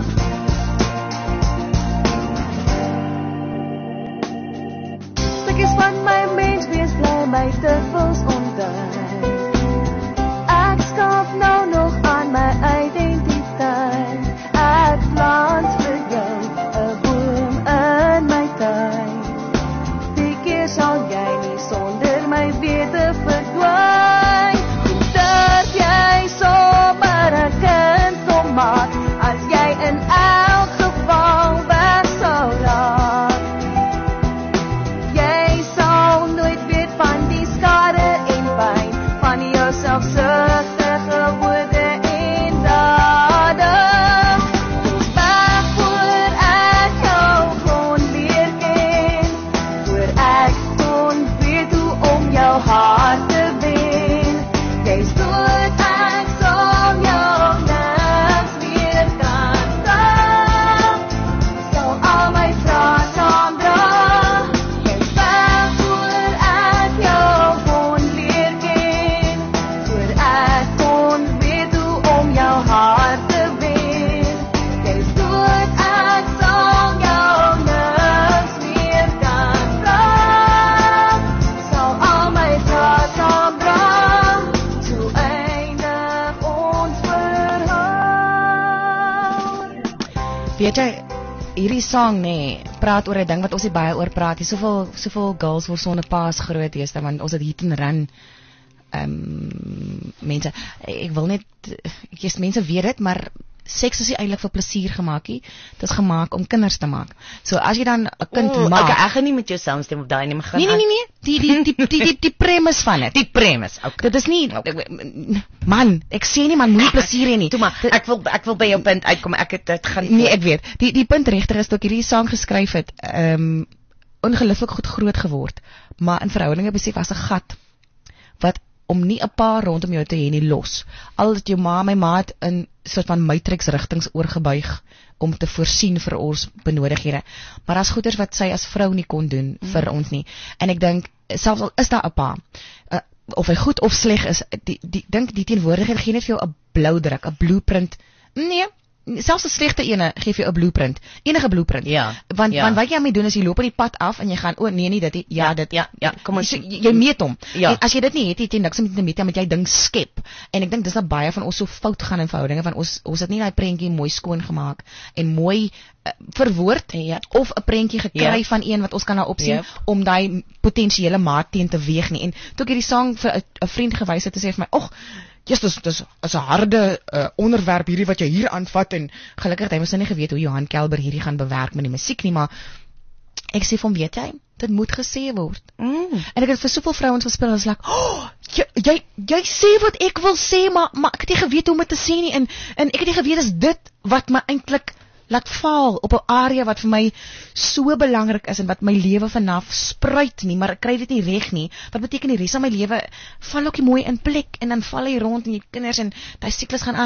Stukkies van my mens wees bly my dikwels ontdek. Ek skaaf nou nog aan my identiteit. Ek plant vir jou 'n boom in my tuin. Die keer sal jy nie sonder my wete verdwyn. Dat jy sommer 'n kind kon maak, as jy in elk geval weg sou raak. Jy sal nooit weet van die skade en pyn van jou selfsugtige woorde en dade. Jy's weg voor ek jou kon leer ken, voor ek kon weet hoe om jou hart te wen. Jy's dood, ek sal jou niks meer kan vra. Sal al my vrae saamdra. Jy's weg voor ek jou kon leer ken, voor ek kon weet hoe om jou hart te wen. Jy's dood, ek sal jou niks meer kan vra. Sal al my vrae saamdra. Toe eindig ons verhaal. Weet jy, hierdie sang praat oor 'n ding wat ons nie baie oor praat. Soveel girls word sonder paas groot deesdae, want ons het hit and run mense, ek wil net mense weet dit, maar seks is nie eintlik vir plesier gemaak nie. Dit is gemaak om kinders te maak. So as jy dan 'n kind maak, ek gaan nie met jou saamstem op daai nie, maar gaan Nee, die premise van dit. Die premise. Okay. Dit is nie man, ek sê nie man moenie plesier hê nie. Toe maar, ek wil by jou punt uitkom. Dit gaan nee, ek weet. Die punt regtig is toe ek hierdie sang geskryf het, ongelooflik goed groot geword, maar in verhoudinge besef as 'n gat wat om nie 'n paar rondom jou te hê nie los. Al het jou my ma het in soort van matrix rigtings oorgebuig om te voorsien vir ons benodighede. Maar as goeders wat sy as vrou nie kon doen vir ons nie. En ek dink selfs al is daar 'n pa, of hy goed of sleg is, dink die teenwoordigheid gee net vir jou 'n blou druk, 'n blueprint. Nee, selfs 'n slegte ene gee vir jou 'n blueprint, enige blueprint. Want wat jy aan doen is jy loop op die pad af en jy gaan nee nie dit kom ons jy meet hom. En as jy dit nie het jy niks met te meet, met jy ding skep. En ek dink dis dat baie van ons so fout gaan in verhoudinge, van ons het nie daai prentjie mooi skoon gemaak en mooi verwoord of 'n prentjie gekry van een wat ons kan nou opsien om daai potensiële maat teen te weeg nie. En toe ek hierdie sang vir 'n vriend gewys het, sê hy vir my, "Ag, dis 'n harde onderwerp hierdie wat jy hier aanvat," en gelukkig het hy mos nie geweet hoe Johan Kelber hierdie gaan bewerk met die musiek nie, maar ek sê vir hom, weet jy, dit moet gesê word. En ek het vir soveel vrouens gespeel, as like, jy sê wat ek wil sê, maar ek het nie geweet hoe om dit te sê nie, en ek het nie geweet is dit wat my eintlik laat val op 'n area wat vir my so belangrik is en wat my lewe vanaf spruit nie, maar ek kry dit nie reg nie. Wat beteken die res van my lewe val ook nie mooi in plek, en dan val hy rond en jy kinders en daai siklus gaan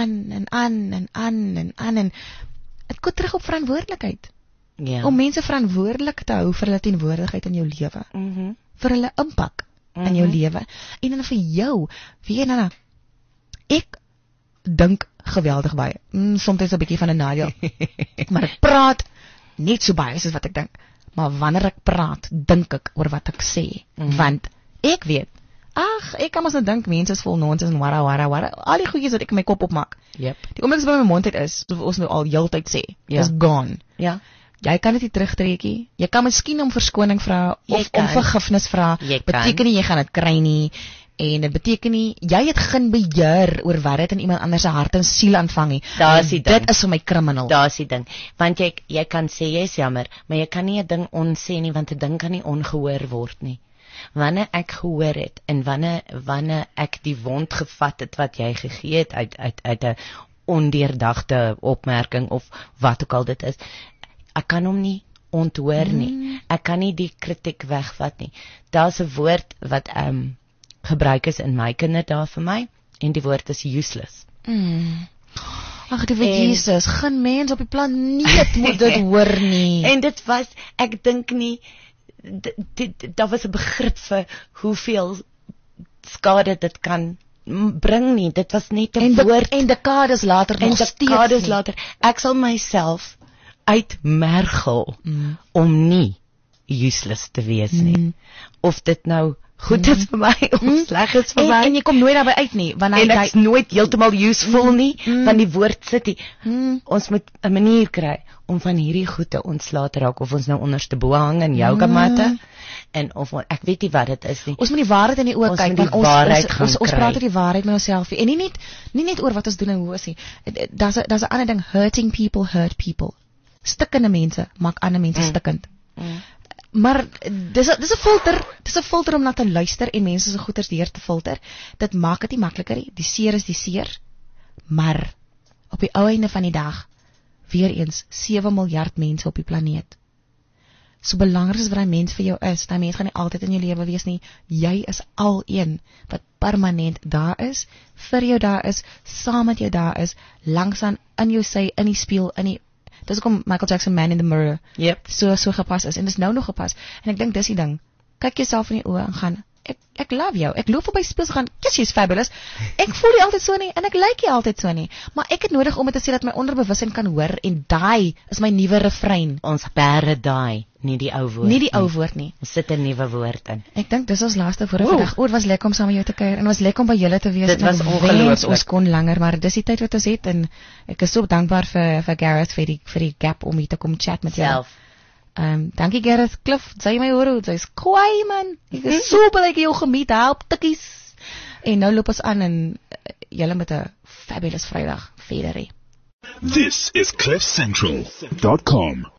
aan en dit kom terug op verantwoordelikheid. Om mense verantwoordelik te hou vir hulle teenwoordigheid in jou lewe. Vir hulle impak in jou lewe. En dan vir jou, weet jy Nana, ek dink geweldig baie. Soms 'n bietjie van 'n nadeel. Maar ek praat net so baie soos wat ek dink. Maar wanneer ek praat, dink ek oor wat ek sê. Want ek weet, ek kan mos nou dink mense is vol nonsens en wara, al die goedjies wat ek in my kop opmaak. Die oomblik as by my mond uit is, soos ons nou al heeltyd sê, is gone. Jy kan dit nie terugtrek nie. Jy kan miskien om verskoning vra of om vergifnis vra. Beteken nie jy gaan dit kry nie. En dit beteken nie jy het geen beheer oor wat dit in iemand anders se hart en siel aanvang nie. Dit is vir my kriminal. Daar's die ding. Want jy kan sê jy is jammer, maar jy kan nie 'n ding onsê nie, want 'n ding kan nie ongehoor word nie. Wanneer ek gehoor het en wanneer ek die wond gevat het wat jy gegee het uit 'n ondeurdagte opmerking of wat ook al dit is, ek kan hom nie onthoor nie. Ek kan nie die kritiek wegvat nie. Daar's 'n woord wat gebruik is in my kinderdae vir my, en die woord is useless. Ag, die woord Jesus, geen mens op die planeet moet dit hoor nie. En dit was, ek dink nie, daar was 'n begrip vir hoeveel skade dit kan bring nie. Dit was net 'n woord. En dekades later nog steeds nie. Ek sal myself uitmergel om nie useless te wees nie. Of dit nou goed is vir my of sleg is vir my. En jy kom nooit daarby uit nie, want en ek's nooit heeltemal useful nie, want die woord sit hier. Ons moet 'n manier kry om van hierdie goede ontslae te raak, of ons nou onderste bo hang in jou kamatte, en of ek weet nie wat dit is nie. Ons moet die waarheid in die oë kyk, want ons praat oor die waarheid met onsself, en nie net oor wat ons doen en hoe ons nie. Daar's 'n ander ding, hurting people hurt people. Stikkende mense maak ander mense stikkend. Maar dis 'n filter om na te luister en mense se goeters deur te filter. Dit maak dit nie makliker nie. Die seer is die seer. Maar op die ou einde van die dag, weer eens 7 miljard mense op die planeet. So belangrik as wat 'n mens vir jou is, daai mens gaan nie altyd in jou lewe wees nie. Jy is al een wat permanent daar is, vir jou daar is, saam met jou daar is, langsaan in jou sy, in die spieël, in die. Dis hoekom Michael Jackson Man in the Mirror so gepas is, en dis nou nog gepas. En ek dink dis die ding. Kyk jouself in die oë en gaan, ek love jou. Ek loop verby spieëls gaan, yes, jy's fabulous. Ek voel nie altyd so nie en ek lyk nie altyd so nie, maar ek het nodig om dit te sê dat my onderbewussyn kan hoor, en daai is my nuwe refrein. Ons bære daai, nie die ou woord. Nie die ou woord nie. Ons sit 'n nuwe woord in. Ek dink dis ons laaste voor vandag. Dit was lekker om saam met jou te kuier, en was lekker om by julle te wees. Dit was ongelooflik. Ons kon langer, maar dis die tyd wat ons het, en ek is so dankbaar vir Gareth vir die gap om hier te kom chat met jou. Dankie Gareth. Cliff, sy my hoor, sy's kwaai man. Ek is so bly ek jou gemeet, help tikkies. En nou loop ons aan en julle met 'n fabulous Vrydag verder hê. This is CliffCentral.com.